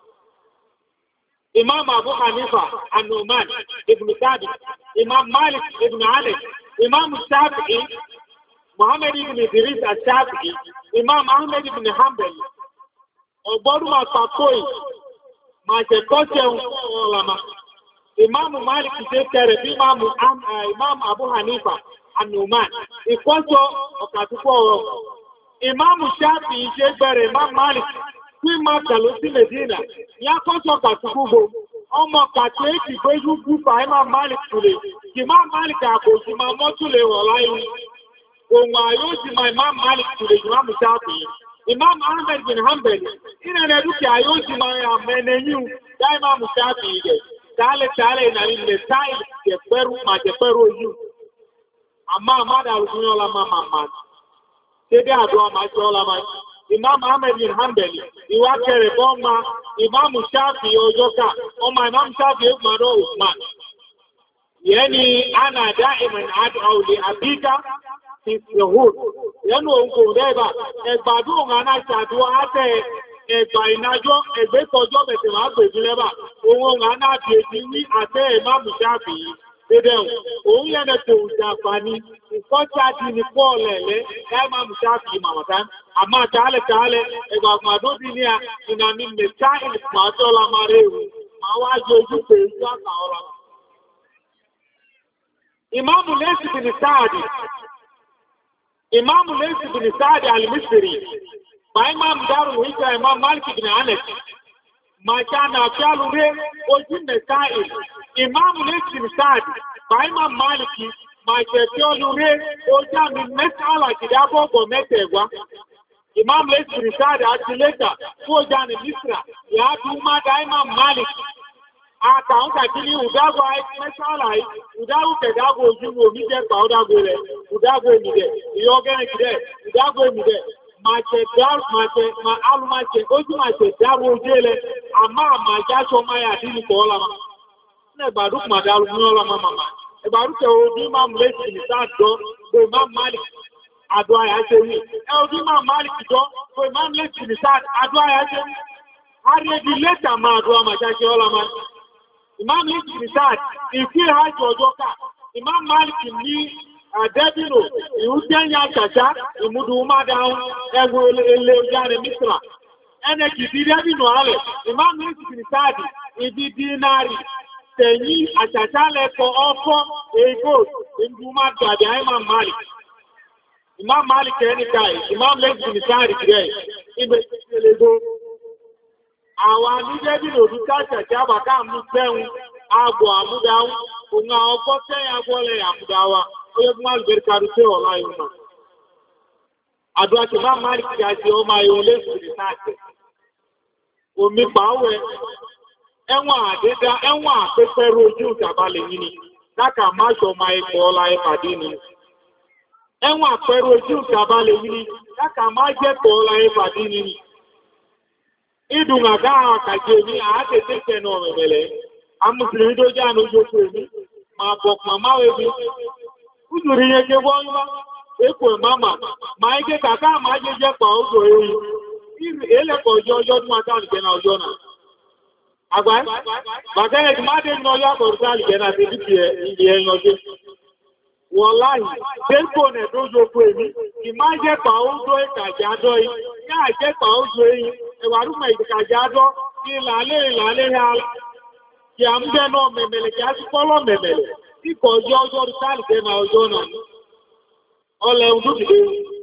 Imam Abu Hanifa, An-Nu'man, Ibn Thabit, Imam Malik, Ibn Anas, Imam Shafi'i, Muhammad ibn Idris al-Shafi'i, Imam Ahmed ibn Hanbal, ọgbọ́dún máa pàkóyì, máa jẹ̀kọ́ jẹun ọ̀làmà. Imam Malik ṣe kẹrẹ̀ bí Imam Abu Hanifa an-Nu'man, ìkọ́sọ ọ̀kàtúkọ̀ ọ̀rọ̀. Imam Shafi'i ṣe bẹ̀rẹ̀ Imam Malik tí máa kàló sí Medina, ní akọ́sọ ọ̀kàtúkọ̀ ọmọ kàtó èkì gbéjú gúfà Imam Malik tulè, Imam Malik àkòsí máa mọ́túlẹ̀ wọ̀ láyé. Òun àyó ti máa Imam Malik tulè Imam Shafi'i. Imam Ahmed bin Hanbal, ina na duki àyó ti máa yà mẹ́nẹ̀yìn dá Imam Shafi'i rẹ̀. Tale tale na ile style ke peru ma ke peru yu amma ma da rukunyo la mama ma tede ado ma jola ma Imam Ahmed bin Hanbali iwa kere boma Imam Shafi ojoka o ma Imam Shafi ma do Usman yani ana da'iman ad'u li abika fi suhur yanu onko deba e gbadun ana shadu ate ẹgbà ìnájọ́ ẹgbẹ́ tọjọ́ bẹ̀tẹ̀ máa gbèjú lẹ́bà ohun ọ̀nà náà bí èjì ní àtẹ́ ìmáàmù Ṣáfi'í dédéhùn òun yẹ́nẹ̀ tó ìjàpá ní ìkọ́jáde ní pọ́ọ̀lẹ̀lẹ́ láìmáàmù Ṣáfi'í màmàtá àmà tààlẹ̀ tààlẹ̀ ẹgbà àgbàdóbi ní à ìnàmì mẹ́ta ìlùpàájọ́ la máa rẹ̀ rù máa wá jẹ ojú pé ìjú àkà ọ̀rọ̀. Ìmáàmù Layth bin Sa'd Ìmáàmù Layth bin Sa'd al-Misri By Imam Darul Hijra Imam Malik ibn Anas, Machana Fialure, Ojin Nasail, Imam Layth bin Sa'd, by Imam Maliki, Machafialure, Ojan Mesala Kidabo Gometewa, Imam Layth bin Sa'd Atileta, Ojan Misra, Yaduma Imam Malik, Akaunta Kili Udago Mesala, Udago Kedago Juno Mide Paudago, Udago Mide, Yogan Kide, Udago Mide. Ma ce dar ma ce ma alu ma ce ojú ma ce daru ojele ama ma ja so ma ya dini ko la ma ne gbadu ma daru ni ola ma mama e gbadu ke odi ma mu Layth bin Sa'd do do Imam Malik ado aya se wi e odi ma Malik do do Imam Layth bin Sa'd ado aya se wi ari di leta ma ado ma ja se ola ma Imam Layth bin Sa'd ifi ha jojo ka Imam Malik ni Adebino, Ìhúdẹ́yà Ṣàṣá, ìmúdù Mádáhùn, ẹgbò ilé ìjáre Mísírà. Ẹnẹ kìí Debino alẹ̀, Imam Layth bin Sa'd, ìdí dínárì, tẹ̀yìn àṣàṣá lẹ́kọ̀ọ́ ọkọ̀ ègò, ìmúdù Mádáhùn, Imam Malik. Imam Malik ẹni káì, Imam Layth bin Sa'd rẹ̀, ibẹ̀ ìṣẹ̀lẹ̀gbò. Àwọn Adebino dúkà Ṣàṣá bàkà mú sẹ́hun, àgbọ̀ àmúdáhùn, òun àwọn ọkọ̀ sẹ́yìn agbọ́lẹ̀ àmúdáwà. Oye kuma alberkaru se ọ̀la ìwọ̀n. Àdúrà tí máa máa rí kí a ṣe ọmọ ayọ̀ lẹ́sùn náàtẹ̀. Omi pàáwẹ̀, ẹwọ̀n àdédá, ẹwọ̀n àpẹpẹrẹ ojú ìjàbalẹ̀ yìí ni, láka máa ṣọ ọmọ ẹ̀kọ́ ọlá ẹ̀pàdé ni. Ẹwọ̀n àpẹrẹ ojú ìjàbalẹ̀ yìí ni, láka máa jẹ́kọ̀ ọlá ẹ̀pàdé ni. Ìdùn àgá àkàjẹ́ ní àátẹ̀tẹ̀ tẹnu ọ̀rẹ̀mẹ̀lẹ̀. Amùsùlùmí tó jẹ́ ànójú okò èmi, máa bọ̀ màmá wẹ̀bí. Ujuri yeke wọ́nwá, ekwe mama, ma ike kàkà máa jẹ́ jẹ́ pa ojú èyí. Ilẹ̀kọ̀ ọjọ́ ọjọ́ tí máa tàbí jẹ́ na ọjọ́ náà. Àgbáyé, bàtẹ́lẹ̀ tí máa dé ní ọjọ́ àkọ̀rọ̀ tàbí jẹ́ na ti dìkì ilẹ̀ ẹ̀yàn ọjọ́. Wọ́n láì, tẹ́kò nẹ̀ tó jókòó èmi, kì máa jẹ́ pa ojú ìkàjá dọ́ yìí, yáà jẹ́ pa ojú èyí, ẹwà rúmọ̀ ìkàjá dọ́, ìlàlẹ́ ìlàlẹ́ ha, kì à ń bẹ́ náà mẹ̀mẹ̀lẹ̀ kì á sí pọ́lọ̀ mẹ̀mẹ̀lẹ̀. Kíkọ̀ ọjọ́ ọjọ́ ìtàlì tẹ́mà ọjọ́ náà, ọlẹ̀ ọdún ìdé.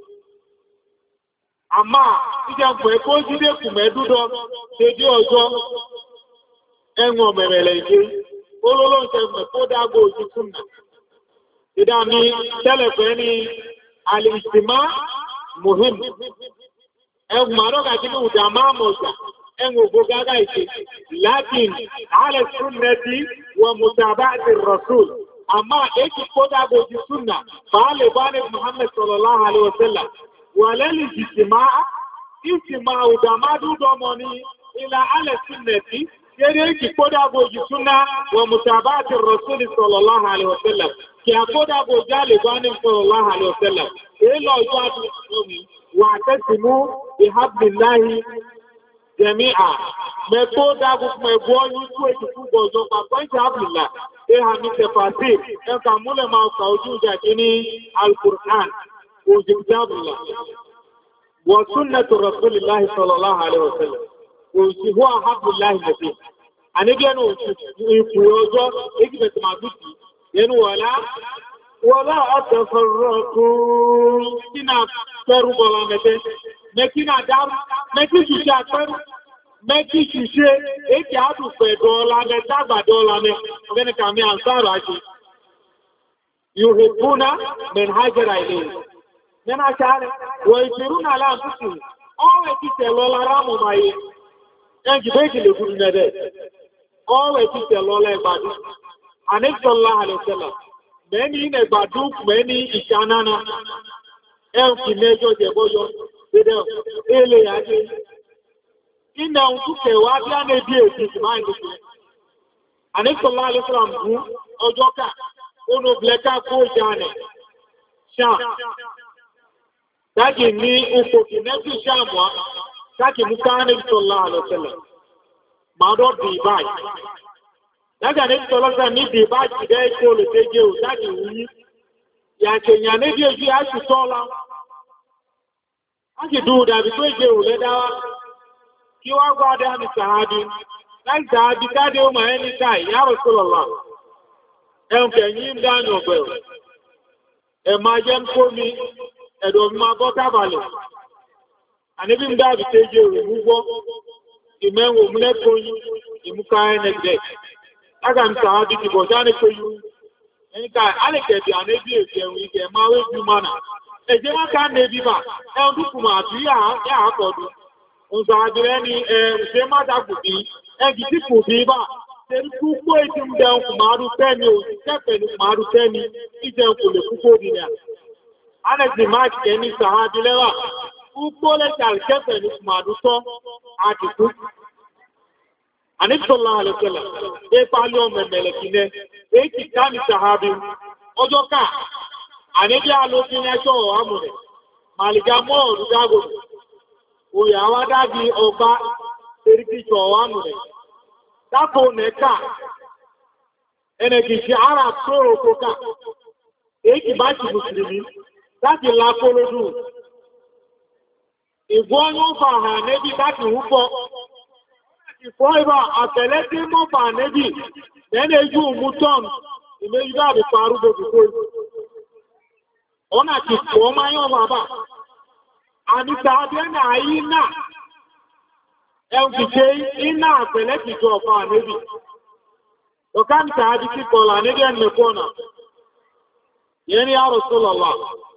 Àmá, ìjẹ̀kùn ẹ̀kọ́ jídé kù mẹ́dúdọ́, dédé ọjọ́, ẹ̀wọ̀n mẹ̀rẹ̀lẹ̀ ìdé, olólóǹtẹ̀ mẹ́kọ́ dágbò ojú súnmà. Ìdá mi tẹ́lẹ̀fẹ́ ní alìsìmá muhim. Ẹ̀wọ̀n àrọ́gà kí ní ìdá máa mọ̀jà, ẹ̀wọ̀n ògbó gágá ìṣe, látin, alẹ́ súnnẹ́tì wọ mùtàbáàtì Rasul. Amma yake koda goji sunna bale bane Muhammad sallallahu alaihi wasallam walali ijtimaa ijtimaa udamadu domoni ila ala sunnati yake koda goji sunna wa mutabati Rasul sallallahu alaihi wasallam ki koda goji ale bane sallallahu alaihi wasallam ilo jadu domi wa tasimu bihablillahi jami'a me koda go me boyu tu e tu gozo pa point hablillah e ha mi tafasir e ka mule ma ka ojú ja kini al-Qur'an وكتاب الله وسنة رسول الله صلى الله عليه وسلم وهو حب الله النبي أنا بيانو يقولوا إجابة معبودي ينو ولا ولا أتفرقوا كنا فرق ولا متى مكنا دار مكنا شيء فرق مكنا شيء إيه كأبو فدولا متى بدولا متى وين كامي أنصار عشي يحبون من هاجر إليه من أشعر ويسيرون على أنفسهم أو يتسلوا لرامو ماي أنت بيجي لكل ندى أو يتسلوا لعبادي أنك صلى الله عليه وسلم many in a baduk many ishanana elki mejo de boyo de ele ade ina untuke wa bi ane bi eti mind anik sallallahu alaihi wasallam bu ojoka ono bleka ko jane sha dagi ni uko kinebi shamwa kaki mukane sallallahu alaihi wasallam mado bi bai daga ne tolosa ni bi ba ti de ko le teje o dagi wi ya kenya ne bi eju a ti tola a ti du da bi to je o le dawa ki wa gwa da ni sahabi like sahabi ka de o ma eni kai ya rasulullah e o ke yin da no be e ma je ko mi e do ma bo ta bale ani bi mda bi teje o mu gbo imenwo mu le ko yin imuka ene de aga m sahabi ti bojane ko yu nka ale ke bi anebi ejeun ike ma we ju mana eje ma ka nebi ba e ndu kuma ati ya ya akodu un sahabi ni e se ma da ku bi e gi ti ku bi ba se ku ko e ti mde kuma ru pe ni o se pe ni kuma ru pe ni ije ku le ku ko bi ni ana ti ma ke ni sahabi lewa ku ko le kal ke pe ni kuma ru to ati ku Anik sallallahu alaihi wasallam e pali o memele kine e ki kani sahabi ojo ka anebi alo tin ejo amure maliga mo rudago o ya wa dagi oba eriki jo amure tapo neka ene ki si ara toro koka e ki ba ti muslimi láti la kolodu igbo no fa ha nebi láti hupo ìfọ́ ìbá àtẹ̀lẹ́ tí mọ́ bà nébì lẹ́nà ojú mú tọ́n ìmé ìgbà àbí parú gbogbo ọ̀nà ti fọ́ máa yọ́ bàbá àníta abẹ́nà ayé náà ẹun ti ṣe iná àtẹ̀lẹ́ ti jọ ọ̀fà nébì ọ̀káǹtà àbí ti kọ̀lá níbi ẹni kọ́nà yẹn ni Rasulullah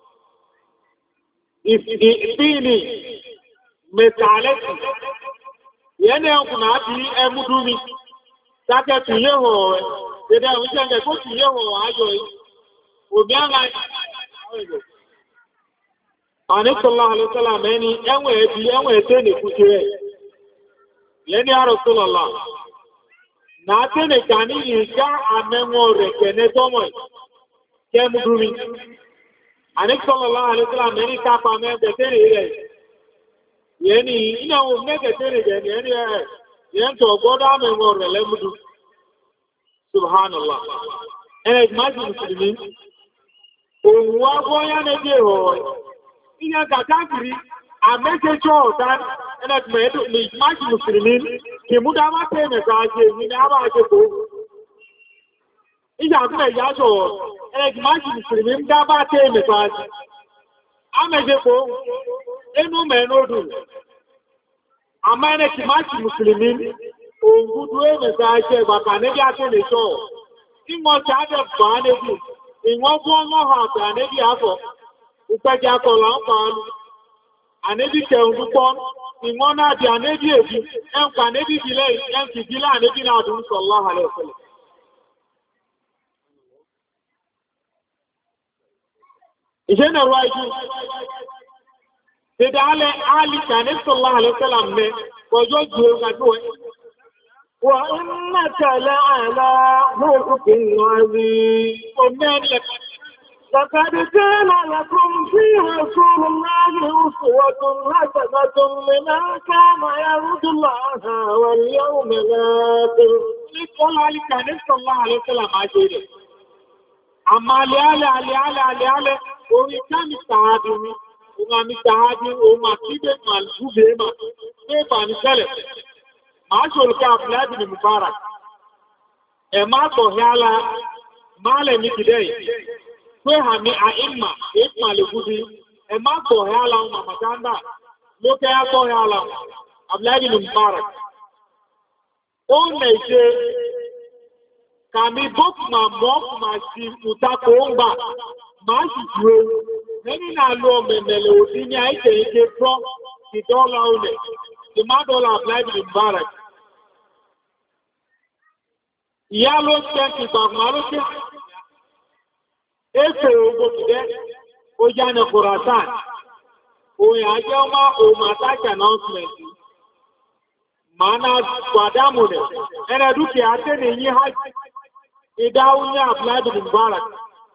ìfìní mẹ́tàlẹ́tì yẹn ẹkùn náà ti ẹmúdú mi dákẹ́ tì yé họ̀ ẹ̀ dédé ẹ̀hún jẹ́ ẹ̀kẹ́ tó tì yé họ̀ ayọ̀ yìí òbí àlá àníkọ̀lá àlùsọ́là mẹ́ni ẹ̀wọ̀n ẹ̀bí ẹ̀wọ̀n ẹ̀tẹ́ nìkúṣe rẹ̀ yẹn ní Rasulullah náà tẹ́ nìkan ní ìjà àmẹ́wọ̀n rẹ̀ kẹ́nẹ́ tọ́mọ̀ kẹ́múdú mi àníkọ̀lá àlùsọ́là mẹ́ni kápá mẹ́bẹ̀tẹ́rẹ̀ rẹ̀ yẹni ina wo mẹ́kẹ̀tẹ́rẹ̀ jẹ́ ni ẹni ẹ̀ yẹn tó gbọ́dá mẹ́wọ̀ rẹ̀ lẹ́mùdú subhanallah ẹni ìmájì musulmi òun wá bọ́yá nẹ́bí ẹ̀họ̀ ìyá kàtàkiri àmẹ́kẹ́jọ́ ọ̀tá ẹni ìmájì musulmi kì mú dá má tẹ́ mẹ́ta ṣe èyí ní àbá ṣe kó ìjà àtúnẹ̀ ìyá ṣọ̀wọ̀ ẹni ìmájì musulmi ń dá bá tẹ́ mẹ́ta ṣe àmẹ́jẹ́kó inú mẹ́nódù àmá ẹnẹ́ kì máa kì mùsùlùmí òun gúdú ẹ̀mẹ̀ta ẹ̀ṣẹ́ ìgbàkà níbi àtẹ́lẹ̀ ṣọ́ tí wọ́n ti àjẹ́ fà á níbi ìwọ́n fún ọmọ àpẹ ànẹ́bí àfọ̀ ìpẹ́jẹ́ akọ̀lá ń pa ánú ànẹ́bí kẹun dúpọ́ ìwọ́n náà di ànẹ́bí èbí ẹnkà ànẹ́bí ìbílẹ̀ ẹnkì ìbílẹ̀ ànẹ́bí náà dùn sallallahu alaihi wasallam ìṣẹ́ náà wáyé Dede ale ali kane sallallahu alaihi wasallam ne kojo juwe ngado wa innaka la ala khuluqin azim omele laqad kana lakum fi rasulillahi uswatun hasanatun liman kana yarju allaha wal yawmal akhir li qala ali kane sallallahu alaihi wasallam ajire àmà alẹ́alẹ́ alẹ́alẹ́ alẹ́alẹ́ orí kámi tààdì ní ohun àmì tààdì ohun àtíbẹ̀ màlúgbẹ̀ mà pé bà ní sẹ́lẹ̀ máa ṣòlùkà àbúlẹ́bì ní Mubarak ẹ máa tọ̀ hẹ́lá máa lẹ̀ ní kìdẹ̀ pé àmì àìmà èèpà lè gúdí ẹ máa tọ̀ hẹ́lá ohun àmàtàndà ló kẹ́ tọ̀ hẹ́lá àbúlẹ́bì ní Mubarak ó nà ìṣe kàmí bọ́kùnmà mọ́kùnmà sí ìtàkò ń gbà máa sì dúró lẹ́ni náà lọ mẹ̀mẹ̀lẹ̀ òdí ní àìjẹ̀ ike tọ́ ìdọ́là olẹ̀ ti má dọ́là àbúláìbì ní Mubarak ìyá ló tẹ́ ti gbàgbà ló tẹ́ éfè ogbò tìdẹ́ ó já ní Khorasan òyìn àjẹ́ ọmọ òun àtàkì announcement mana gbàdámù rẹ̀ ẹnà dúkìá tẹ́lẹ̀ yí hajj ìdáhùn ní àbúláìbì ní Mubarak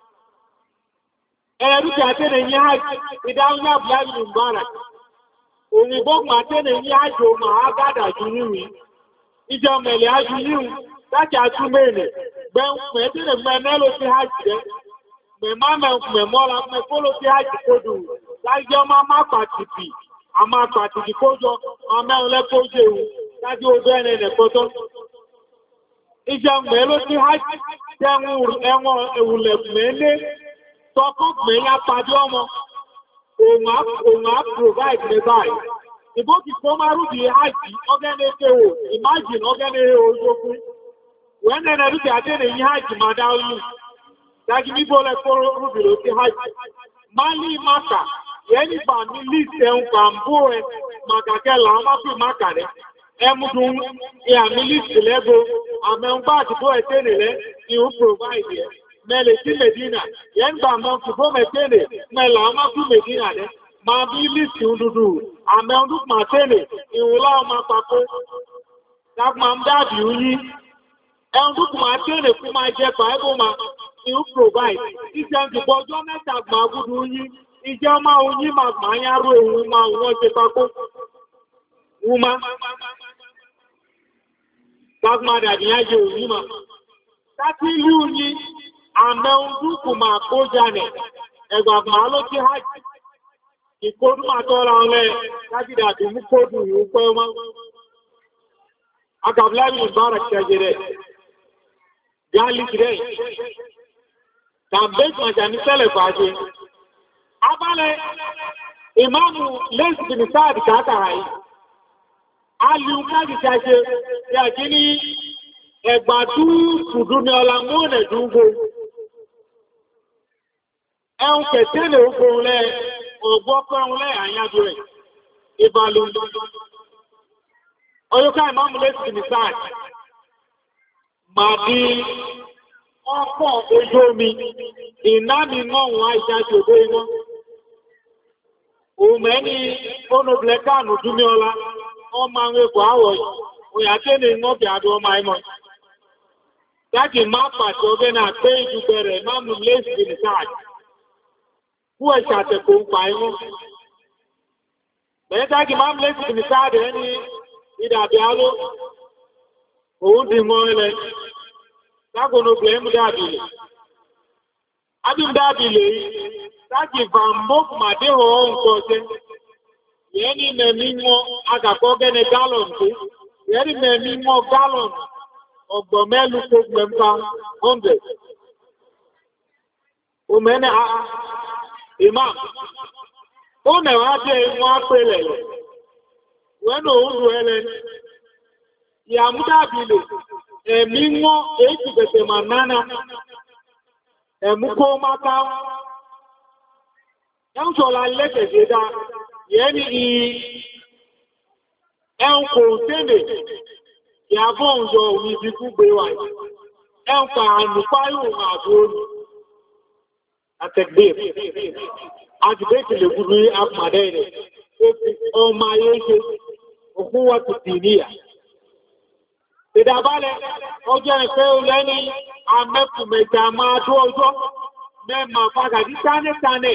ẹnà dúkìá tẹ́lẹ̀ yí hajj ìdáhùn ní àbúláìbì ní Mubarak òyìnbó mà tẹ́lẹ̀ yí hajj òun àgádà jù níwì ìjọ mẹ̀lẹ̀ ájú níwì láti àtúmẹ̀lẹ̀ gbẹ̀mẹ̀tẹ́lẹ̀ mẹ́lò sí hajj rẹ̀ mẹ̀mọ́lá mẹ́fọ́lò sí hajj kódù láti ọmọ má pàtìkì àmà pàtìkì kójọ ọmọ ẹ̀lẹ́kójọ ewu láti ojú ẹni ẹ̀kọ́tọ́. Ìjọ mẹ́lò sí hajj tẹ́wọ̀n ẹwọ̀n ewùlẹ̀ mẹ́lẹ́ tọ́kọ́ mẹ́lá pàdé ọmọ òun á provide ní báyìí. Ìbó ti kó máa rúbì hajj ọgẹ́nẹ́ tẹ́wò imagine ọgẹ́nẹ́ ojókún. Wẹ́n nẹ́nẹ́ rúbì àtẹ́nẹ̀ yí hajj máa dá olú. Dájú níbo lẹ́kọ́ rúbì ló sí hajj. Máa ní máka yẹn nígbà ní líìsì ẹ̀hún kàmbó ẹ̀ màkàkẹ́ làwọn má fi máka rẹ̀. Ẹmùdún ìhàmì líìsì lẹ́gbó àmẹ́ǹgbà àtìkó ẹ̀tẹ́nì rẹ̀ ni ó provide ẹ̀. Mẹ́lẹ̀ sí Medina, yẹn gbà mọ́ fùgbó mẹ́tẹ́nì mẹ́là ọmọ fún Medina rẹ̀. Máa bí líìsì dúdú àmẹ́ǹdún màtẹ́nì ìwòlá ọmọ papò. Dágbà ń dábì yí. Ẹ̀ǹdún màtẹ́nì fún máa jẹ pàẹ́bù máa ni ó provide. Ìjẹun ti bọ́jọ́ mẹ́ta gbà gúdú yí. Ìjẹ́ ọmọ òyí máa máa yáró òun máa wọ́n ṣe papò. Wúmá. Dágbàdà ní ayé òyí máa. Láti ìlú ní àmẹ́ òdúkù máa kó jànẹ̀, ẹgbàgbà ló tí hajj. Ìkódú máa tọ́ra ọlẹ́ lájídà tí mú kódù ìwú pẹ́ ọmọ. Agàbláàrí Mubarak ṣẹjẹrẹ, Gálíkì rẹ̀, tàbí màjà ní sẹ́lẹ̀ fàájé. Abálẹ̀ ìmáàmù lẹ́sì bin Sáàdì kàátàrà yìí. Alìun káàdì ṣáṣe yàjí ní ẹgbàdú fùdú ní ọlá mọ́nẹ̀ dúgbò. Ẹun kẹtẹ́lẹ̀ ogun lẹ́ ọgbọ́ pẹ́rún lẹ́ àyájú rẹ̀ ìbàlù. Ọyọ́ká ìmáàmù lẹ́sì bin Sáàdì máa bí ọ̀pọ̀ ojú omi ìnámi mọ́wọ́n àìṣáṣe òdó iná. Òmẹ́ni onóblẹ̀kánù dúmí ọlá, ọmọ àwọn ẹgbọ̀ àwọ̀ yìí, òyàtẹ́lẹ̀ ìmọ́bì àdó ọmọ ẹmọ. Láti máa pàṣẹ ọgbẹ́ náà pé ìdúgbẹ̀rẹ̀ máàmù lẹ́sì bin Sáàdì. Kú ẹ̀ṣà àtẹ̀kò ń pa ẹmọ. Mẹ́tàkì máàmù lẹ́sì bin Sáàdì ẹni ìdàbí aló. Òun dì mọ́ ẹlẹ́. Lágbónó blẹ̀ mú dábìlì. Adún dábìlì yìí, láti fàmbókù màdé ọ̀hún kọ́ọ̀ṣẹ́. Yẹ́ ní mẹ́mí wọn agàkọ́ gẹ́nẹ gálọ̀n tó. Yẹ́ ní mẹ́mí wọn gálọ̀n ọgbọ̀n mẹ́lú tó gbẹ̀mpa hundred. Òmẹ́nẹ́ àá, imam, ó mẹ́wàá jẹ́ wọn pẹ̀lẹ̀ lọ. Wẹ́nà òun lù ẹlẹ́. Ìyàmú dábìlì, ẹ̀mí wọn èyí ti bẹ̀tẹ̀ mà nánà. Ẹ̀mú kó máa ká. Ẹn sọ̀rọ̀ alẹ́kẹ̀ẹ́sẹ̀ dá, yẹ́ ní ẹn kò tẹ́lẹ̀ ìyàbọ̀ òjò òní ti kú gbé wà. Ẹn kà ànùpáyò àdúró àtẹ̀gbé. Àjùbẹ́kì lè gúrú àpàdé rẹ̀. Ọmọ ayé ṣe òkú wà ti tì níyà. Ìdàbálẹ̀ ọjọ́ ìfẹ́ olẹ́ni amẹ́kùnmẹ̀jà máa tó ọjọ́ mẹ́mà fagàdí tánẹ́tánẹ́.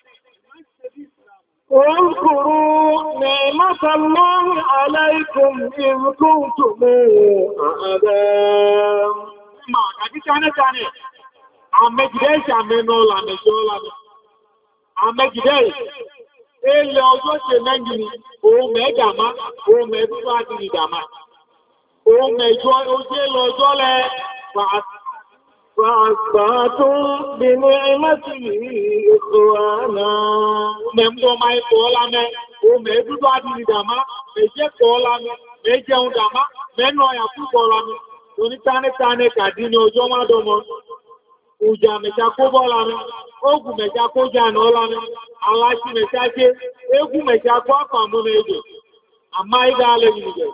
واذكروا نعمة الله عليكم إذ كنتم أعداء. Mẹ́mà fagàdí tánẹ́tánẹ́. Amẹ́gidẹ́ ìṣàmẹ́nà làmẹ́jọ́ lámẹ́. Amẹ́gidẹ́ ilẹ̀ ọjọ́ ṣe mẹ́yìn ni, òun mẹ́gàmá, òun mẹ́dúdú àti ìdàmá. Òun mẹ́jọ ojú lọ́jọ́ lẹ́ فأصبحتم بنعمته إخوانا. Mẹ́mú ọmọ ẹ̀kọ́ lámẹ́, òun mẹ́dúdú àti ìdàmá, mẹ́jẹ́ kọ́ lámẹ́, mẹ́jẹun dàmá, mẹ́nà ọ̀yà púpọ̀ lámẹ́. Onítánítání kàdí ní ọjọ́ mádọ́mọ́. Ujà mẹ́ta kó bọ́ lámẹ́, ogun mẹ́ta kó jà náà lámẹ́, aláṣí mẹ́ta jẹ́, egún mẹ́ta kó àpàmú méjì. Àmá ìdá alẹ́ nìjẹ̀.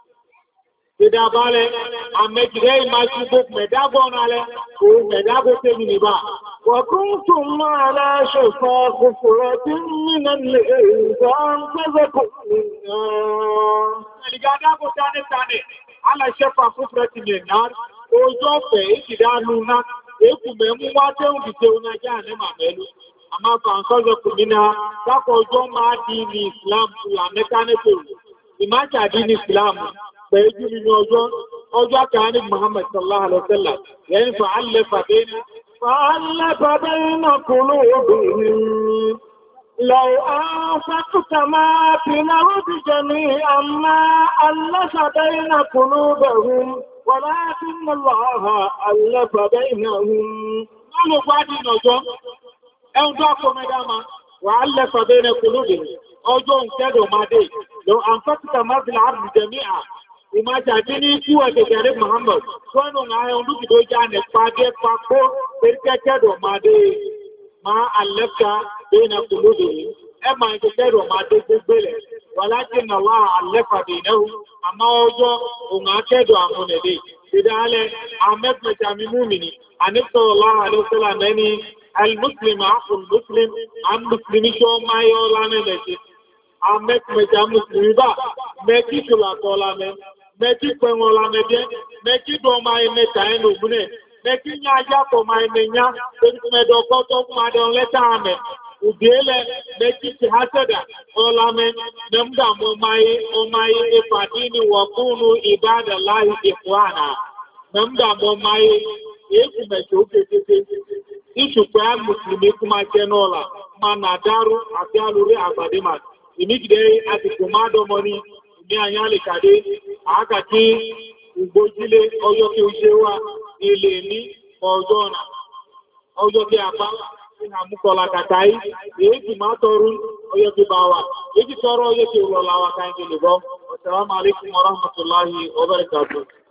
Ìdàbálẹ̀, àmẹ́jìdẹ́ ìmáṣí gbogbo mẹ́dágọ́nà alẹ́, òun mẹ́dágó tẹ́mi nìbá. وكنتم على شفا حفرة من النار فأنقذكم منها. Ìgbàdágó tánítání, aláṣẹ́fà fúnfẹ́ ti lè náà, ojú ọ̀fẹ́ ìkìdánú náà, èkù mẹ́mú wá tẹ́hùn dìde onájá ní màmẹ́lú. Àmá fàǹkọ́zọ̀kù nínú dákọ̀ ọjọ́ máa di ní Islam ìlàmẹ́kánẹ́tò, ìmájà di ní Islam, pẹ̀lú nínú ọjọ́, ọjọ́ kàání Muhammad sallallahu alaihi wasallam, yẹn fa'allẹ́ fàbẹ́nà. فألف بين قلوبهم لو أنفقت ما في الأرض جميعا ما ألف بين قلوبهم ولكن الله ألف بينهم. Nínú gbádìí ọjọ́, ẹun tó kọ mẹ́dáma, wà á lẹ́fà bẹ́ẹ̀rẹ̀ kòlóbìn, ọjọ́ ìkẹ́dọ̀ máa dé, lọ àǹfàkìtà máa fi láàrín jẹ́míà, ìmájà tí ní kú ẹ̀gẹ̀gẹ̀rẹ̀ Muhammad, tọ́nà ààrẹ olúkìdó já nẹ̀pá jẹ́ papọ̀ pẹ̀kẹ́kẹ́dọ̀ máa dé, máa àlẹ́fà bẹ́ẹ̀rẹ̀ kòlóbìn, ẹ máa ìkẹ́kẹ́dọ̀ máa dé gbogbo lẹ̀, wà láti nà wá àlẹ́fà bẹ́ẹ̀rẹ̀ àmá ọjọ́ òun akẹ́dọ̀ àmúnẹ̀dẹ̀, ìdálẹ̀ àmẹ́fẹ̀jà mímúmìnì, àníṣọ́lá àlẹ́sọ́lá mẹ́ni al-Muslim àkùn Muslim, an Muslimi ṣọ́ máa yọ́ lánẹ́lẹ̀ṣẹ́. Amẹ́kùnmẹ́jà Muslimi bá mẹ́kí ṣùlàtọ̀ lámẹ́, mẹ́kí pẹ̀wọ̀n lámẹ́jẹ́, mẹ́kí dọ́ máa ẹmẹ́ta ẹnu ògúnẹ̀, mẹ́kí ní ajápọ̀ máa ẹmẹ́nyá, pẹ̀lúkùnmẹ́dọ̀kọ́ tó fún adẹ́un lẹ́ta àmẹ́. Udele meki hasada olame namda momaye omaye ifadini wakunu ibada lahi ikhwana namda momaye yeku mechoke tete ishu kwa muslimi kuma kenola mana daru afialure agbadema imigide ati kumado moni ni anyale kade akati ugbojile oyo ki usewa ile ni ojona oyo ki apa àmúkọlá kàtàí èyí tí máa tọrú ọyọ́ tí bá wà èyí tí tọrọ ọyọ́ tí ó lọ láwá káyẹ̀ lè bọ́. Assalamu alaikum warahmatullahi wabarakatuh.